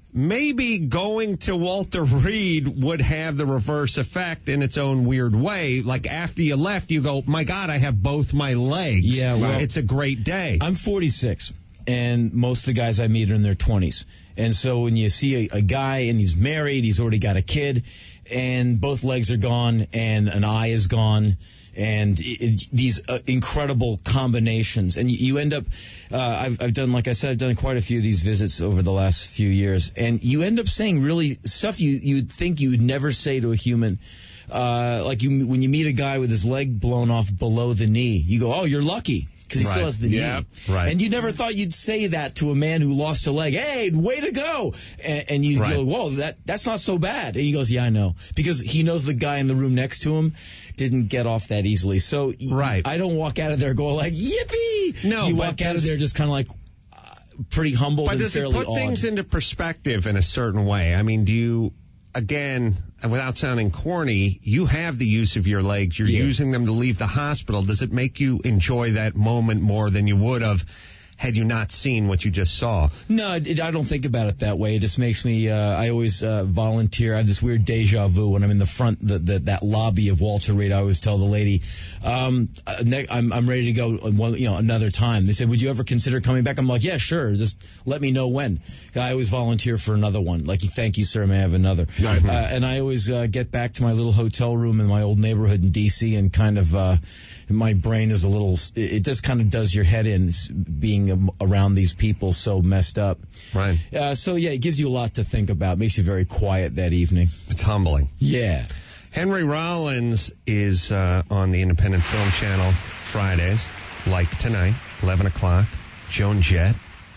Maybe going to Walter Reed would have the reverse effect in its own weird way. Like after you left, you go, my God, I have both my legs. Yeah, well, it's a great day. I'm forty-six, and most of the guys I meet are in their twenties. And so when you see a, a guy and he's married, he's already got a kid, and both legs are gone, and an eye is gone, and it, it, these uh, incredible combinations, and you, you end up. Uh, I've, I've done, like I said, I've done quite a few of these visits over the last few years, and you end up saying really stuff you you'd think you would never say to a human. Uh, like you, when you meet a guy with his leg blown off below the knee, you go, "Oh, you're lucky." Because he Right. still has the Yep. knee. Right. And you never thought you'd say that to a man who lost a leg. Hey, way to go. And, and you Right. go, whoa, that, that's not so bad. And he goes, yeah, I know. Because he knows the guy in the room next to him didn't get off that easily. So y- Right. I don't walk out of there going like, yippee. No, You but walk out of does- there just kind of like uh, pretty humbled But and does it fairly put awed. things into perspective in a certain way? I mean, do you, again, and without sounding corny, you have the use of your legs. You're Yeah. using them to leave the hospital. Does it make you enjoy that moment more than you would have had you not seen what you just saw? No, it, I don't think about it that way. It just makes me, uh, I always uh, volunteer. I have this weird deja vu when I'm in the front, the, the, that lobby of Walter Reed. I always tell the lady, um, uh, ne- I'm, I'm ready to go one, you know, another time. They said, would you ever consider coming back? I'm like, yeah, sure. Just let me know when. I always volunteer for another one. Like, thank you, sir. May I have another? Uh, and I always uh, get back to my little hotel room in my old neighborhood in D C and kind of, uh, my brain is a little, it just kind of does your head in being um, around these people so messed up. Right. Uh, so, yeah, it gives you a lot to think about. Makes you very quiet that evening. It's humbling. Yeah. Henry Rollins is uh, on the Independent Film Channel Fridays, like tonight, eleven o'clock. Joan Jett,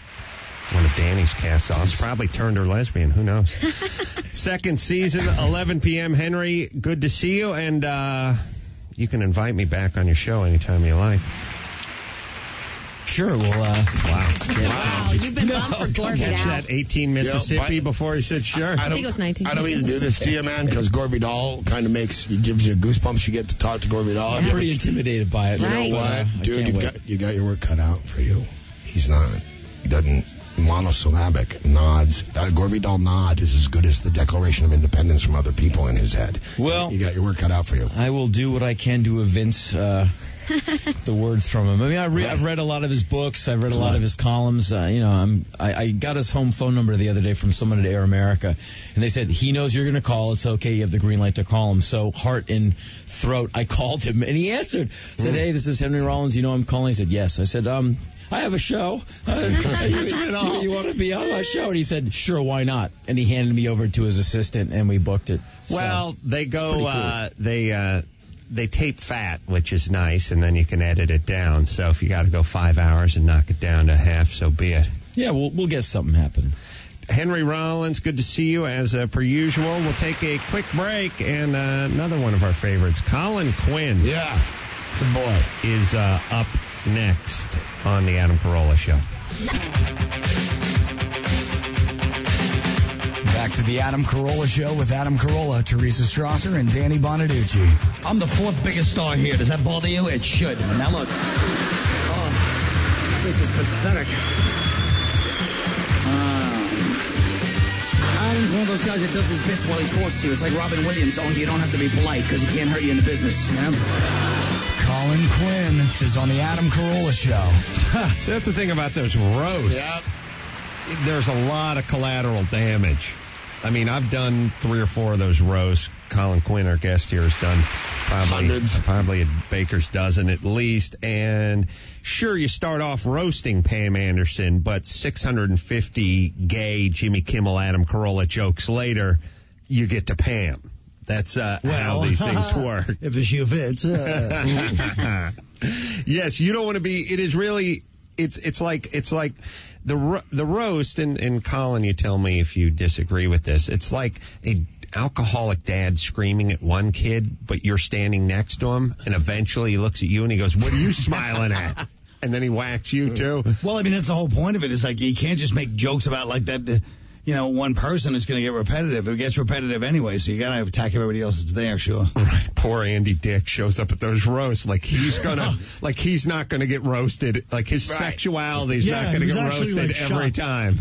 one of Danny's cast-offs, probably turned her lesbian. Who knows? Second season, eleven p.m. Henry, good to see you, and uh, you can invite me back on your show anytime you like. Sure, well, uh, wow. Wow, you've been bummed for Gorby Catch now. that eighteen Mississippi Yeah, but- before he said sure. I think it was nineteen. I don't mean to do this to you, man, because Gorby Dahl kind of makes, it gives you goosebumps. You get to talk to Gorby Dahl. I'm pretty intimidated by it. You know Right. what, Uh, I dude? can't You've wait. got, you got your work cut out for you. He's not. He doesn't. Monosyllabic nods. That Gorby Dahl nod is as good as the Declaration of Independence from other people in his head. Well, you got your work cut out for you. I will do what I can to evince uh, the words from him. I mean, I re- I've read a lot of his books. I've read a lot of his columns. Uh, you know, I'm, I, I got his home phone number the other day from someone at Air America, and they said, he knows you're going to call. It's okay. You have the green light to call him. So heart in throat, I called him, and he answered. Said, hey, this is Henry Rollins. You know I'm calling? He said, yes. I said, um, I have a show. Uh, you, you, you want to be on my show? And he said, sure, why not? And he handed me over to his assistant, and we booked it. Well, so, they go, cool. uh, they, uh, they tape fat, which is nice, and then you can edit it down. So if you got to go five hours and knock it down to half, so be it. Yeah, we'll, we'll get something happening. Henry Rollins, good to see you as uh, per usual. We'll take a quick break, and uh, another one of our favorites, Colin Quinn. Yeah, good boy. Is uh, up next on the Adam Carolla Show. Back to the Adam Carolla Show with Adam Carolla, Teresa Strasser, and Danny Bonaducci. I'm the fourth biggest star here. Does that bother you? It should. Now look. Oh, this is pathetic. Uh, Adam's one of those guys that does his bits while he talks to you. It's like Robin Williams, only you don't have to be polite because he can't hurt you in the business, you know? Colin Quinn is on the Adam Carolla Show. So that's the thing about those roasts. Yep. There's a lot of collateral damage. I mean, I've done three or four of those roasts. Colin Quinn, our guest here, has done probably, Hundreds. probably a baker's dozen at least. And sure, you start off roasting Pam Anderson, but six hundred fifty gay Jimmy Kimmel, Adam Carolla jokes later, you get to Pam. That's uh, how these things work. If the shoe fits. Uh. Yes, you don't want to be. It is really. It's it's like it's like the ro- the roast. And, and Colin, you tell me if you disagree with this. It's like a alcoholic dad screaming at one kid, but you're standing next to him, and eventually he looks at you and he goes, "What are you smiling at?" And then he whacks you too. Well, I mean, that's the whole point of it. Is like you can't just make jokes about like that. Uh, you know, one person is going to get repetitive. It gets repetitive anyway, so you got to attack everybody else that's there, sure. Right. Poor Andy Dick shows up at those roasts like he's gonna, like he's not gonna get roasted. Like his right. sexuality's yeah, not gonna get roasted like every shocked. time.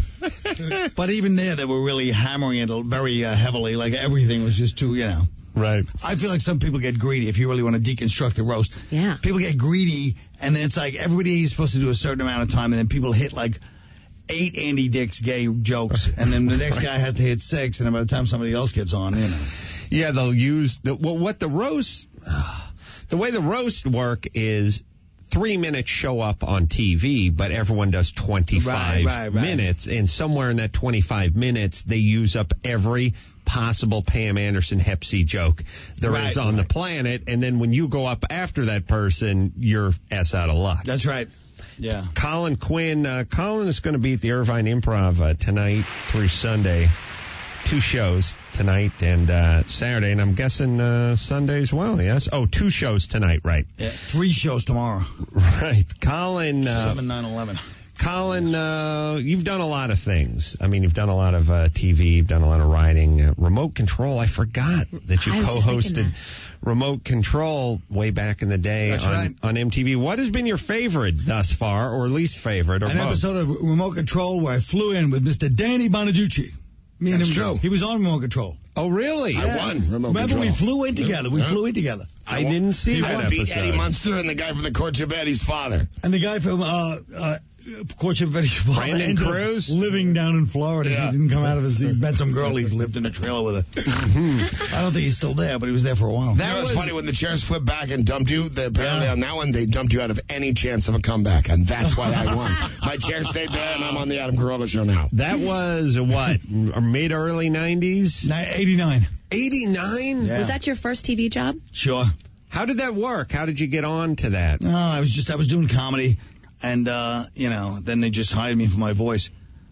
But even there, they were really hammering it very uh, heavily. Like everything was just too, you know. Right. I feel like some people get greedy if you really want to deconstruct the roast. Yeah. People get greedy, and then it's like everybody is supposed to do a certain amount of time, and then people hit like eight Andy Dick's gay jokes, and then the next guy has to hit six, and then by the time somebody else gets on, you know. Yeah, they'll use the well, what the roast. Uh, the way the roast work is three minutes show up on T V, but everyone does twenty-five right, right, right. minutes, and somewhere in that twenty-five minutes, they use up every possible Pam Anderson Hep C joke there right, is on right. the planet, and then when you go up after that person, you're ass out of luck. That's right. Yeah. Colin Quinn. Uh, Colin is going to be at the Irvine Improv uh, tonight through Sunday. Two shows tonight and uh, Saturday, and I'm guessing uh, Sunday as well, yes? Oh, two shows tonight, right. Yeah, three shows tomorrow. Right. Colin. Uh, seven, nine, eleven. Colin, uh, you've done a lot of things. I mean, you've done a lot of uh, T V, you've done a lot of writing. Uh, Remote Control, I forgot that you co-hosted Remote Control way back in the day That's on, right. on M T V. What has been your favorite thus far, or least favorite, or An both? episode of Remote Control where I flew in with Mister Danny Bonaducci. Me and That's him, true. He was on Remote Control. Oh, really? I won Remote Remember, Control. we flew in together. We Yeah. flew in together. I didn't see I that beat episode. Eddie Munster and the guy from the Court of Eddie's father. And the guy from uh, uh, Corchevetti's father Brandon ended up Cruz? living down in Florida. Yeah. He didn't come out of his. He met some girl. He lived in a trailer with her. I don't think he's still there, but he was there for a while. That you know, was funny when the chairs flipped back and dumped you. The, apparently on that one, they dumped you out of any chance of a comeback, and that's why I won. My chair stayed there, and I'm on the Adam Carolla Show now. That was what, mid early nineties? eighty-nine. eighty-nine? Yeah. Was that your first T V job? Sure. How did that work? How did you get on to that? No, I was just I was doing comedy, and uh, you know, then they just hired me for my voice.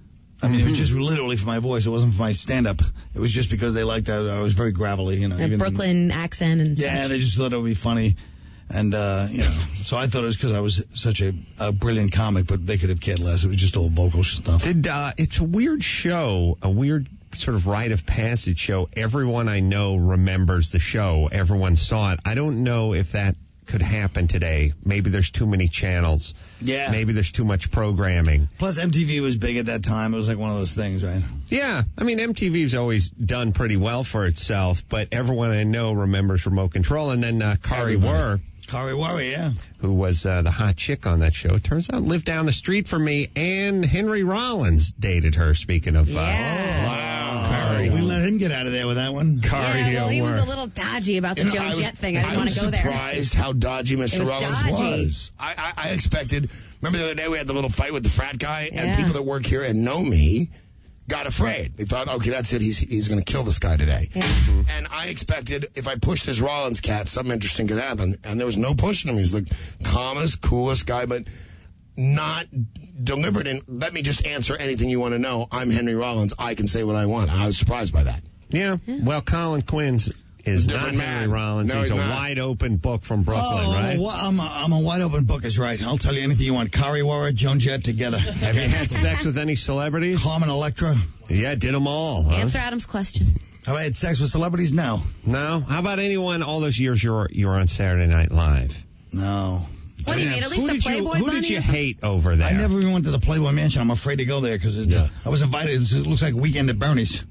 I mean, mm-hmm. it was just literally for my voice. It wasn't for my stand-up. It was just because they liked that I was very gravelly, you know. A even, Brooklyn accent and yeah, such. they just thought it would be funny, and uh, you know, so I thought it was because I was such a, a brilliant comic, but they could have cared less. It was just all vocal stuff. Did uh, it's a weird show, a weird sort of rite of passage show. Everyone I know remembers the show. Everyone saw it. I don't know if that could happen today. Maybe there's too many channels. Yeah. Maybe there's too much programming. Plus, M T V was big at that time. It was like one of those things, right? Yeah. I mean, M T V's always done pretty well for itself, but everyone I know remembers Remote Control. And then uh, Kari Wurr. Kari Worry, yeah. who was uh, the hot chick on that show. It turns out lived down the street from me, and Henry Rollins dated her, speaking of... Uh, Yeah. Wow. Kari. We let him get out of there with that one. Kari Yeah, well, he was Worry. a little dodgy about the You know, Joan I was- Jett thing. I didn't want to go was there. surprised how dodgy Mister It was Rollins dodgy. was. I, I, I expected. Remember the other day we had the little fight with the frat guy, Yeah. and people that work here and know me got afraid. They thought, okay, that's it. He's he's going to kill this guy today. Yeah. And I expected if I pushed this Rollins cat, something interesting could happen. And there was no pushing him. He's the calmest, coolest guy, but not deliberate. And let me just answer anything you want to know. I'm Henry Rollins. I can say what I want. I was surprised by that. Yeah. Well, Colin Quinn's is not Different Henry man. Rollins. No, he's, he's a not. wide open book from Brooklyn, Oh, right? I'm, a, wi- I'm, a, I'm a wide open book is right. I'll tell you anything you want. Kari Worry, Joan Jett together. Have you had sex with any celebrities? Carmen Electra. Yeah, did them all. Huh? Answer Adam's question. Have I had sex with celebrities? No. No? How about anyone all those years you were, you were on Saturday Night Live? No. What do you mean? At least Who a did you, Playboy who bunny did you or something? hate over there? I never even went to the Playboy Mansion. I'm afraid to go there because Yeah. I was invited. It looks like a weekend at Bernie's.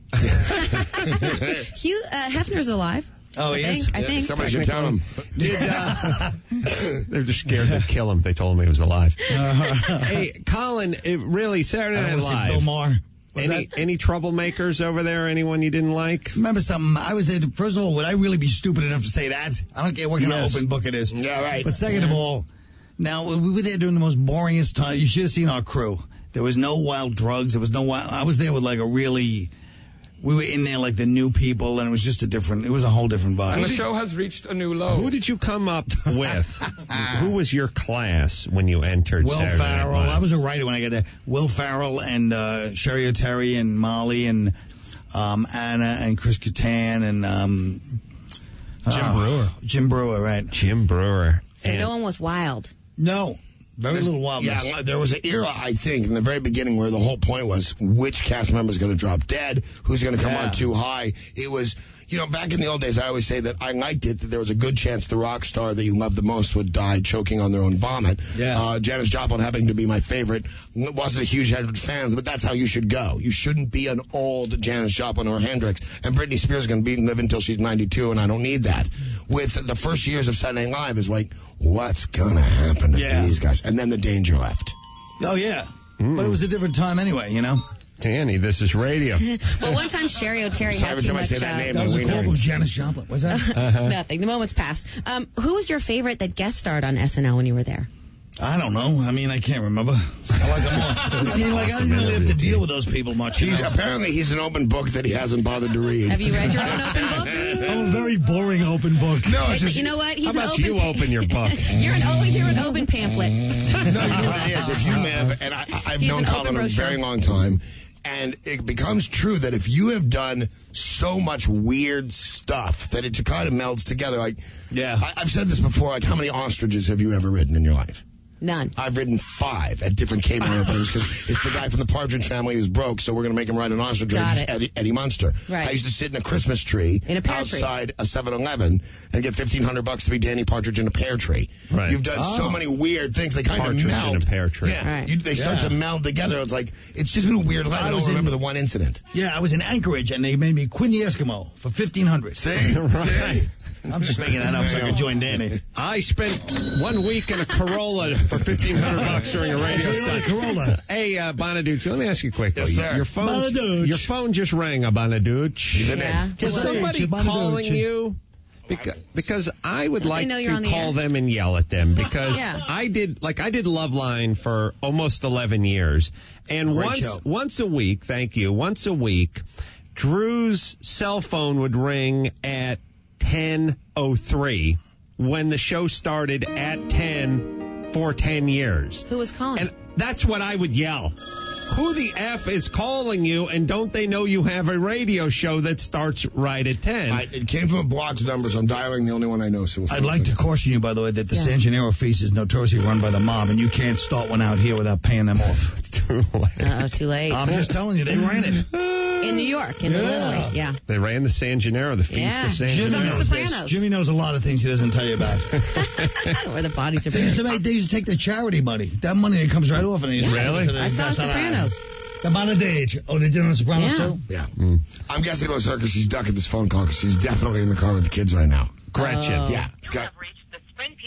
Hugh uh, Hefner's alive. Oh, I he think. is? I Yeah, think. somebody should tell him. Did, uh, they're just scared to kill him. They told him he was alive. Hey, Colin, it really, Saturday I Night don't want to see Bill Live. Maher. What's Any, that? any troublemakers over there? Anyone you didn't like? Remember something? I was there. First of all, would I really be stupid enough to say that? I don't care what kind Yes. of open book it is. Yeah, right. But second of all, now we were there during the most boringest time. You should have seen our crew. There was no wild drugs. There was no wild. I was there with like a really. We were in there like the new people, and it was just a different. It was a whole different And the vibe. show has reached a new low. Who did you come up with? Who was your class when you entered Will Saturday Night Farrell. Live? I was a writer when I got there. Will Farrell and uh, Sherry O'Terry and Molly and um, Anna and Chris Kattan and um, Jim uh, Brewer. Jim Brewer, right? Jim Brewer. So And- no one was wild. No, very little wildness. Yeah, there was an era, I think, in the very beginning where the whole point was which cast member is going to drop dead, who's going to come Yeah. on too high. It was, you know, back in the old days, I always say that I liked it, that there was a good chance the rock star that you loved the most would die choking on their own vomit. Yeah. Uh, Janis Joplin happening to be my favorite. Wasn't a huge Hendrix fan, but that's how you should go. You shouldn't be an old Janis Joplin or Hendrix. And Britney Spears is going to be live until she's ninety-two, and I don't need that. With the first years of Saturday Night Live is like, what's going to happen to Yeah. these guys? And then the danger left. Oh yeah, but it was a different time anyway, you know. Danny, this is radio. Well, one time Sherry O'Terry Sorry, had every too time I much. say that uh, name, That was my a call wiener. from Janis Joplin. What's that? Nothing. The moment's passed. Um, who was your favorite that guest starred on S N L when you were there? I don't know. I mean, I can't remember. I like them all. I mean, like, I didn't really have to deal with those people much. You He's know? apparently he's an open book that he hasn't bothered to read. Have you read your own open book? I'm a very boring open book. No, Hey, it's but just you know what? He's How an about open you open your book? you're an oh, you're an open pamphlet. no, you know what it is. If you live, and I, I've He's known an Colin open a brochure. very long time, and it becomes true that if you have done so much weird stuff that it kind of melds together. Like, Yeah. I, I've said this before. Like, how many ostriches have you ever ridden in your life? None. I've ridden five at different cable openings because it's the guy from the Partridge Family who's broke, so we're going to make him ride an ostrich. Got It's it. Eddie, Eddie Munster. Right. I used to sit in a Christmas tree In a pear tree. outside a seven eleven and get fifteen hundred bucks to be Danny Partridge in a pear tree. Right. You've done so Oh. many weird things. They kind Partridge of meld. in a pear tree. Yeah. Right. You, they start Yeah. to meld together. It's like, it's just been a weird life. I, I don't was in- remember the one incident. Yeah, I was in Anchorage, and they made me Quinn the Eskimo for fifteen hundred. See? Right. I'm just making that up so I can join Danny. I spent one week in a Corolla for fifteen hundred bucks during a radio stunt. Corolla. Hey, uh, Bonaduce, let me ask you quickly. Yes, sir. Your phone, Bonaduce. your phone just rang, a Bonaduce. Yeah. Is Bonaduce, somebody Bonaduce. calling you? Because, because I would Don't they like know you're on to the call air? them and yell at them because Yeah. I did like I did Loveline for almost eleven years, and Great once show. once a week, thank you, once a week, Drew's cell phone would ring at ten oh three when the show started at ten for ten years. Who was calling? And that's what I would yell. Who the F is calling you, and don't they know you have a radio show that starts right at ten? I, it came from a blocked number, so I'm dialing the only one I know. So we'll I'd like to caution you, by the way, that the San Gennaro feast is notoriously run by the mob, and you can't start one out here without paying them off. It's too late. Uh-oh, too late. I'm just telling you, they ran it. in New York, in Yeah. Illinois. Yeah. They ran the San Gennaro, the Feast Yeah. of San Jimmy From the Gennaro. knows this. Sopranos. Jimmy knows a lot of things he doesn't tell you about. Where the bodies are They used, to buried. make, they used to take the charity money. That money that comes right off, and they used to Really? to the- I saw that's not- Sopranos. The Bonadage. Oh, they did on the Sopranos Yeah. too? Yeah. I'm guessing it was her because she's ducking this phone call because she's definitely in the car with the kids right now. Gretchen. Oh. Yeah. It's got, reached the Sprint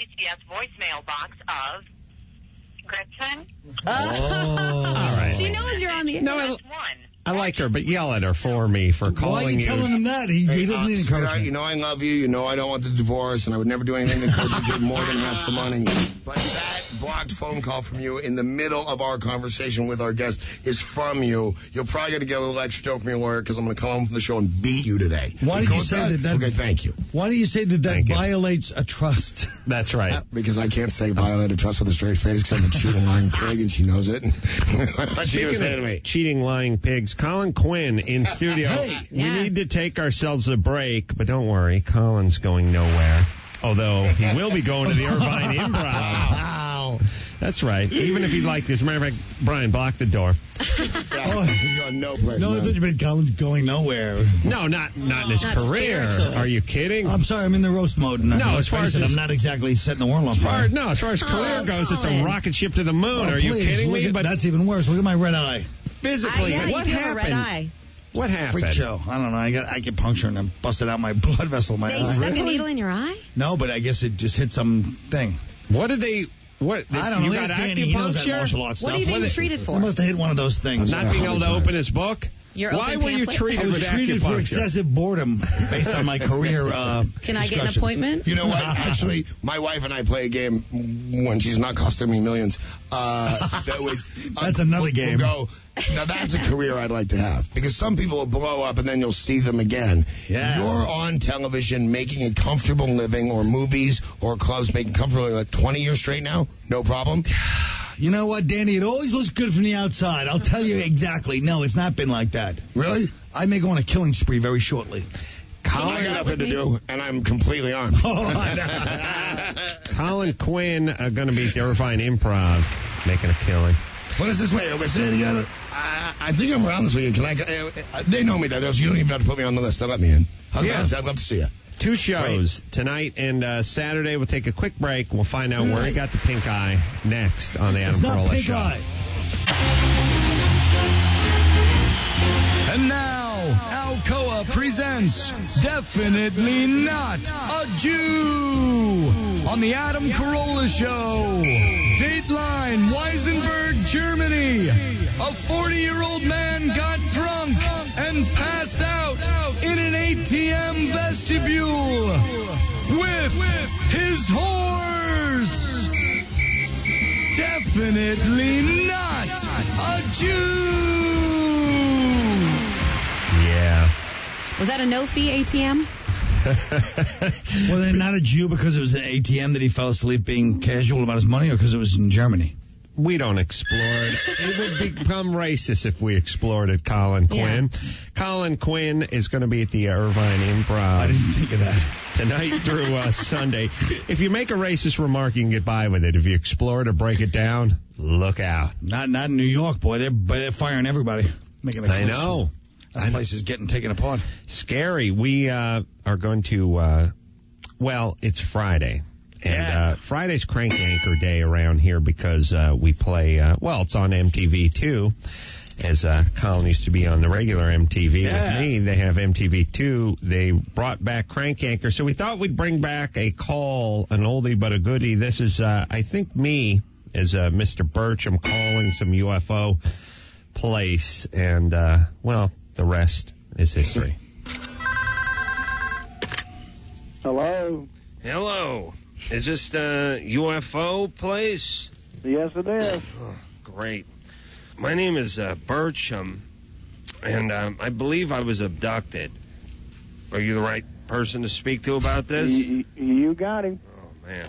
T C S voicemail box of Gretchen. Oh. All right. She knows you're on the air. No, I, I like her, but yell at her for me for calling Why are you telling him that? He, he doesn't need encouragement. You know I love you. You know I don't want the divorce, and I would never do anything to encourage you to get more than half the money. But that blocked phone call from you in the middle of our conversation with our guest is from you. You're probably going to get a little extra dough from your lawyer because I'm going to come home from the show and beat you today. Why You do go you with say that? that Okay, thank you. Why do you say that that Thank you. violates a trust? That's right. Because I can't say violate a trust with a straight face because I'm a cheating, lying pig, and she knows it. What's she going to say to me? Cheating, lying pigs. Colin Quinn in studio. Hey. we Yeah. need to take ourselves a break, but don't worry, Colin's going nowhere. Although he will be going to the Irvine Improv. Wow. That's right. Even if he'd like to. As a matter of fact, Brian, block the door. Oh, he's going no place. No, I man. thought you meant Colin's going nowhere. No, not not in his Not career. spiritually. Are you kidding? I'm sorry, I'm in the roast mode. And No, I- as far face as it, this- I'm not exactly setting the world on As far, fire. no, as far as career Oh, goes, it's a Colin. rocket ship to the moon. Oh, Are you please, kidding look me? at- But that's even worse. Look at my red eye. physically, I, yeah, what you do have a red happened? eye. What happened? Freak show. I don't know. I got acupuncture and I busted out my blood vessel in my They eye. stuck a needle in your eye? No, but I guess it just hit some thing. What did they? What? I don't know. You Ask got Danny. He knows that acupuncture? martial arts What stuff. are you being What they- treated He for? must have hit one of those things. Not being able to open his book. Your Why open were you pamphlet? treated I was with treated for acupuncture? excessive boredom based on my career. Uh, Can I get an discussions. appointment? You know what? Actually, my wife and I play a game when she's not costing me millions. Uh, that would, uh, That's another we'll game. Go, now that's a career I'd like to have because some people will blow up and then you'll see them again. Yeah. You're on television making a comfortable living, or movies or clubs making comfortable living, like twenty years straight now. No problem. You know what, Danny? It always looks good from the outside. I'll tell you exactly. No, it's not been like that. Really? I may go on a killing spree very shortly. Colin, I got nothing to do, and I'm completely armed. Colin Quinn uh, going to be at the Irvine Improv making a killing. What is this way? Are we sitting together? I, I think I'm around this weekend. Can I? Uh, they know me there. You don't even have to put me on the list. They'll let me in. How's Yeah. that? I'd love to see you. Two shows tonight and uh, Saturday. We'll take a quick break. We'll find out where he got the pink eye next on the Adam It's not Carolla pink Show. eye. And now, Alcoa presents Definitely Not a Jew on the Adam Carolla Show. Dateline, Weisenberg, Germany. A forty-year-old man got drunk and passed out in an A T M vestibule with his horse. Definitely not a Jew. Yeah. Was that a no-fee A T M? Well, then not a Jew because it was an A T M that he fell asleep being casual about his money, or because it was in Germany? We don't explore it. It would become racist if we explored it, Colin Quinn. Yeah. Colin Quinn is going to be at the Irvine Improv. I didn't think of that. Tonight through uh, Sunday. If you make a racist remark, you can get by with it. If you explore it or break it down, look out. Not not in New York, boy. They're boy, they're firing everybody. Making a I know. That place is getting taken apart. Scary. We uh, are going to, uh, well, it's Friday. And Yeah. uh, Friday's Crank Anchor Day around here because uh, we play, uh, well, it's on M T V too. As uh, Colin used to be on the regular M T V Yeah. with me, they have M T V two. They brought back Crank Anchor. So we thought we'd bring back a call, an oldie but a goodie. This is, uh, I think, me as uh, Mister Birch. I'm calling some U F O place. And, uh, well, the rest is history. Hello. Hello. Is this the U F O place? Yes, it is. Oh, great. My name is uh, Bircham, and um, I believe I was abducted. Are you the right person to speak to about this? You, you got him. Oh, man.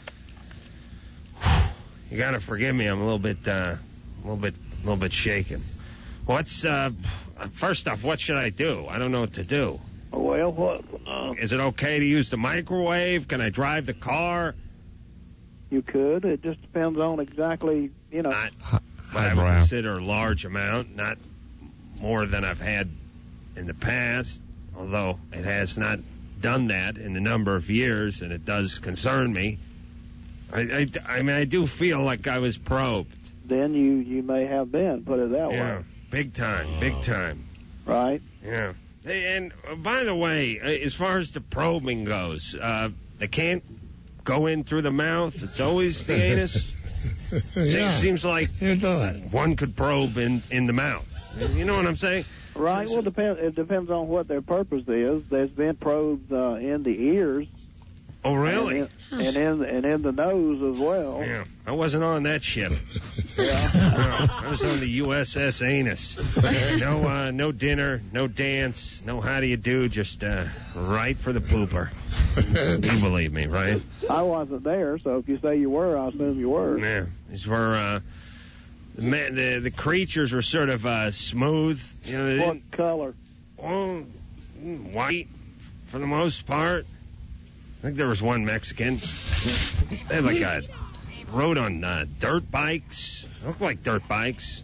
You gotta forgive me. I'm a little bit, uh, a little bit, a little bit shaken. What's, uh, first off, what should I do? I don't know what to do. Well, what? Uh, Is it okay to use the microwave? Can I drive the car? you could. It just depends on exactly, you know. Not what I would consider a large amount, not more than I've had in the past, although it has not done that in a number of years, and it does concern me. I, I, I mean, I do feel like I was probed. Then you, you may have been, put it that Yeah, way. big time, big time. Right? Yeah. Hey, and uh, by the way, uh, as far as the probing goes, uh, they can't go in through the mouth. It's always the anus. Yeah. It seems like Never thought. one could probe in, in the mouth. You know what I'm saying? Right. Well, depend, it depends on what their purpose is. There's been probes uh, in the ears. Oh, really? And in, and in and in the nose as well. Yeah, I wasn't on that ship. Yeah. No, I was on the U S S Anus. No, uh, no dinner, no dance, no how do you do, just uh, right for the pooper. You believe me, right? I wasn't there, so if you say you were, I assume you were. Yeah, these were uh, the, man, the the creatures were sort of uh, smooth. You know, they What didn't- color? well, white for the most part. I think there was one Mexican. They had like a rode on uh, dirt bikes. Looked like dirt bikes,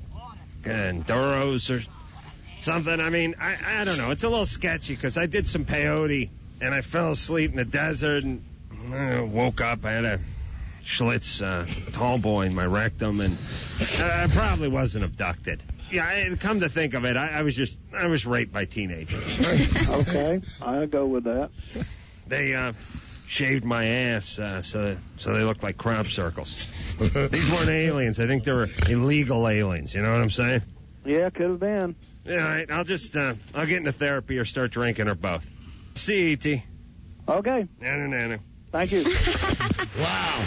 enduros or something. I mean, I I don't know. It's a little sketchy because I did some peyote and I fell asleep in the desert and I woke up. I had a Schlitz uh, tall boy in my rectum and I probably wasn't abducted. Yeah, I, come to think of it, I, I was just I was raped by teenagers. Okay, I'll go with that. They uh, shaved my ass uh, so so they looked like crop circles. These weren't aliens. I think they were illegal aliens. You know what I'm saying? Yeah, could have been. Yeah, all right. I'll just uh, I'll get into therapy or start drinking or both. See you, E T. Okay. Nana, nana. Thank you. Wow.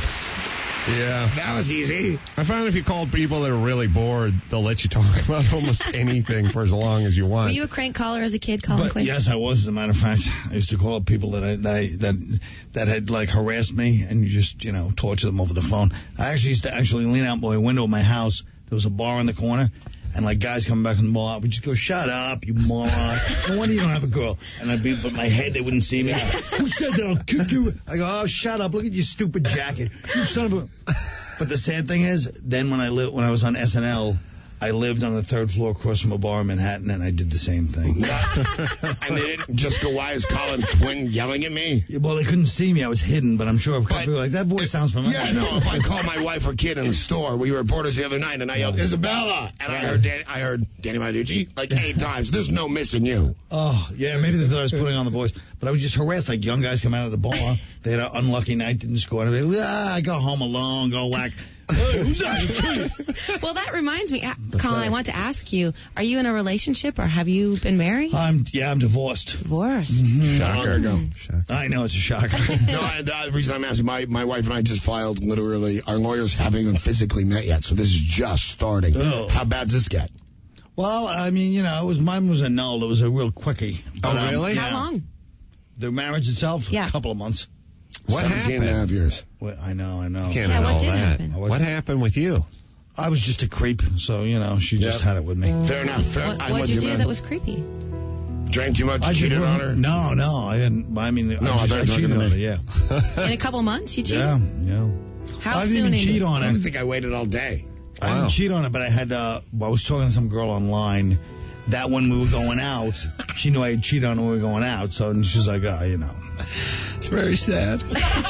Yeah. That was easy. I found if you called people that are really bored, they'll let you talk about almost anything for as long as you want. Were you a crank caller as a kid, Colin But Quinn? yes, I was. As a matter of fact, I used to call up people that I, that I, that that had like harassed me, and you just you know torture them over the phone. I actually used to actually lean out my window of my house. There was a bar in the corner, and like guys coming back from the bar, would just go, "Shut up, you moron! No wonder you don't have a girl." And I'd be, but my head, they wouldn't see me. Who said that? I'll kick you. I go, "Oh, shut up! Look at your stupid jacket, you son of a." But the sad thing is, then when I li- when I was on S N L, I lived on the third floor across from a bar in Manhattan, and I did the same thing. And they didn't just go, why is Colin Quinn yelling at me? Yeah, well, they couldn't see me. I was hidden, but I'm sure if people were like, that voice sounds familiar. Yeah, no, if I call my wife or kid in the store, we were reporters the other night, and I yelled, Isabella! And I heard Dan- I heard Danny Bonaducci like eight times. There's no missing you. Oh, yeah, maybe they thought I was putting on the voice. But I was just harassed, like young guys come out of the bar. They had an unlucky night, didn't score. And they ah, I go home alone, go whack. Hey, who's that? Well, that reminds me, uh, Colin, I want to ask you, are you in a relationship or have you been married? I'm, yeah, I'm divorced. Divorced. Mm-hmm. Shocker. Um, I know, it's a shocker. No, I, the reason I'm asking, my, my wife and I just filed literally, our lawyers haven't even physically met yet, so this is just starting. Oh. How bad does this get? Well, I mean, you know, it was mine was a null. It was a real quickie. But, um, really? How yeah. long? The marriage itself? Yeah. A couple of months. What seventeen happened? and a half years. Well, I know, I know. Can't Yeah, know what all did that. happen? What happened with you? I was just a creep, so, you know, she just Yep. had it with me. Fair enough. Fair, What, I'm what'd with you you, do man. that was creepy? Drank too much, I cheated just on wasn't- her? No, no, I didn't. I mean, No, I, I just, thought I you were cheated talking on to her, yeah. In a couple months, you cheated? Yeah, yeah. How I soon didn't even in? cheat on I her. don't think I waited all day. I Wow. didn't cheat on her, but I had, uh, I was talking to some girl online that when we were going out, she knew I had cheated on her when we were going out, so and she was like, oh, you know. It's very sad.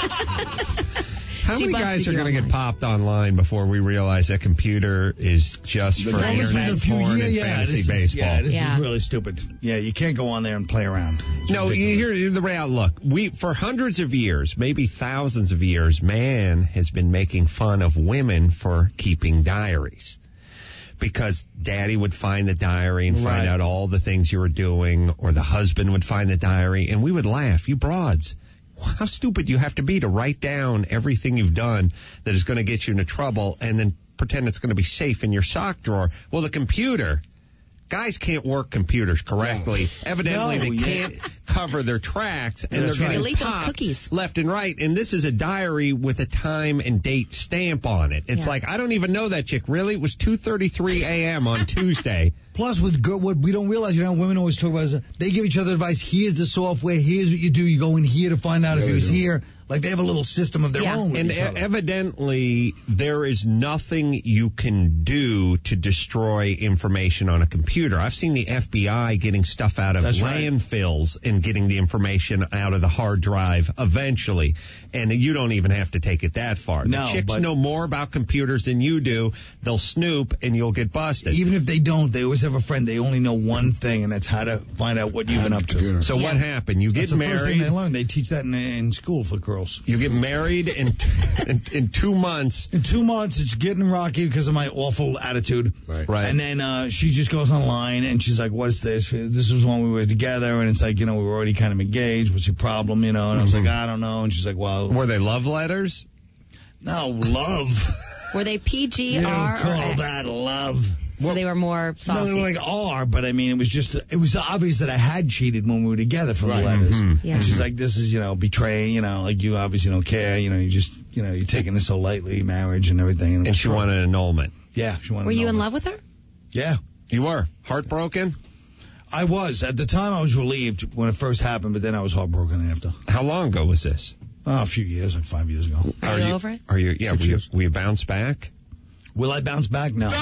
How She many busted guys are you going to get online. popped online before we realize that computer is just for That was internet a few porn years- and yeah, fantasy this is- baseball? Yeah, this Yeah. is really stupid. Yeah, you can't go on there and play around. It's No, you ridiculous. hear the reality. Look, we for hundreds of years, maybe thousands of years, man has been making fun of women for keeping diaries. Because daddy would find the diary and find Right. out all the things you were doing, or the husband would find the diary, and we would laugh. You broads, how stupid you have to be to write down everything you've done that is going to get you into trouble and then pretend it's going to be safe in your sock drawer. Well, the computer, guys can't work computers correctly. Evidently, No, they yeah. can't cover their tracks, and That's they're right. getting Delete those popped cookies. left and right. And this is a diary with a time and date stamp on it. It's Yeah. like, I don't even know that chick. Really? It was two thirty-three a.m. on Tuesday. Plus, with girl, what we don't realize, you know, women always talk about is uh, they give each other advice. Here's the software. Here's what you do. You go in here to find out Yeah, if he they was do. here. Like they have a little system of their Yeah. own. With And each e- other. evidently, there is nothing you can do to destroy information on a computer. I've seen the F B I getting stuff out of That's right. landfills and getting the information out of the hard drive eventually. And you don't even have to take it that far. No, the chicks but- know more about computers than you do. They'll snoop and you'll get busted. Even if they don't, they always always have a friend. They only know one thing, and that's how to find out what you've been up to. So what happened? You get That's the first thing married. they learn. They teach that in, in school for girls. You get married in, in in two months. In two months, it's getting rocky because of my awful attitude. Right. Right. And then uh, she just goes online and she's like, "What's this? This was when we were together, and it's like, you know, we were already kind of engaged. What's your problem? You know?" And I was like, "I don't know." And she's like, "Well, Were they love letters? no, love. Were they P G, You don't R, or call X? that love." So they were more No, saucy. they were like R, but I mean, it was just, it was obvious that I had cheated when we were together from Right. the letters. Mhm. Yeah. And she's like, this is, you know, betraying, you know, like you obviously don't care, you know, you just, you know, you're taking this so lightly, marriage and everything. And, it And was she wrong. wanted annulment. Yeah, she wanted Were you in annulment. love with her? Yeah. You were heartbroken? I was. At the time, I was relieved when it first happened, but then I was heartbroken after. How long ago was this? Oh, a few years, like five years ago. Are you over it? Are you? Yeah. Six Will you, years. will you bounce back? Will I bounce back? No.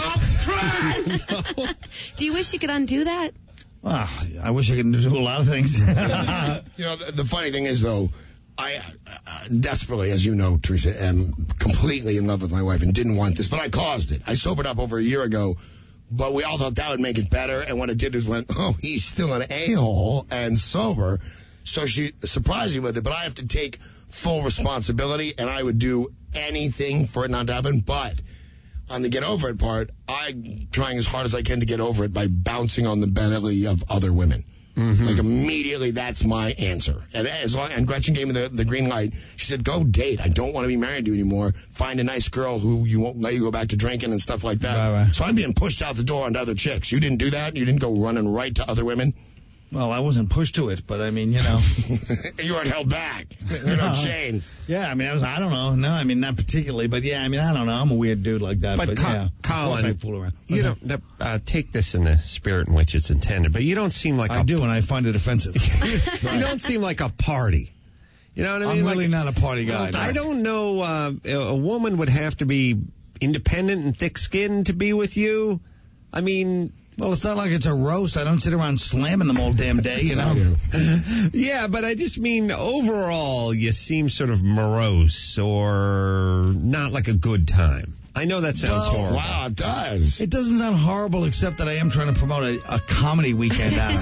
Do you wish you could undo that? Ah, I wish I could do a lot of things. You know, the, the funny thing is, though, I uh, desperately, as you know, Teresa, am completely in love with my wife and didn't want this, but I caused it. I sobered up over a year ago, but we all thought that would make it better, and what it did is went, oh, he's still an a-hole and sober, so she surprised me with it, but I have to take full responsibility, and I would do anything for it not to happen, but on the get over it part, I'm trying as hard as I can to get over it by bouncing on the belly of other women. Mm-hmm. Like immediately, that's my answer. And as long, and Gretchen gave me the, the green light. She said, "Go date. I don't want to be married to you anymore. Find a nice girl who you won't let you go back to drinking and stuff like that." Right, right. So I'm being pushed out the door onto other chicks. You didn't do that. You didn't go running right to other women. Well, I wasn't pushed to it, but I mean, you know. You weren't held back. There are no chains. Yeah, I mean, I was, I don't know. No, I mean, not particularly, but yeah, I mean, I don't know. I'm a weird dude like that, But but, Co- yeah. Colin, of course I fool around. You Okay. don't uh, take this in the spirit in which it's intended, but you don't seem like I a do, and I find it offensive. you don't seem like a party. You know what I mean? I'm really like, not a party guy. I no. don't know. Uh, a woman would have to be independent and thick-skinned to be with you. I mean, Well, it's not like it's a roast. I don't sit around slamming them all damn day, you know. yeah, but I just mean overall, you seem sort of morose or not like a good time. I know that sounds Well, horrible. Wow, it does. It doesn't sound horrible, except that I am trying to promote a, a comedy weekend out.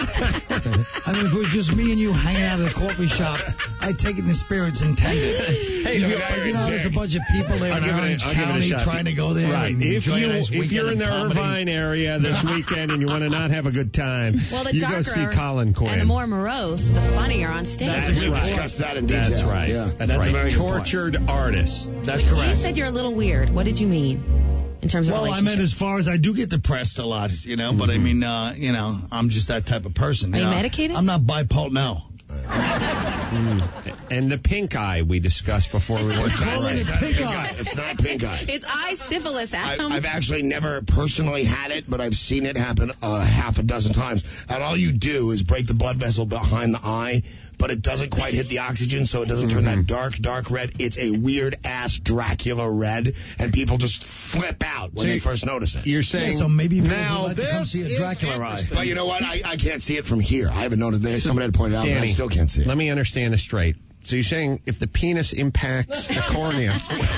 I mean, if it was just me and you hanging out at a coffee shop, I'd take it in the spirits intended. Hey, you, no, but no, you know, there's a Dick. bunch of people there I'll in give it a- Orange I'll give it a County shot. trying to go there. Right. And If enjoy you a nice if weekend you're in the of comedy. Irvine area this weekend and you want to not have a good time, Well, the you darker go see Colin Quinn. and the more morose, the funnier on stage. That's We'll right. discuss that in detail. That's right. Yeah. That's, That's a right. very good point. Tortured artist. That's You correct. said you're a little weird. What did you mean in terms of Well, I relationship? meant as far as I do get depressed a lot, you know, but I mean, uh, you know, I'm just that type of person. Are you know? medicated? I'm not bipolar, no. And the pink eye we discussed before we went Call it to a pink eye. It's not pink eye. It's eye syphilis, I, Adam. I've actually never personally had it, but I've seen it happen a half a dozen times. And all you do is break the blood vessel behind the eye, but it doesn't quite hit the oxygen, so it doesn't turn that dark, dark red. It's a weird-ass Dracula red, and people just flip out when So they you- first notice it. You're saying Yeah, so maybe people now would like to come this see a is Dracula eye. interesting. But you know what? I, I can't see it from here. I haven't noticed it. Somebody had pointed out, but I Danny, still can't see it. Let me understand this straight. So you're saying if the penis impacts the cornea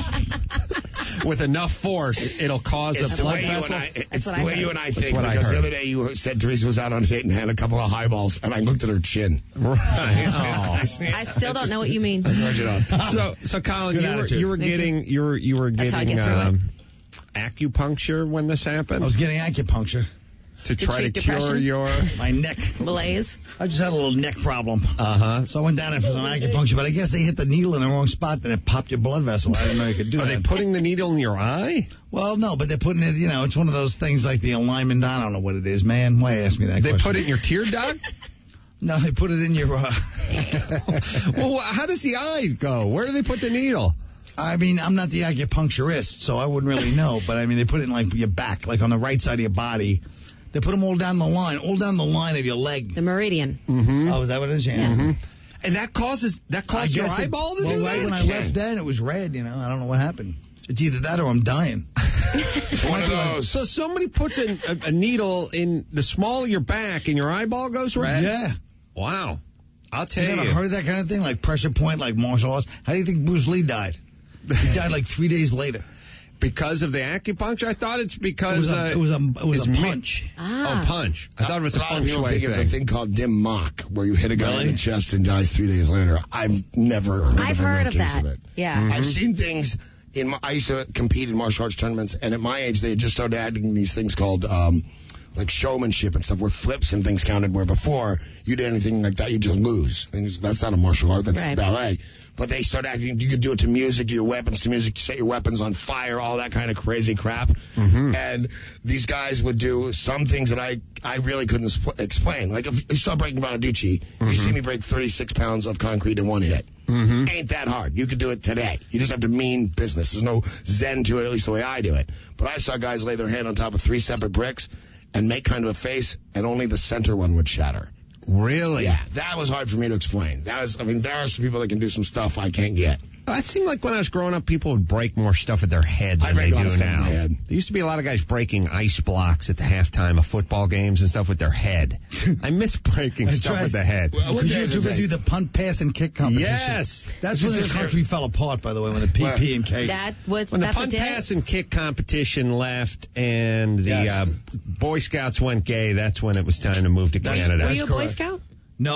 with enough force, it'll cause It's a the blood way you and vessel? I, it's That's what the I way heard. you and I That's think, what I because the heard. other day you said Teresa was out on a date and had a couple of highballs, and I looked at her chin. Right. Oh. I still don't know what you mean. So, so Colin, Good you were, attitude. you were Thank you. getting you were you were That's how I getting get through um, acupuncture when this happened I was getting acupuncture. to To try to treat cure depression? your. My neck. Malaise. I just had a little neck problem. Uh huh. So I went down there for some acupuncture, but I guess they hit the needle in the wrong spot and it popped your blood vessel. I didn't know you could do Are that. they putting the needle in your eye? Well, no, but they're putting it, you know, it's one of those things like the alignment. I don't know what it is, man. Why ask me that They question? put it in your tear duct? No, they put it in your, uh, Well, how does the eye go? Where do they put the needle? I mean, I'm not the acupuncturist, so I wouldn't really know, but I mean, they put it in like your back, like on the right side of your body. They put them all down the line, all down the line of your leg. The meridian. Mm-hmm. Oh, is that what it is? Yeah. Mm-hmm. And that causes that I causes your guess it- eyeball to well, do right that? when I left then, it was red, you know. I don't know what happened. It's either that or I'm dying. One of those. So somebody puts a, a, a needle in the small of your back and your eyeball goes red? Yeah. Wow. I'll tell You you. never heard of that kind of thing? Like pressure point, like martial arts? How do you think Bruce Lee died? He died like three days later. because of the acupuncture? I thought it's because It was a- uh, it was a- it was it's a mi- punch. Oh, punch! I thought it was a, a lot feng of people shui think it's a thing. thing called dim mak, where you hit a guy Really? in the chest and dies three days later. I've never heard I've of a heard real of case that. of it. Yeah. Mm-hmm. I've seen things in my, I used to compete in martial arts tournaments, and at my age, they had just started adding these things called um, like showmanship and stuff, where flips and things counted. Where before you did anything like that, you just lose. Things, that's not a martial art. That's Right. ballet. But they start acting. You could do it to music, do your weapons to music, set your weapons on fire, all that kind of crazy crap. Mm-hmm. And these guys would do some things that I I really couldn't sp- explain. Like if you saw Breaking Bonaducci, you see me break thirty-six pounds of concrete in one hit. Mm-hmm. Ain't that hard. You could do it today. You just have to mean business. There's no zen to it, at least the way I do it. But I saw guys lay their hand on top of three separate bricks and make kind of a face, and only the center one would shatter. Really? Yeah, that was hard for me to explain. That was, I mean, there are some people that can do some stuff I can't get. It seemed like when I was growing up, people would break more stuff at their head I than they break a lot do of stuff in now. my head. There used to be a lot of guys breaking ice blocks at the halftime of football games and stuff with their head. I miss breaking That's stuff right. with the head. Well, Because you were what too day is busy it? with the punt, pass, and kick competition. Yes. That's when this country fell apart, by the way, when the P P and K. That was When the that's what punt, did it? pass, and kick competition left and the Yes. uh, Boy Scouts went gay, that's when it was time to move to Canada. Were you a Boy Scout? No.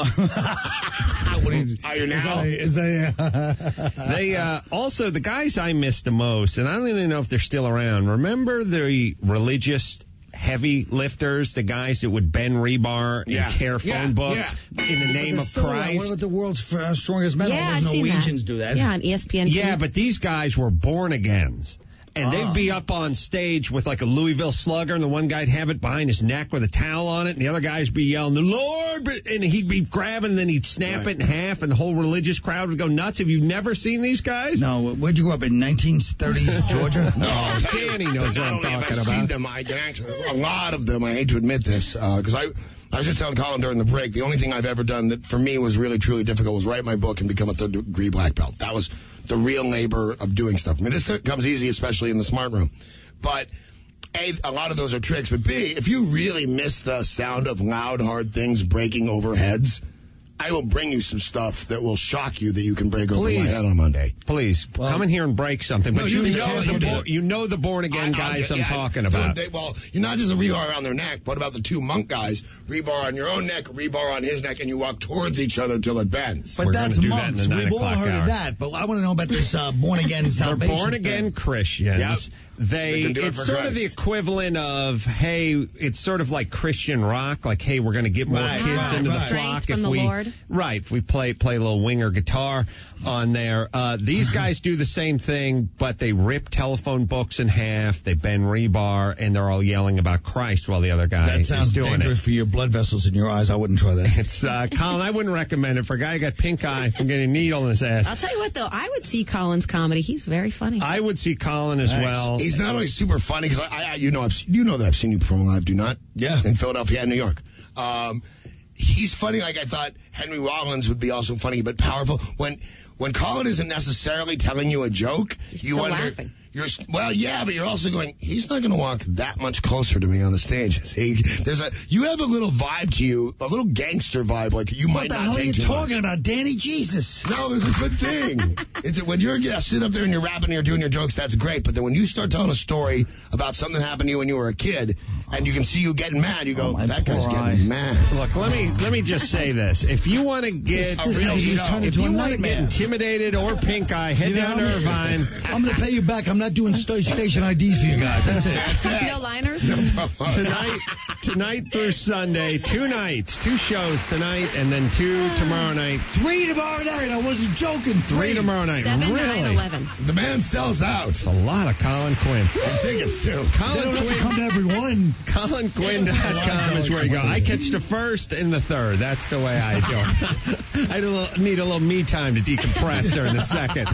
What are you, are you now? Is that, They uh, also, the guys I miss the most, and I don't even know if they're still around. Remember the religious heavy lifters, the guys that would bend rebar and Yeah. tear phone Yeah. books in the name of What Christ? about the world's uh, strongest men? Yeah, All I've those seen Norwegians that. do that. Yeah, on E S P N. Yeah, but these guys were born agains. And Oh. they'd be up on stage with like a Louisville Slugger, and the one guy'd have it behind his neck with a towel on it, and the other guys be yelling, "The Lord!" And he'd be grabbing, and then he'd snap it in half, and the whole religious crowd would go nuts. Have you never seen these guys? No, where'd you grow up in nineteen thirties Georgia? No, Danny knows what Not I'm only have I talking seen about. them, I can actually, a lot of them, I hate to admit this, because I, I was just telling Colin during the break, the only thing I've ever done that for me was really, truly difficult was write my book and become a third degree black belt. That was the real labor of doing stuff. I mean, this comes easy, especially in the smart room. But A, a lot of those are tricks. But B, if you really miss the sound of loud, hard things breaking over heads, I will bring you some stuff that will shock you that you can break over my Please. head on Monday. Please, come in here and break something. But No, you, you know can. the You do bor- it. you know the born again I- I'll guys get- I'm yeah, talking dude, about. They, well, you're not just the rebar around their neck. What about the two monk guys? Rebar on your own neck, rebar on his neck, and you walk towards each other till it bends. But We're that's gonna do that in monks. the nine We've all o'clock heard hour. of that. But I want to know about this uh, born again They're salvation. born thing. again Christians. Yep. They, They can do it it's for sort of Christ. the equivalent of, hey, it's sort of like Christian rock, like, hey, we're going to get more Right, kids right, into right. the Strength flock from if the we, Lord. right, if we play play a little winger guitar on there. Uh, these guys do the same thing, but they rip telephone books in half, they bend rebar, and they're all yelling about Christ while the other guy That is sounds doing dangerous it. for your blood vessels in your eyes. I wouldn't try that. It's uh, Colin. I wouldn't recommend it for a guy who got pink eye from getting a needle in his ass. I'll tell you what, though, I would see Colin's comedy. He's very funny. I would see Colin as Nice. well. He's not only super funny because I, I, you know, I've, you know that I've seen you perform live. Do not? Yeah. In Philadelphia and New York. Um, he's funny. Like I thought Henry Rollins would be also funny, but powerful. When when Colin isn't necessarily telling you a joke, You're you still wonder. laughing. You're well, yeah, but you're also going. He's not going to walk that much closer to me on the stage. He, there's a you have a little vibe to you, a little gangster vibe. Like you What might the not hell are take you too talking much. about, Danny? Jesus. No, it's a good thing. It's a, when you're yeah, sit up there and you're rapping and you're doing your jokes, that's great. But then when you start telling a story about something that happened to you when you were a kid, and you can see you getting mad, you go, Oh, my that guy's poor getting eye. mad. Look, let me let me just say this: if you want to get, This- this is if turning into you a want to get nightmare. intimidated or pink eye, head You know, down to I'm- Irvine. I'm going to pay you back. I'm not doing sta- station I Ds for you guys. That's it. That's it. No liners? tonight, tonight through Sunday, two nights, two shows tonight, and then two tomorrow night. Three tomorrow night. I wasn't joking. Three, Three tomorrow night. Seven, really? nine, eleven. The man sells out. It's a lot of Colin Quinn. And tickets too. They Colin don't have to Quinn. come to every one. Colin Quinn dot com is where you go. I catch the first and the third. That's the way I do it. I do- need a little me time to decompress during the second.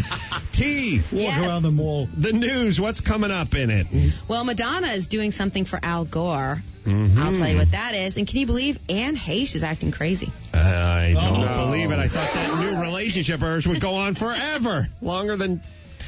T, Walk Yes. around the mall. the news. What's coming up in it? Well, Madonna is doing something for Al Gore. Mhm. I'll tell you what that is. And can you believe Anne Heche is acting crazy? I don't Oh. believe it. I thought that new relationship of hers would go on forever, longer than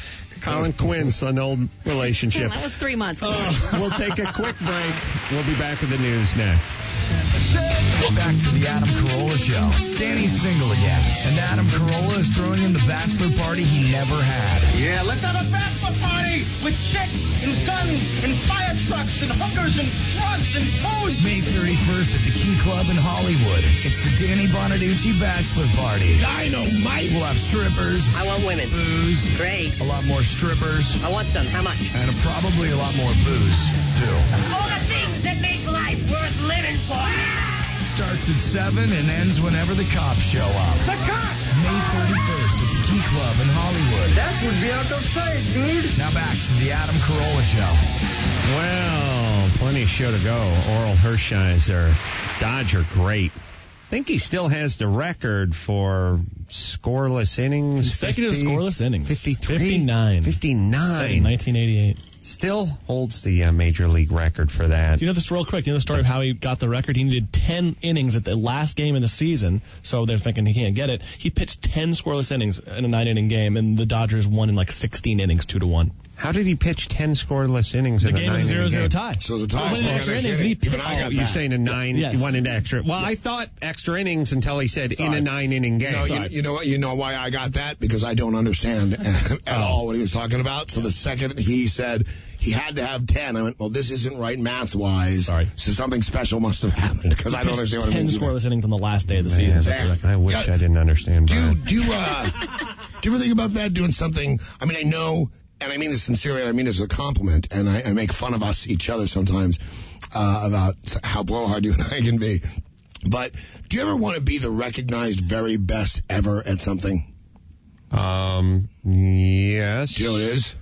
Colin Quinn's an old relationship. That was three months ago. Uh, we'll take a quick break. We'll be back with the news next. Back to the Adam Carolla Show. Danny's single again, and Adam Carolla is throwing in the bachelor party he never had. Yeah, let's have a bachelor party with chicks and guns and fire trucks and hookers and drugs and food. May thirty-first at the Key Club in Hollywood. It's the Danny Bonaducci Bachelor Party. Dynamite. We'll have strippers. I want women. Booze. Great. A lot more strippers. I want some. How much? And probably a lot more booze, too. All the things that make life worth living for. Starts at seven and ends whenever the cops show up. The cops! May thirty-first at the Key Club in Hollywood. That would be out of sight, dude. Now back to the Adam Carolla Show. Well, plenty of show to go. Oral Hershiser, Dodger, great. I think he still has the record for scoreless innings. Consecutive fifty, scoreless innings. fifty-three. fifty-nine. fifty-nine. nineteen eighty-eight. Still holds the uh, major league record for that. Do you know this real quick? Do you know the story of how he got the record? He needed ten innings at the last game of the season, so they're thinking he can't get it. He pitched ten scoreless innings in a nine-inning game, and the Dodgers won in like sixteen innings, two to one. How did he pitch ten scoreless innings The in a game was a nine-inning zero-zero game? tie. So it's a tie. He went in extra innings, and he Even pitched. I got Oh, you're that. saying a nine, Yes. you went into extra. Well, Yeah. I thought extra innings until he said in Sorry. a nine-inning game. No, you, you know what? You know why I got that? Because I don't understand at Oh. all what he was talking about. So the second he said he had to have ten, I went, well, this isn't right math-wise. Sorry. So something special must have happened because I don't understand what it ten means. scoreless innings on the last day of the Man, season. I wish Yeah. I didn't understand. Do you, Brian. do you, uh, do you ever think about that, doing something? I mean, I know, and I mean this sincerely, and I mean this as a compliment, and I, I make fun of us, each other sometimes, uh, about how blowhard you and I can be. But do you ever want to be the recognized very best ever at something? Um, yes. Do you know what it is?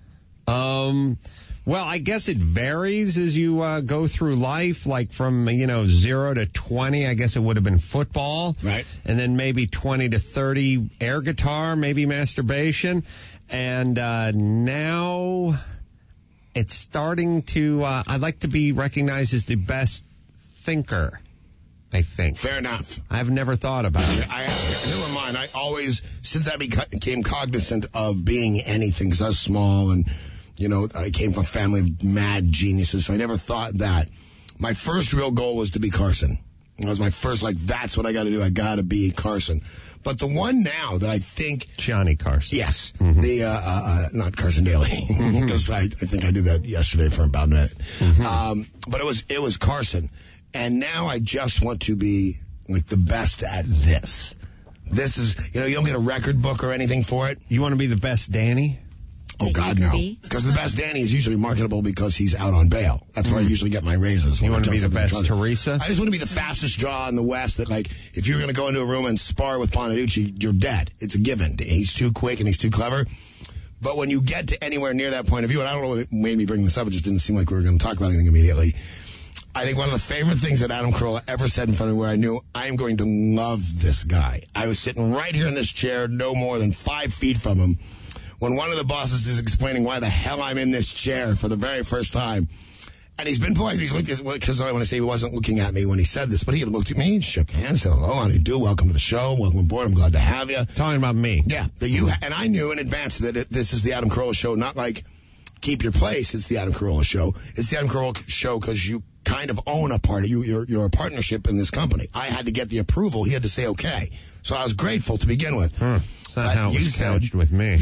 Um, well, I guess it varies as you uh, go through life, like from, you know, zero to twenty, I guess it would have been football. Right. And then maybe twenty to thirty air guitar, maybe masturbation. And uh, now it's starting to, uh, I'd like to be recognized as the best thinker, I think. Fair enough. I've never thought about it. I, I never mind. I always, since I beca- became cognizant of being anything, because I was small and, you know, I came from a family of mad geniuses, so I never thought that. My first real goal was to be Carson. It was my first, like, that's what I got to do. I got to be Carson. But the one now that I think... Johnny Carson. Yes. Mm-hmm. The, uh, uh, uh, not Carson Daly. Because I, I think I did that yesterday for about a minute. Mm-hmm. Um, but it was, it was Carson. And now I just want to be, like, the best at this. This is, you know, you don't get a record book or anything for it. You want to be the best Danny? Oh, God, no. Because the best Danny is usually marketable because he's out on bail. That's where I usually get my raises. You when want to I've be the done best something Teresa? I just want to be the fastest draw in the West that, like, if you're going to go into a room and spar with Bonaducci, you're dead. It's a given. He's too quick and he's too clever. But when you get to anywhere near that point of view, and I don't know what made me bring this up, it just didn't seem like we were going to talk about anything immediately. I think one of the favorite things that Adam Carolla ever said in front of me where I knew I am going to love this guy. I was sitting right here in this chair, no more than five feet from him, when one of the bosses is explaining why the hell I'm in this chair for the very first time. And he's been polite. He's looked at, because I want to say he wasn't looking at me when he said this, but he had looked at me and shook hands, said, hello, how do you do? Welcome to the show. Welcome aboard. I'm glad to have you. Talking about me. Yeah. The you, and I knew in advance that it, this is the Adam Carolla show, not like keep your place. It's the Adam Carolla show. It's the Adam Carolla show because you kind of own a part of you. You're, you're a partnership in this company. I had to get the approval. He had to say okay. So I was grateful to begin with. Hmm. It's not But how it you was said- couched with me.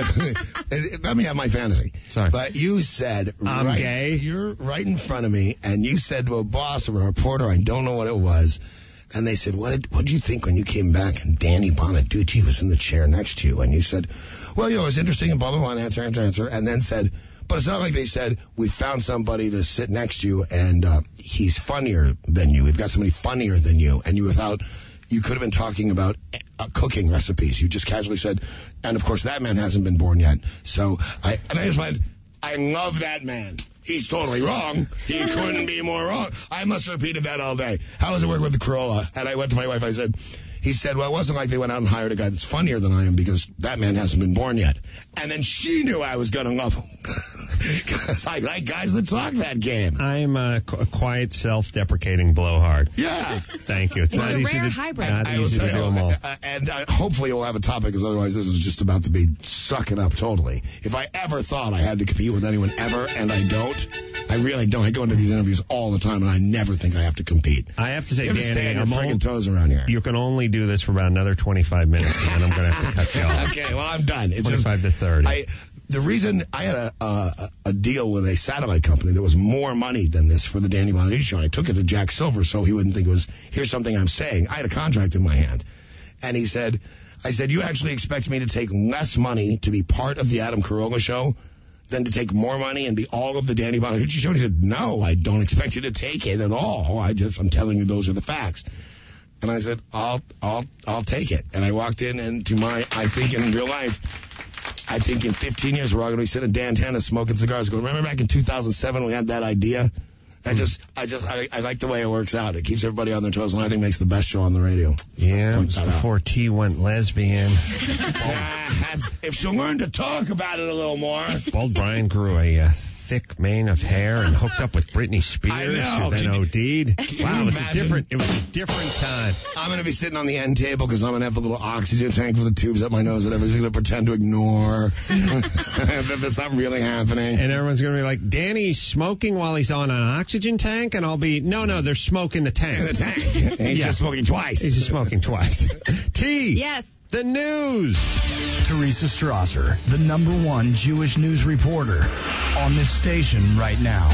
Let me have my fantasy. Sorry. But you said, I'm right, gay? You're right in front of me, and you said to a boss or a reporter, I don't know what it was, and they said, what did what did you think when you came back and Danny Bonaducci was in the chair next to you? And you said, well, you know, it was interesting and blah, blah, blah, and answer, answer, answer, and then said, but it's not like they said, we found somebody to sit next to you, and uh, he's funnier than you. We've got somebody funnier than you, and you without... You could have been talking about uh, cooking recipes. You just casually said, and of course that man hasn't been born yet. So I, and I just went, I love that man. He's totally wrong. He couldn't be more wrong. I must have repeated that all day. How does it work with the Corolla? And I went to my wife, I said, he said, well, it wasn't like they went out and hired a guy that's funnier than I am because that man hasn't been born yet. And then she knew I was going to love him. Because I like guys that talk that game. I'm a, qu- a quiet, self-deprecating blowhard. Yeah. Thank you. It's, It's not a easy rare to, hybrid. Not I will easy to tell do you, them all. uh, and uh, hopefully we'll have a topic, because otherwise this is just about to be sucking up totally. If I ever thought I had to compete with anyone ever, and I don't, I really don't. I go into these interviews all the time, and I never think I have to compete. I have to say, You have to Danny, stay on your I'm friggin' old- toes around here. You can only do this for about another twenty-five minutes, and then I'm going to have to cut you off. Okay, well, I'm done. It's just, twenty-five to thirty. I, the reason I had a, a a deal with a satellite company that was more money than this for the Danny Bonaduce show. I took it to Jack Silver so he wouldn't think it was, here's something I'm saying. I had a contract in my hand. And he said, I said, you actually expect me to take less money to be part of the Adam Carolla show than to take more money and be all of the Danny Bonaduce show? And he said, no, I don't expect you to take it at all. I just, I'm telling you those are the facts. And I said, I'll, I'll, I'll take it. And I walked in, and to my, I think in real life, I think in fifteen years, we're all going to be sitting at Dan Tennis smoking cigars going, remember back in two thousand seven we had that idea? I just, I just, I, I like the way it works out. It keeps everybody on their toes, and I think makes the best show on the radio. Yeah, Point that out. before T went lesbian. That's- if she'll learn to talk about it a little more. Bald Brian grew a uh, thick mane of hair and hooked up with Britney Spears, I know. and then Can you- OD'd. Can Wow, you it was a imagine? different. It was a different time. I'm going to be sitting on the end table because I'm going to have a little oxygen tank with the tubes up my nose that everyone's going to pretend to ignore that there's something really happening. And everyone's going to be like, Danny's smoking while he's on an oxygen tank, and I'll be, no, no, they're smoking the tank. The tank. And he's Yeah. just smoking twice. He's just smoking twice. T. Yes. The news. Teresa Strasser, the number one Jewish news reporter on this station right now.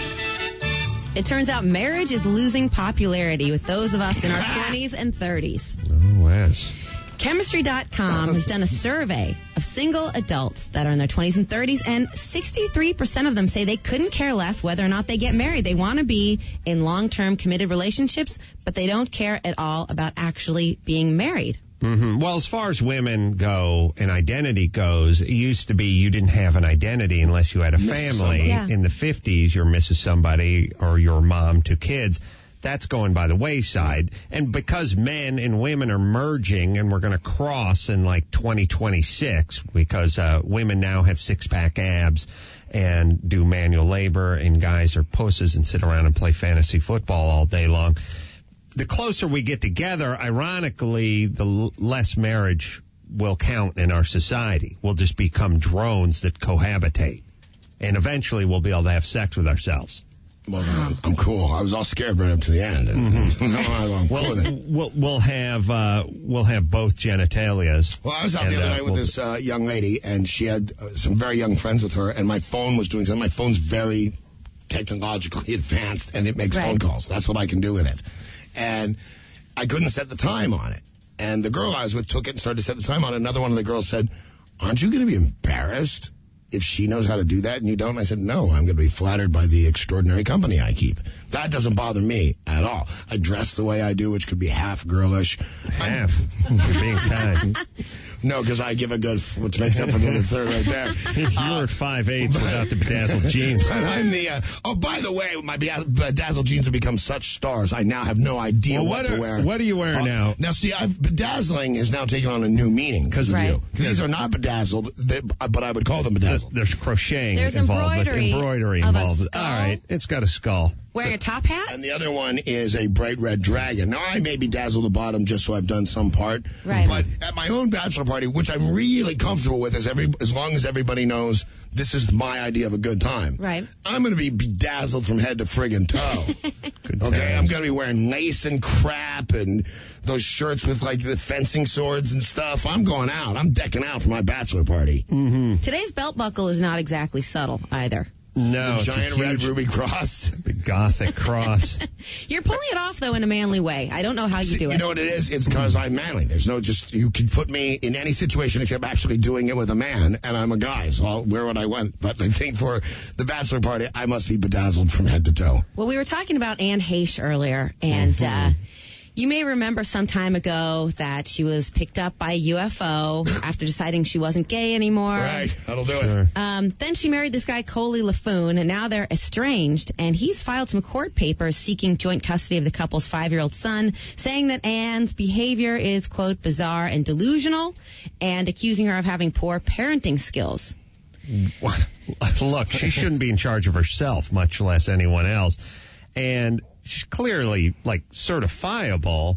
It turns out marriage is losing popularity with those of us in our twenties and thirties. Oh, yes. Chemistry dot com has done a survey of single adults that are in their twenties and thirties, and sixty-three percent of them say they couldn't care less whether or not they get married. They want to be in long-term committed relationships, but they don't care at all about actually being married. Mm-hmm. Well, as far as women go and identity goes, it used to be you didn't have an identity unless you had a Missus family. Yeah. In the fifties, you're Missus Somebody or your mom to kids. That's going by the wayside. And because men and women are merging, and we're going to cross in like twenty twenty-six, because uh, women now have six-pack abs and do manual labor, and guys are pusses and sit around and play fantasy football all day long. The closer we get together, ironically, the l- less marriage will count in our society. We'll just become drones that cohabitate. And eventually we'll be able to have sex with ourselves. Well, I'm, I'm cool. I was all scared right up to the end. And no, I'm cool with it. We'll, we'll have uh, we'll have both genitalias. Well, I was out And, the other uh, night with we'll- this uh, young lady, and she had uh, some very young friends with her, and my phone was doing something. My phone's very technologically advanced, and it makes Right. phone calls. That's what I can do with it. And I couldn't set the time on it. And the girl I was with took it and started to set the time on it. Another one of the girls said, aren't you going to be embarrassed if she knows how to do that and you don't? And I said, no, I'm going to be flattered by the extraordinary company I keep. That doesn't bother me at all. I dress the way I do, which could be half girlish. Half. You're being kind. No, because I give a good, which makes up for the other third right there. You're at five eighths without the bedazzled jeans. And I'm the, uh, oh, by the way, my bea- bedazzled jeans have become such stars, I now have no idea Well, what, what to are- wear. what are you wearing Uh, now? Now, see, I've, bedazzling has now taken on a new meaning because Right. of you. These are not bedazzled, they, but I would call them bedazzled. There's crocheting There's involved. with embroidery embroidery of a involved. skull. All right, it's got a skull. Wearing a top hat? And the other one is a bright red dragon. Now, I may bedazzle the bottom just so I've done some part. Right. But at my own bachelor party, which I'm really comfortable with, as every as long as everybody knows this is my idea of a good time. Right. I'm going to be bedazzled from head to friggin' toe. Good Okay, times. I'm going to be wearing lace and crap and those shirts with like the fencing swords and stuff. I'm going out. I'm decking out for my bachelor party. Mm-hmm. Today's belt buckle is not exactly subtle either. No, The it's a giant red huge, ruby cross. big gothic cross. You're pulling it off, though, in a manly way. I don't know how you See, do it. You know what it is? It's because I'm manly. There's no just, you can put me in any situation except actually doing it with a man, and I'm a guy, so I'll wear what I want. But I think for the bachelor party, I must be bedazzled from head to toe. Well, we were talking about Anne Heche earlier, and Mm-hmm. uh, you may remember some time ago that she was picked up by a U F O after deciding she wasn't gay anymore. Right, that'll do Sure. it. Um, then she married this guy, Coley LaFoon, and now they're estranged, and he's filed some court papers seeking joint custody of the couple's five-year-old son, saying that Anne's behavior is, quote, bizarre and delusional, and accusing her of having poor parenting skills. look, she shouldn't be in charge of herself, much less anyone else. And she's clearly, like, certifiable.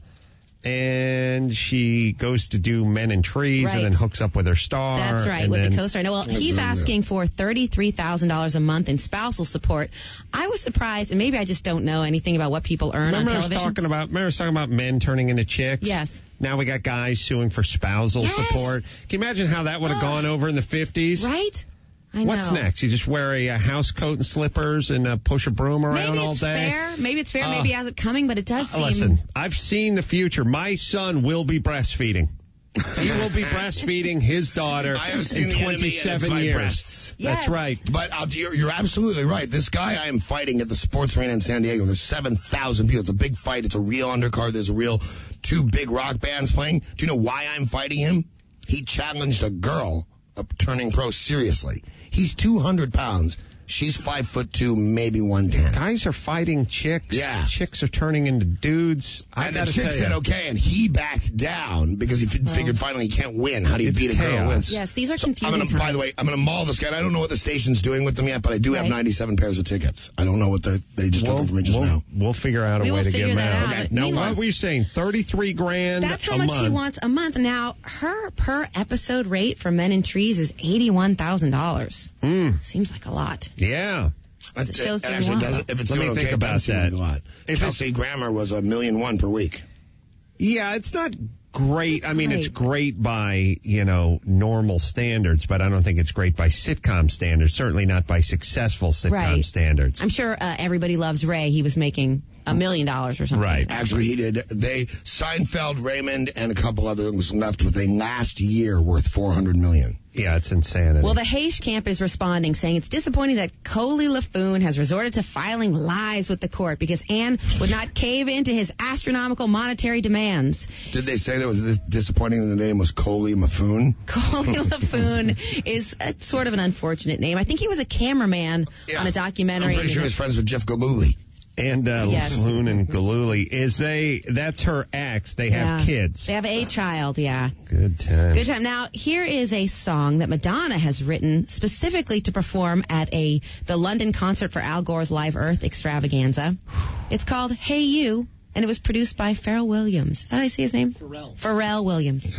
And she goes to do Men in Trees Right. and then hooks up with her star. That's right, and with then, the co-star. No, well, he's asking for thirty-three thousand dollars a month in spousal support. I was surprised, and maybe I just don't know anything about what people earn Remember on I was television. talking about, remember I was talking about men turning into chicks? Yes. Now we got guys suing for spousal Yes. support. Can you imagine how that would have gone over in the fifties? Right? I What's know. next? You just wear a, a house coat and slippers and uh, push a broom around Maybe all it's day? fair. Maybe it's fair. Uh, Maybe he has it coming, but it does Uh, seem. Listen, I've seen the future. My son will be breastfeeding. He will be breastfeeding his daughter I have seen in the enemy, and twenty-seven it's my years. breasts. That's right. But I'll, you're, you're absolutely right. This guy I am fighting at the sports arena in San Diego, there's seven thousand people. It's a big fight. It's a real undercard. There's a real two big rock bands playing. Do you know why I'm fighting him? He challenged a girl up turning pro seriously. He's two hundred pounds. She's five foot two, maybe one ten. Guys are fighting chicks. Yeah. Chicks are turning into dudes. I And the gotta chick tell said you. okay, and he backed down because he f- figured finally he can't win. How do you It's beat a girl who chaos. wins? Yes, these are So confusing I'm gonna, by times. the way, I'm going to maul this guy. And I don't know what the station's doing with them yet, but I do have Right. ninety-seven pairs of tickets. I don't know what they they just took We'll, them from me just we'll, now. we'll figure out a We way will to get figure him that out. out. Okay. Now, Meanwhile- what were you saying? thirty-three grand That's how a much month. she wants a month. Now, her per episode rate for Men in Trees is eighty-one thousand dollars. Mm. See's like a lot. Yeah. The show's doing Actually, well. doesn't- if it's Let me doing think okay, it about doesn't seem that. like a lot. If Kelsey Grammer was a million one per week. Yeah, it's not great. I mean, it's Great. great by, you know, normal standards, but I don't think it's great by sitcom standards. Certainly not by successful sitcom Right. standards. I'm sure uh, Everybody Loves Ray. He was making a million dollars or something. Right. Actually, he did. They Seinfeld, Raymond, and a couple others left with a last year worth four hundred million. Yeah, it's insanity. Well, the Haish camp is responding, saying it's disappointing that Coley LaFoon has resorted to filing lies with the court because Ann would not cave into his astronomical monetary demands. Did they say that was this disappointing? The name was Coley Mafoon. Coley LaFoon is a, sort of an unfortunate name. I think he was a cameraman on a documentary. I'm pretty sure he's friends with Jeff Goldblum. And uh, Yes. LaFoon and Galooly, is they, that's her ex. They have Yeah. kids. They have a child, yeah. Good time. Good time. Now, here is a song that Madonna has written specifically to perform at a the London concert for Al Gore's Live Earth extravaganza. It's called Hey You, and it was produced by Pharrell Williams. Is that how you say his name? Pharrell. Pharrell Williams.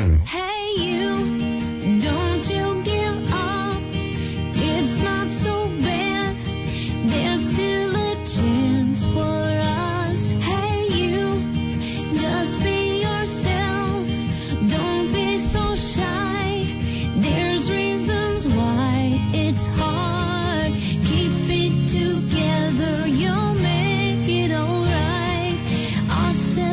Hey you, don't you give up. It's not so bad. There's still a chance for us. Hey you, just be yourself. Don't be so shy. There's reasons why it's hard. Keep it together, you'll make it alright. Our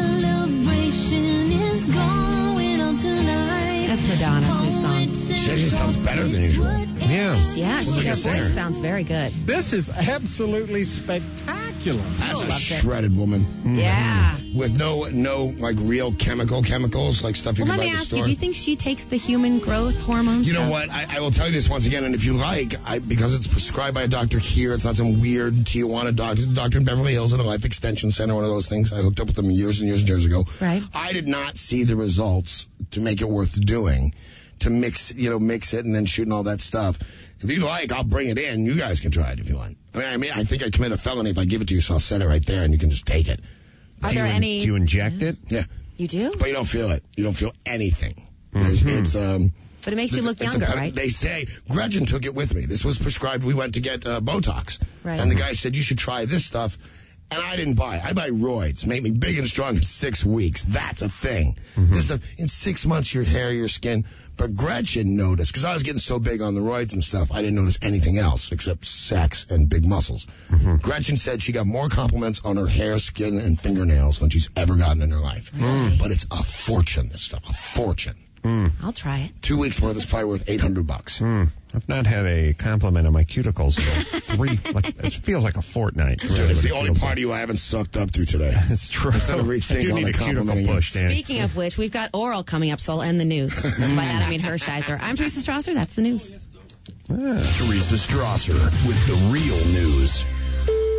celebration is going on tonight. That's Madonna's new song. She actually sounds better than usual. Yeah. Yeah, Sounds she, like her a singer. voice sounds very good. This is absolutely spectacular. That's a loved it. shredded woman. Yeah. With no, no, like real chemical chemicals, like stuff you Well, can let buy me at the ask store. you, do you think she takes the human growth hormones? You know what? I, I will tell you this once again, and if you like, I, because it's prescribed by a doctor here, it's not some weird Tijuana doctor, it's a doctor in Beverly Hills at a life extension center, one of those things. I hooked up with them years and years and years ago. Right. I did not see the results to make it worth doing, to mix, you know, mix it and then shoot and all that stuff. If you like, I'll bring it in. You guys can try it if you want. I mean, I mean, I think I commit a felony if I give it to you, so I'll set it right there and you can just take it. Are do there you, any? Do you inject it? Yeah. You do? But you don't feel it. You don't feel anything. It's, it's um. But it makes you look it's a younger, ped- right? They say Gretchen took it with me. This was prescribed. We went to get uh, Botox, Right. and the guy said you should try this stuff. And I didn't buy it. I buy roids. Make me big and strong in six weeks. That's a thing. This stuff, in six months, your hair, your skin. But Gretchen noticed, because I was getting so big on the roids and stuff, I didn't notice anything else except sex and big muscles. Gretchen said she got more compliments on her hair, skin, and fingernails than she's ever gotten in her life. Really? But it's a fortune, this stuff. A fortune. I'll try it. Two weeks worth is probably worth eight hundred bucks. Hmm. I've not had a compliment on my cuticles in three, like, it feels like a fortnight. Really, It's what the it only feels part like. of you I haven't sucked up to today. It's true. Instead of I rethink do all need the a cuticle complimenting you. push, Danny. Speaking of which, we've got Oral coming up, so I'll end the news. By that I mean Hershiser. I'm Teresa Strasser. That's the news. Ah. Teresa Strasser with the real news.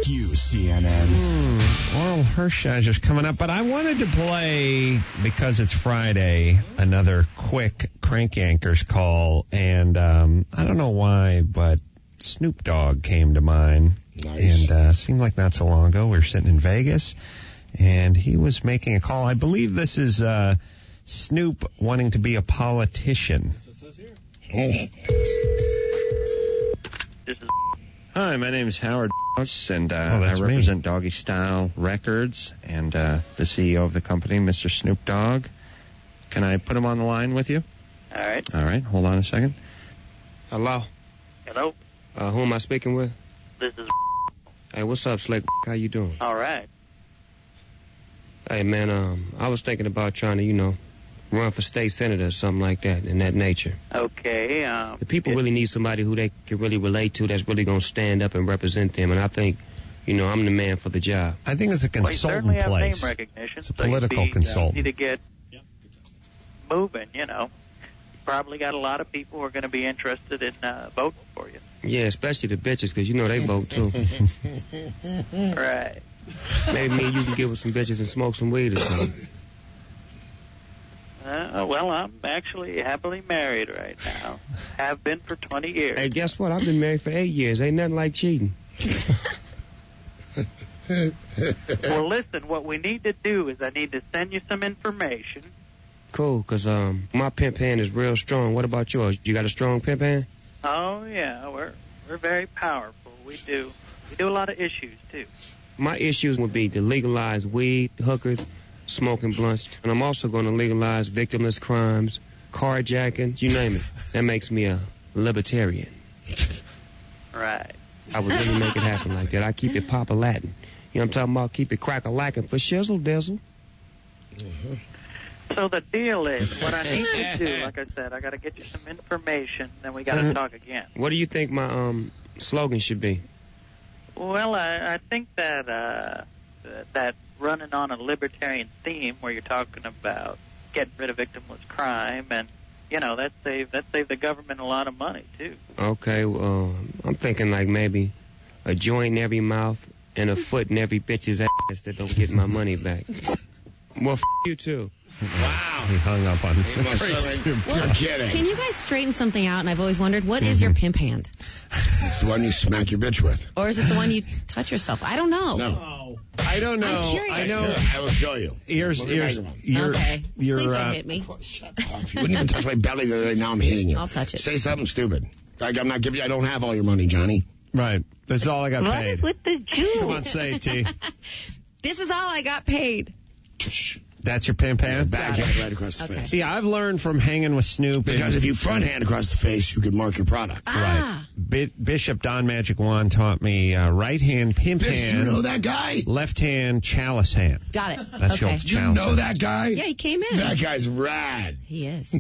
you, C N N. Hmm, Oral Hershiser's coming up, but I wanted to play, because it's Friday, another quick Crank Yankers call, and um, I don't know why, but Snoop Dogg came to mind. Nice. And uh, seemed like not so long ago we were sitting in Vegas, and he was making a call. I believe this is uh, Snoop wanting to be a politician. Hi, my name is Howard Dawes, and uh, Oh, I that's me. represent Doggy Style Records and uh, the C E O of the company, Mister Snoop Dogg. Can I put him on the line with you? All right. All right, hold on a second. Hello. Hello. Uh, who am I speaking with? This is Hey, what's up, Slick? How you doing? all right. Hey, man, um, I was thinking about trying to, you know, run for state senator or something like that, in that nature. Okay. Um, The people really need somebody who they can really relate to, that's really going to stand up and represent them, and I think, you know, I'm the man for the job. I think it's a well, you certainly consultant have place. name recognition. It's a so you'd political be, consultant. Uh, easy to get moving. You know, probably got a lot of people who are going to be interested in uh, voting for you. Yeah, especially the bitches, because you know they vote too. Right. Maybe me and you can get with some bitches and smoke some weed or something. Uh, well, I'm actually happily married right now. Have been for twenty years. Hey, guess what? I've been married for eight years. Ain't nothing like cheating. Well, listen, what we need to do is I need to send you some information. Cool, because um, my pimp hand is real strong. What about yours? You got a strong pimp hand? Oh, yeah, we're we're very powerful. We do. We do a lot of issues, too. My issues would be to legalize weed, hookers, smoking blunts, and I'm also going to legalize victimless crimes, carjacking, you name it. That makes me a libertarian. Right. I would really make it happen like that. I keep it Papa Latin. You know what I'm talking about? Keep it crack-a-lackin' for shizzle dizzle. So the deal is, what I need to do, like I said, I got to get you some information, then we got to talk again. What do you think my um slogan should be? Well, I, I think that uh, that running on a libertarian theme, where you're talking about getting rid of victimless crime, and you know that save that save the government a lot of money too. Okay, well, I'm thinking like maybe a joint in every mouth and a foot in every bitch's ass that don't get my money back. Well, f*** you too. Wow. He hung up on me. Well, can you guys straighten something out? And I've always wondered, what is your pimp hand? It's the one you smack your bitch with. Or is it the one you touch yourself? I don't know. No. I don't know. I'm curious. I know. I will show you. Here's, Look at here's, my- you're, Okay. you're, Please don't uh, hit me. You wouldn't even touch my belly the other day. Now I'm hitting you. I'll touch it. Say something stupid. Like I'm not giving you. I don't have all your money, Johnny. Right. That's all I got What paid. is with the Jew? Come on, say it, T. This is all I got paid. That's your pimp hand? Backhand right across the Okay. face. Yeah, I've learned from hanging with Snoop. Because if you front hand across the face, you could mark your product. Ah. Bi- Bishop Don Magic Wand taught me uh, right hand pimp This, hand, you know that guy? left hand chalice hand. Got it. That's okay. your You chalice know hand. that guy? Yeah, he came in. That guy's rad. He is.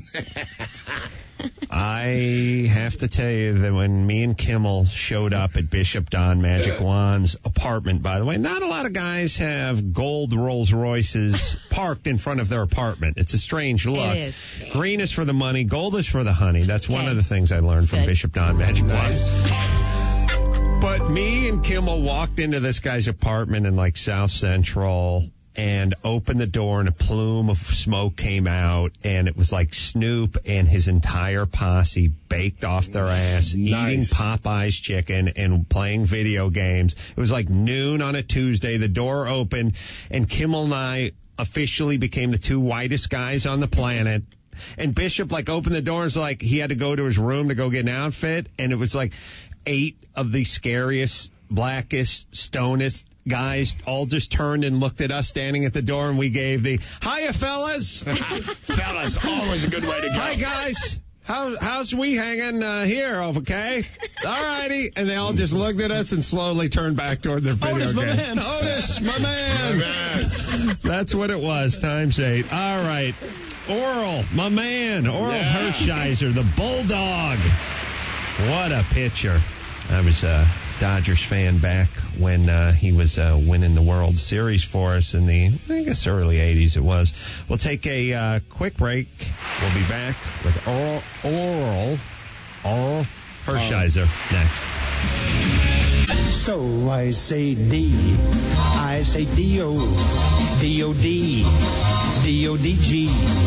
I have to tell you that when me and Kimmel showed up at Bishop Don Magic Wand's apartment, by the way, not a lot of guys have gold Rolls Royces parked in front of their apartment. It's a strange look. It is. Green is for the money, gold is for the honey. That's one Okay. of the things I learned from Good. Bishop Don Magic Wand. But me and Kimmel walked into this guy's apartment in like South Central and opened the door and a plume of smoke came out and it was like Snoop and his entire posse baked off their ass, Nice. eating Popeye's chicken and playing video games. It was like noon on a Tuesday. The door opened and Kimmel and I officially became the two whitest guys on the planet. And Bishop like opened the door and was like he had to go to his room to go get an outfit, and it was like eight of the scariest, blackest, stonest guys all just turned and looked at us standing at the door, and we gave the hiya fellas. Fellas, always a good way to go. Hi guys. How, how's we hanging uh, here, okay? All righty. And they all just looked at us and slowly turned back toward their video Otis, my game. man. Otis, my man. My man. That's what it was, times eight. All right. Oral, my man. Oral Yeah. Hershiser, the Bulldog. What a pitcher. I was a Dodgers fan back when uh, he was uh, winning the World Series for us in the, I guess, early eighties it was. We'll take a uh, quick break. We'll be back with Oral, Oral, Oral Hershiser next. So I say D. I say D-O. D-O-D. D-O-D-G.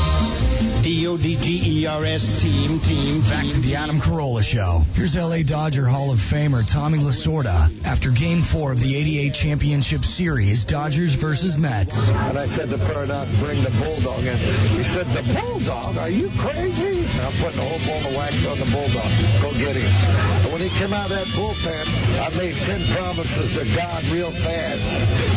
D O D G E R S team, team, Back to the Adam Carolla Show. Here's L A Dodger Hall of Famer Tommy Lasorda after Game Four of the eighty-eight Championship Series, Dodgers versus Mets. And I said to Paradox, bring the Bulldog in. He said, the Bulldog? Are you crazy? And I'm putting a whole ball of wax on the Bulldog. Go get him. And when he came out of that bullpen, I made ten promises to God real fast.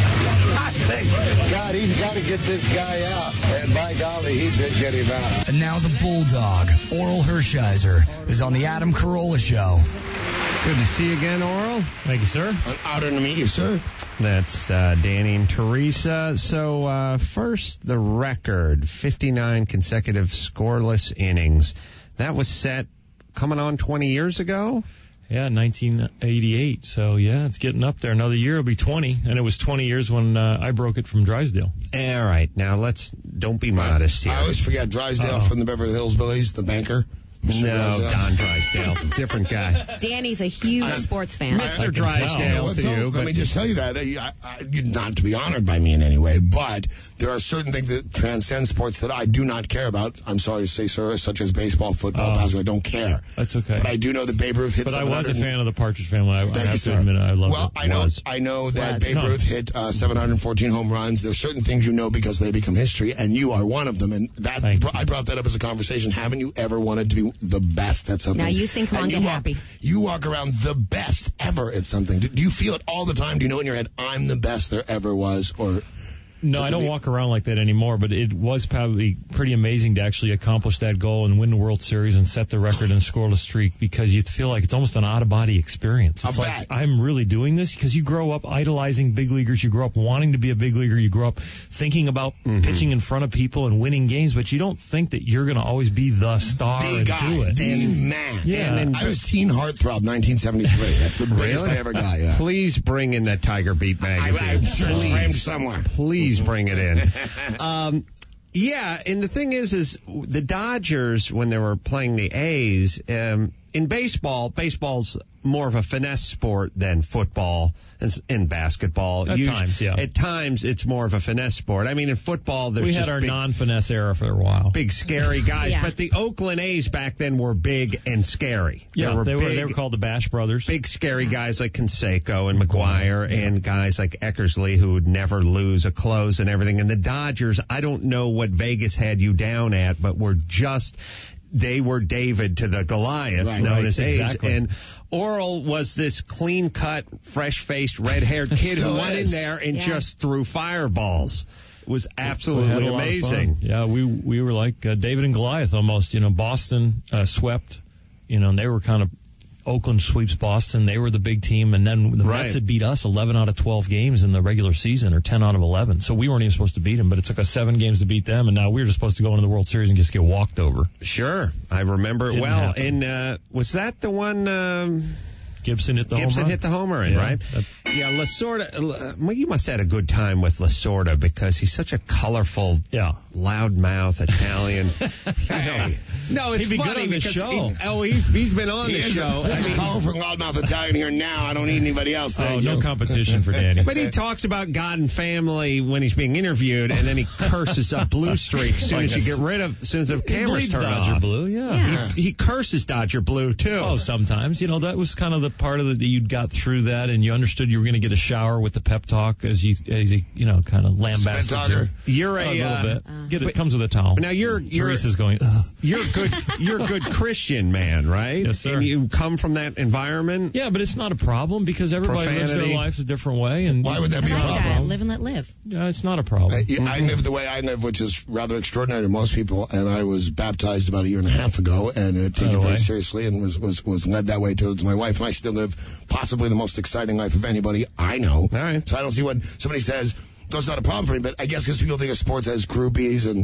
I think, God, he's got to get this guy out. And by golly, he did get him out. And now the Bulldog, Oral Hershiser, is on the Adam Carolla Show. Good to see you again, Oral. Thank you, sir. An honor to meet you, sir. That's uh, Danny and Teresa. So uh, first, the record, fifty-nine consecutive scoreless innings. That was set coming on twenty years ago? Yeah, nineteen eighty-eight. So, yeah, it's getting up there. Another year will be twenty, and it was twenty years when uh, I broke it from Drysdale. All right. Now, let's don't be modest here. I always forget Drysdale Uh-oh. from the Beverly Hills Billies, the banker. Mister No, Drysdale. Don Drysdale. Different guy. Danny's a huge sports fan. Mister Drysdale Well, to don't- you. Let But me just tell you that. I, I, you're not to be honored by me in any way, but there are certain things that transcend sports that I do not care about. I'm sorry to say, sir, such as baseball, football, Oh. basketball. I don't care. That's okay. But I do know that Babe Ruth hit But I was a 700 fan of the Partridge Family. I, I Thank have you, to sir. admit it. I love well, it. I know, Was. I know that Was. Babe No. Ruth hit uh, seven hundred fourteen home runs. There's certain things you know because they become history, and you are one of them. And that I brought that up as a conversation. Haven't you ever wanted to be the best at something? Now you sing, come on, And get you walk- happy. You walk around the best ever at something. Do, do you feel it all the time? Do you know in your head, I'm the best there ever was? Or No, I don't walk around like that anymore, but it was probably pretty amazing to actually accomplish that goal and win the World Series and set the record in scoreless streak because you feel like it's almost an out-of-body experience. It's I like, bet. I'm really doing this because you grow up idolizing big leaguers. You grow up wanting to be a big leaguer. You grow up thinking about Mm-hmm. pitching in front of people and winning games, but you don't think that you're going to always be the star the and guy, do it. the And- man. Yeah. And I was teen heartthrob nineteen seventy-three. That's the biggest Really? I ever got. Yeah. Please bring in that Tiger Beat magazine. I'm sure it's Please. framed somewhere. Please bring it in. um, yeah, and the thing is, is the Dodgers, when they were playing the A's, um, in baseball, baseball's more of a finesse sport than football and, and basketball. At Usu- times, yeah. At times, it's more of a finesse sport. I mean, in football, there's we had just our big, non-finesse era for a while. big scary guys, Yeah. but the Oakland A's back then were big and scary. Yeah, they were they were, big, they were called the Bash Brothers. big scary guys like Canseco and McGuire and guys like Eckersley who would never lose a close and everything. And the Dodgers, I don't know what Vegas had you down at, but were just, they were David to the Goliath, Right, known right, as A's. exactly. And Oral was this clean-cut, fresh-faced, red-haired kid who Still went is. in there and Yeah. just threw fireballs. It was We had absolutely a lot of amazing. fun. Yeah, we we were like uh, David and Goliath almost. You know, Boston uh, swept. You know, and they were kind of Oakland sweeps Boston. They were the big team, and then the Right. Mets had beat us eleven out of twelve games in the regular season, or ten out of eleven. So we weren't even supposed to beat them, but it took us seven games to beat them, and now we were just supposed to go into the World Series and just get walked over. Sure, I remember it Didn't well. happen. And uh, was that the one? Um, Gibson hit the Gibson home run. hit the homer in, Yeah, right? that- Yeah, Lasorda. uh, Well, you must have had a good time with Lasorda because he's such a colorful, Yeah. loudmouth Italian. Hey. No, it's He'd be good funny on this because show. He, oh, he, he's been on He the is show. a, there's I mean, a colorful loudmouth Italian here now. I don't need anybody else. Oh, Thank no you. competition for Danny. but he talks about God and family when he's being interviewed, and then he curses up Blue Streak as soon as you get rid of, as soon as the He cameras bleeds turn Dodger off. Blue, yeah. Yeah. He, he curses Dodger Blue too. Oh, sometimes. You know, that was kind of the part of it that you got through that, and you understood you were going to get a shower with the pep talk as you, as you, you know, kind of lambasted Spit talker. you. You're A a, little uh, bit. Get it comes with a towel. Now you're you're Teresa's going, ugh. you're a good you're a good Christian man, right? Yes, sir. And you come from that environment. Yeah, but it's not a problem because everybody lives Profanity. their life a different way. And Why would that I be a like that. problem? Live and let live. Yeah, it's not a problem. I, yeah, I live the way I live, which is rather extraordinary to most people. And I was baptized about a year and a half ago, and uh, take By it the very way. seriously, and was, was was led that way towards my wife. And I still live possibly the most exciting life of anybody I know. All right. So I don't see when somebody says that's not a problem for me. But I guess because people think of sports as groupies and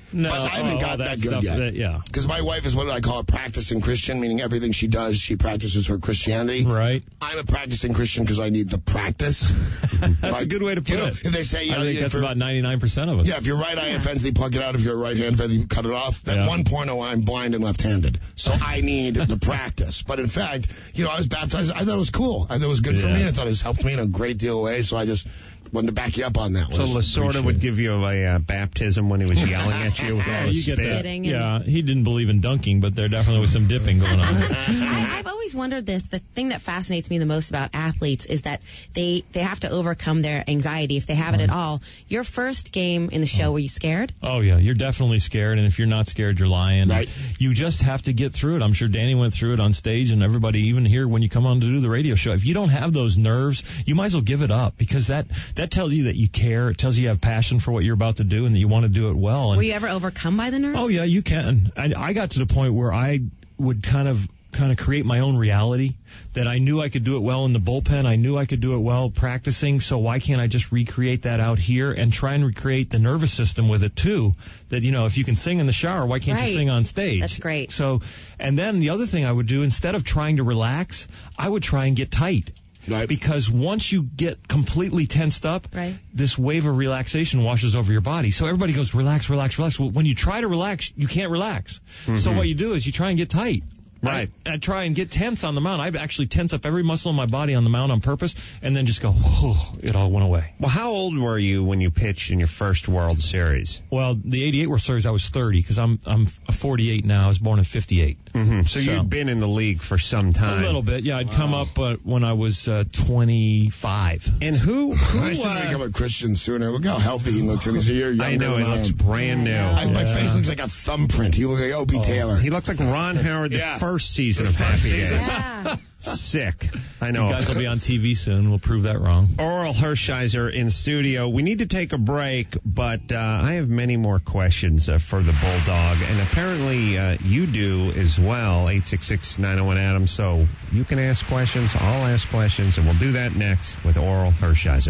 No, but I haven't oh, got that that good stuff, yet. that- yeah. Because my wife is what I call a practicing Christian, meaning everything she does, she practices her Christianity. Right. I'm a practicing Christian because I need the practice. That's Like, a good way to put you know, it. If they say, you I know, think if that's you're- about ninety-nine percent of us. Yeah, if your right eye offends, they pluck it out. If your right hand offends, you cut it off. At Yeah. one point, oh, I'm blind and left-handed, so I need the practice. But in fact, you know, I was baptized. I thought it was cool. I thought it was good for Yeah. me. I thought it was helped me in a great deal of ways. So I just wanted to back you up on that So one. Lasorda would give you a uh, baptism when he was yelling at you. with all Yeah, his you get spit. that. Spitting and- Yeah, he didn't believe in dunking, but there definitely was some dipping going on. I, I've always wondered this. The thing that fascinates me the most about athletes is that they, they have to overcome their anxiety if they have it at all. Your first game in the show, were you scared? Oh, yeah, you're definitely scared, and if you're not scared, you're lying. Right. You just have to get through it. I'm sure Danny went through it on stage, and everybody, even here when you come on to do the radio show, if you don't have those nerves, you might as well give it up, because that, that tells you that you care. It tells you you have passion for what you're about to do and that you want to do it well. And Were you ever overcome by the nerves? oh, yeah, you can. I, I got to the point where I would kind of kind of create my own reality, that I knew I could do it well in the bullpen. I knew I could do it well practicing, so why can't I just recreate that out here and try and recreate the nervous system with it too? That, you know, if you can sing in the shower, why can't Right. you sing on stage? That's great. So, and then the other thing I would do, instead of trying to relax, I would try and get tight. Right. Because once you get completely tensed up, Right. this wave of relaxation washes over your body. So everybody goes, relax, relax, relax. Well, when you try to relax, you can't relax. So what you do is you try and get tight. Right. I, I try and get tense on the mound. I actually tense up every muscle in my body on the mound on purpose, and then just go, oh, it all went away. Well, how old were you when you pitched in your first World Series? Well, the eighty-eight World Series, I was thirty, because I'm I'm forty-eight now. I was born in fifty-eight. Mm-hmm. So, So- you'd been in the league for some time. A little bit, yeah. I'd come up uh, when I was uh, twenty-five. And who? who I should uh, become a Christian sooner. Look how healthy he looks. And he's a year younger I know, he than I looks am. brand new. I, my Yeah. face looks like a thumbprint. He looks like Opie Taylor. He looks like Ron Howard the Yeah. first season The of first Happy season. Days. Yeah. Sick. I You know. guys will be on T V soon. We'll prove that wrong. Oral Hershiser in studio. We need to take a break, but uh, I have many more questions uh, for the Bulldog, and apparently uh, you do as well. eight six six, nine oh one, Adam. So you can ask questions, I'll ask questions, and we'll do that next with Oral Hershiser.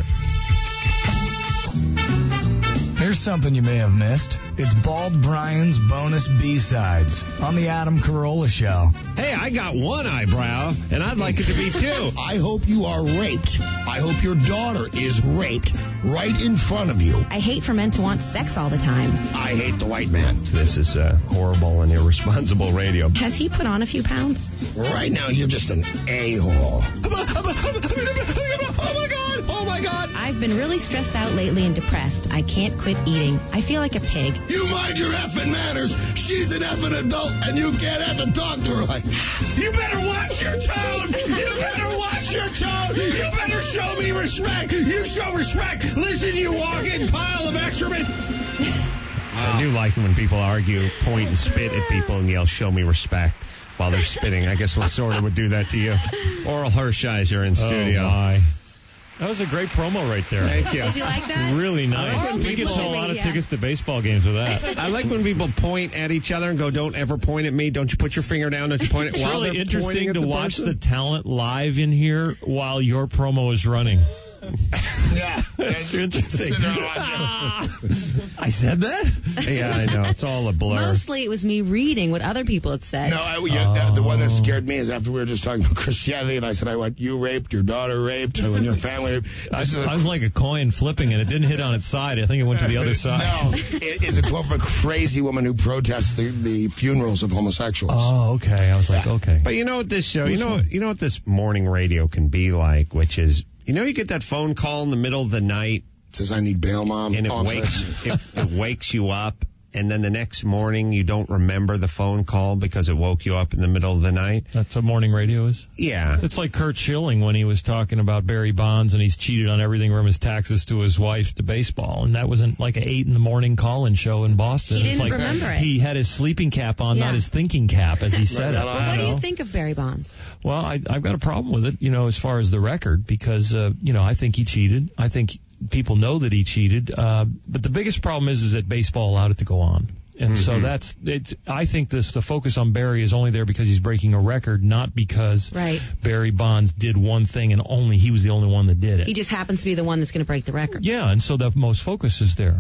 Here's something you may have missed. It's Bald Brian's bonus B-sides on the Adam Carolla Show. Hey, I got one eyebrow, and I'd like it to be two. I hope you are raped. I hope your daughter is raped right in front of you. I hate for men to want sex all the time. I hate the white man. This is uh, horrible and irresponsible radio. Has he put on a few pounds? Right now, you're just an a-hole. Oh, my God! Oh, my God! I've been really stressed out lately and depressed. I can't quit eating. I feel like a pig. You mind your effing manners. She's an effing adult, and you can't effing talk to her like, you better watch your tone. You better watch your tone. You better show me respect. You show respect. Listen, you walking pile of excrement. I do like when people argue, point and spit at people and yell, show me respect, while they're spitting. I guess Lasorda would do that to you. Oral Hershiser in studio. Oh, my. That was a great promo right there. Thank you. Did you like that? Really nice. Oral We could just sell a looked at lot me, of yeah. tickets to baseball games with that. I like when people point at each other and go, don't ever point at me. Don't you put your finger down. Don't you point at It's while really they're interesting pointing at to the watch person. the talent live in here while your promo is running. Yeah. That's interesting. Sit down and watch it. I said that? Yeah, I know. It's all a blur. Mostly it was me reading what other people had said. No, I, yeah, that, the one that scared me is after we were just talking about Christianity, and I said, I want you raped, your daughter raped, and your family raped. I, This is a- I was like a coin flipping and it didn't hit on its side. I think it went to the other side. No, it, it's a quote from a crazy woman who protests the, the funerals of homosexuals. Oh, okay. I was like, okay. But you know what this show, you know, you know what this morning radio can be like, which is, you know, you get that phone call in the middle of the night, Says I need bail, mom. and it Oh, I'm wakes, it, it wakes you up, and then the next morning you don't remember the phone call because it woke you up in the middle of the night. That's what morning radio is? Yeah. It's like Kurt Schilling when he was talking about Barry Bonds and he's cheated on everything from his taxes to his wife to baseball. And that wasn't like an eight in the morning call-in show in Boston. He it's didn't like remember it. He had his sleeping cap on, Yeah. not his thinking cap, as he said it. But what you do you know? think of Barry Bonds? Well, I, I've got a problem with it, you know, as far as the record, because, uh, you know, I think he cheated. I think people know that he cheated. Uh, but the biggest problem is, is that baseball allowed it to go on. And Mm-hmm. so that's, it's, I think this, the focus on Barry is only there because he's breaking a record, not because Right. Barry Bonds did one thing and only he was the only one that did it. He just happens to be the one that's going to break the record. Yeah, and so the most focus is there.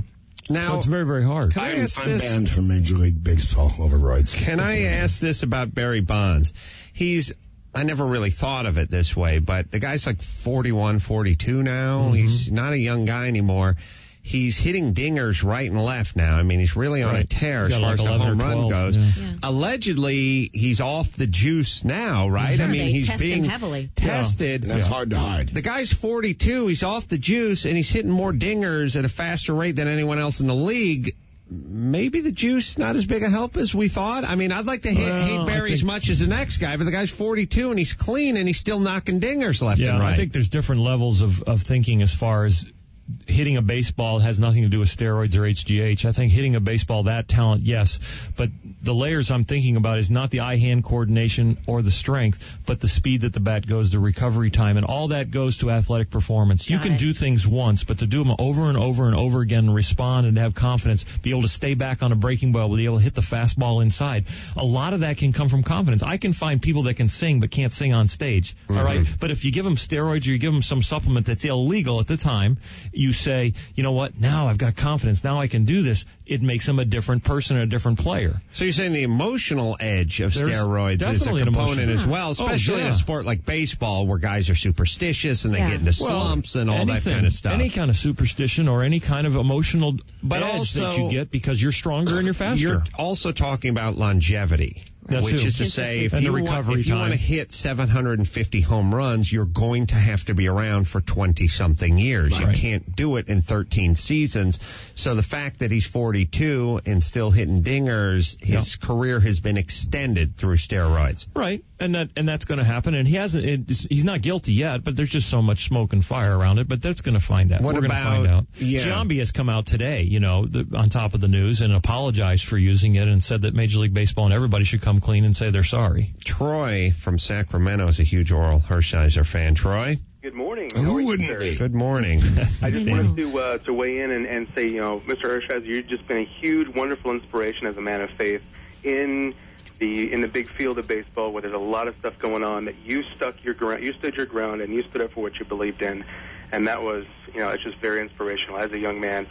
Now, So it's very, very hard. Can I I'm, ask I'm this? banned from Major League Baseball over roids. Can I ask this about Barry Bonds? He's, I never really thought of it this way, but the guy's like forty-one, forty-two now. Mm-hmm. He's not a young guy anymore. He's hitting dingers right and left now. I mean, he's really on a Right. tear He's as got far like as the eleven or home run twelve, goes. yeah. Yeah. Allegedly, he's off the juice now, right? Sure, I mean, they he's test him being heavily. tested. And that's hard to hide. The guy's forty-two. He's off the juice, and he's hitting more dingers at a faster rate than anyone else in the league. Maybe the juice not as big a help as we thought. I mean, I'd like to hit, Well, hate I Barry as think- much as the next guy, but the guy's forty-two and he's clean and he's still knocking dingers left Yeah, and right. I think there's different levels of, of thinking as far as hitting a baseball has nothing to do with steroids or H G H. I think hitting a baseball, that talent, yes. But the layers I'm thinking about is not the eye-hand coordination or the strength, but the speed that the bat goes, the recovery time, and all that goes to athletic performance. You Got can it. do things once, but to do them over and over and over again and respond and have confidence, be able to stay back on a breaking ball, be able to hit the fastball inside, a lot of that can come from confidence. I can find people that can sing but can't sing on stage, all right? But if you give them steroids or you give them some supplement that's illegal at the time, you say, you know what, now I've got confidence, now I can do this, it makes them a different person and a different player. So you're saying the emotional edge of There's steroids is a definitely an component emotion. as well, especially Oh, in yeah. a sport like baseball where guys are superstitious and they Yeah. get into Well, slumps and all that anything, kind of stuff. Any kind of superstition or any kind of emotional But edge also- that you get because you're stronger and you're faster. You're also talking about longevity. That which too. is to say, if And you, the want, recovery if you want to time. hit seven hundred fifty home runs, you're going to have to be around for twenty-something years. You Right. can't do it in thirteen seasons. So the fact that he's forty-two and still hitting dingers, his career has been extended through steroids. Right, and that and that's going to happen. And he hasn't. It, he's not guilty yet, but there's just so much smoke and fire around it. But that's going to find out. What We're going to about- find out. yeah. Giambi has come out today, you know, the, on top of the news, and apologized for using it and said that Major League Baseball and everybody should come clean and say they're sorry. Troy from Sacramento is a huge Oral Hershiser fan. Troy? Good morning. Who wouldn't be? Good morning. I just wanted to uh, to weigh in and, and say, you know, Mister Hershiser, you've just been a huge, wonderful inspiration as a man of faith in the in the big field of baseball, where there's a lot of stuff going on. That you stuck your ground, you stood your ground, and you stood up for what you believed in, and that was, you know, it's just very inspirational as a young man.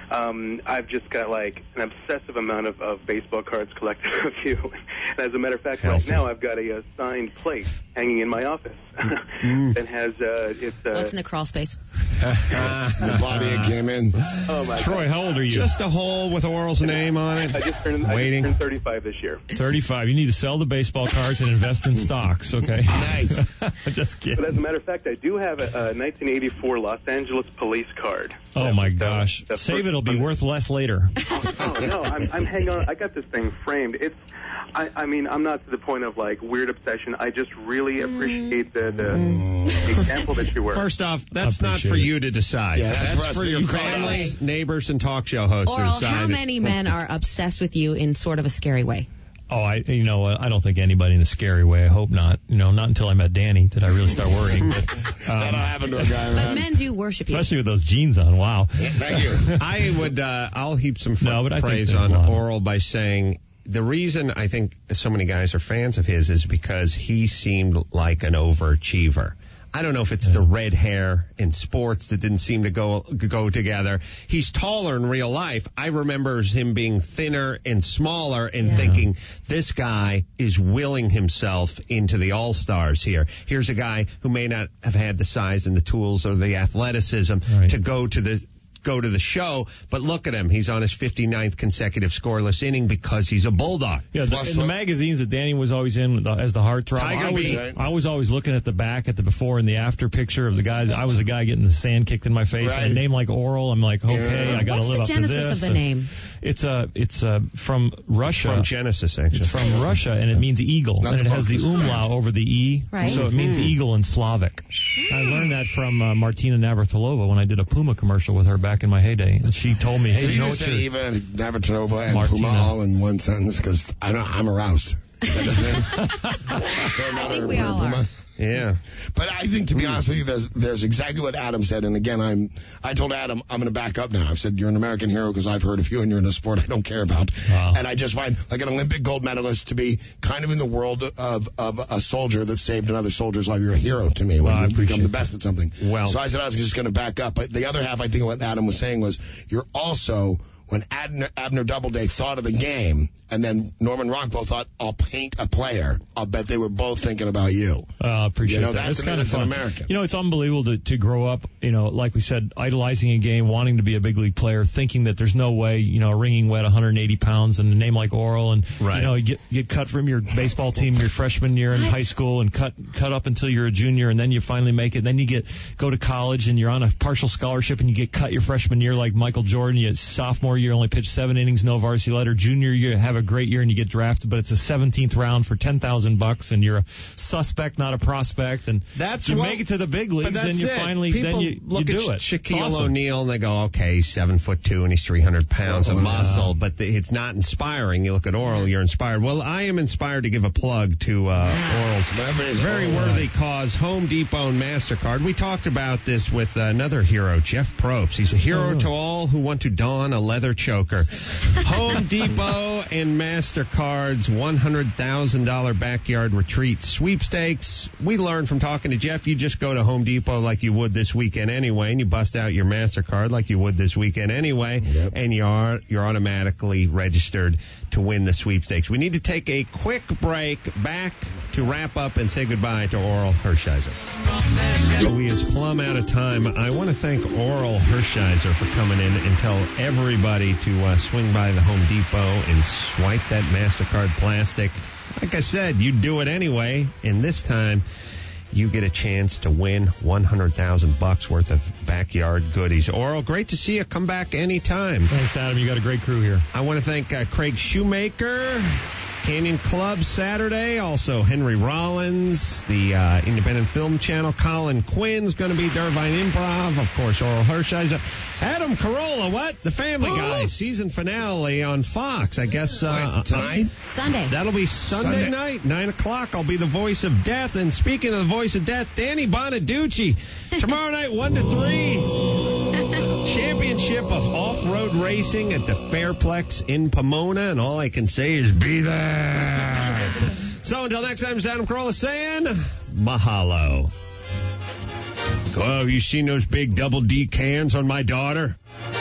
Um, I've just got like an obsessive amount of, of baseball cards collected of you. And as a matter of fact, Healthy. right now I've got a, uh signed plate hanging in my office that has uh, it's uh, What's in the crawl space? The body it came in. oh my Troy, God. how old are you? Just a hole with Oral's name on it. I just turned I Waiting. just turned thirty-five this year. thirty-five. You need to sell the baseball cards and invest in stocks, okay? Nice. Just But kidding. as a matter of fact, I do have a, a nineteen eighty-four Los Angeles police card. Oh, my The- gosh. the Save first it. It'll be one- worth less later. Oh no, I'm, I'm hanging on. I got this thing framed. It's, I, I mean, I'm not to the point of like weird obsession. I just really appreciate the, the example that you were. First off, that's not Appreciate for it. you to decide. Yeah, that's that's for us for to- your you call family, us. neighbors, and talk show hosts to Oral, decide. how many men are obsessed with you in sort of a scary way? Oh, I, you know, I don't think anybody in a scary way. I hope not. You know, not until I met Danny did I really start worrying. But, um, That'll happen to a guy, But man. men do worship you. especially with those jeans on. Wow. Thank you. I would, uh, I'll heap some No, but I think praise there's on a lot. Oral by saying the reason I think so many guys are fans of his is because he seemed like an overachiever. I don't know if it's the red hair in sports that didn't seem to go go together. He's taller in real life. I remember him being thinner and smaller and Yeah. thinking, this guy is willing himself into the All-Stars here. Here's a guy who may not have had the size and the tools or the athleticism Right. to go to the go to the show, but look at him. He's on his fifty-ninth consecutive scoreless inning because he's a Bulldog. Yeah, the, Plus in the what- magazines that Danny was always in the, as the heartthrob, Tiger I was, Beat. I was always looking at the back, at the before and the after picture of the guy. I was a guy getting the sand kicked in my face, Right. and a name like Oral, I'm like, okay, Yeah. I got to What's live the up to genesis this. of the And name? It's a, it's a, from Russia. From Genesis, actually. It's from Russia, and it means eagle, Not and it the has the focus. umlaut over the e, Right. so it means eagle in Slavic. I learned that from uh, Martina Navratilova when I did a Puma commercial with her back in my heyday, and she told me, hey, Did you you know just what say you're... Eva Navratilova and Martina. Puma all in one sentence? Because I don't, I'm aroused. Is that his name? So I another think we all Puma? are. Yeah. But I think, to be honest with you, there's there's exactly what Adam said. And again, I'm I told Adam I'm going to back up now. I've said you're an American hero because I've heard of you and you're in a sport I don't care about. Wow. And I just find like an Olympic gold medalist to be kind of in the world of of a soldier that saved another soldier's life. You're a hero to me when Well, I you become appreciate the best at something. Well- so I said I was just going to back up. But the other half, I think what Adam was saying was you're also when Abner, Abner Doubleday thought of the game, and then Norman Rockwell thought, I'll paint a player, I'll bet they were both thinking about you. Uh, appreciate You know, that. that's It's kind of an fun. American. You know, it's unbelievable to, to grow up, you know, like we said, idolizing a game, wanting to be a big league player, thinking that there's no way, you know, a ringing wet one hundred eighty pounds and a name like Oral, and, Right. you know, you get, get cut from your baseball team your freshman year in high school and cut cut up until you're a junior, and then you finally make it. And then you get go to college and you're on a partial scholarship and you get cut your freshman year like Michael Jordan. You sophomore year only pitch seven innings, no varsity letter. Junior year have a great year and you get drafted, but it's a seventeenth round for ten thousand bucks, and you're a suspect, not a prospect. And That's you what- make it to the big leagues, But that's and you it. finally People then you, look you at do it. Shaquille It's awesome. O'Neal and they go, okay, he's seven foot two and he's three hundred pounds Oh, of yeah. muscle, but the, it's not inspiring. You look at Oral, you're inspired. Well, I am inspired to give a plug to uh, Oral's very worthy cause, Home Depot and MasterCard. We talked about this with another hero, Jeff Probst. He's a hero Oh. to all who want to don a leather choker. Home Depot and MasterCard's one hundred thousand dollars backyard retreat sweepstakes. We learned from talking to Jeff, you just go to Home Depot like you would this weekend anyway, and you bust out your MasterCard like you would this weekend anyway, Yep. and you're, you're automatically registered to win the sweepstakes. We need to take a quick break, back to wrap up and say goodbye to Oral Hershiser. So we is plumb out of time. I want to thank Oral Hershiser for coming in and tell everybody to uh, swing by the Home Depot and swipe that MasterCard plastic. Like I said, you do it anyway, and this time you get a chance to win one hundred thousand bucks worth of backyard goodies. Oral, great to see you. Come back anytime. Thanks, Adam. You got a great crew here. I want to thank uh, Craig Shoemaker, Canyon Club Saturday, also Henry Rollins, the uh, Independent Film Channel, Colin Quinn's going to be Dervine Improv, of course, Oral Hershiser, Adam Carolla, what? The Family Guy, season finale on Fox, I guess. Uh, Wait, tonight? Sunday. That'll be Sunday, Sunday. night, nine o'clock. I'll be the voice of death. And speaking of the voice of death, Danny Bonaducci, tomorrow night, one to three. Championship of off-road racing at the Fairplex in Pomona, and all I can say is be there. So until next time, it's Adam Carolla saying mahalo. Oh, have you seen those big double D cans on my daughter?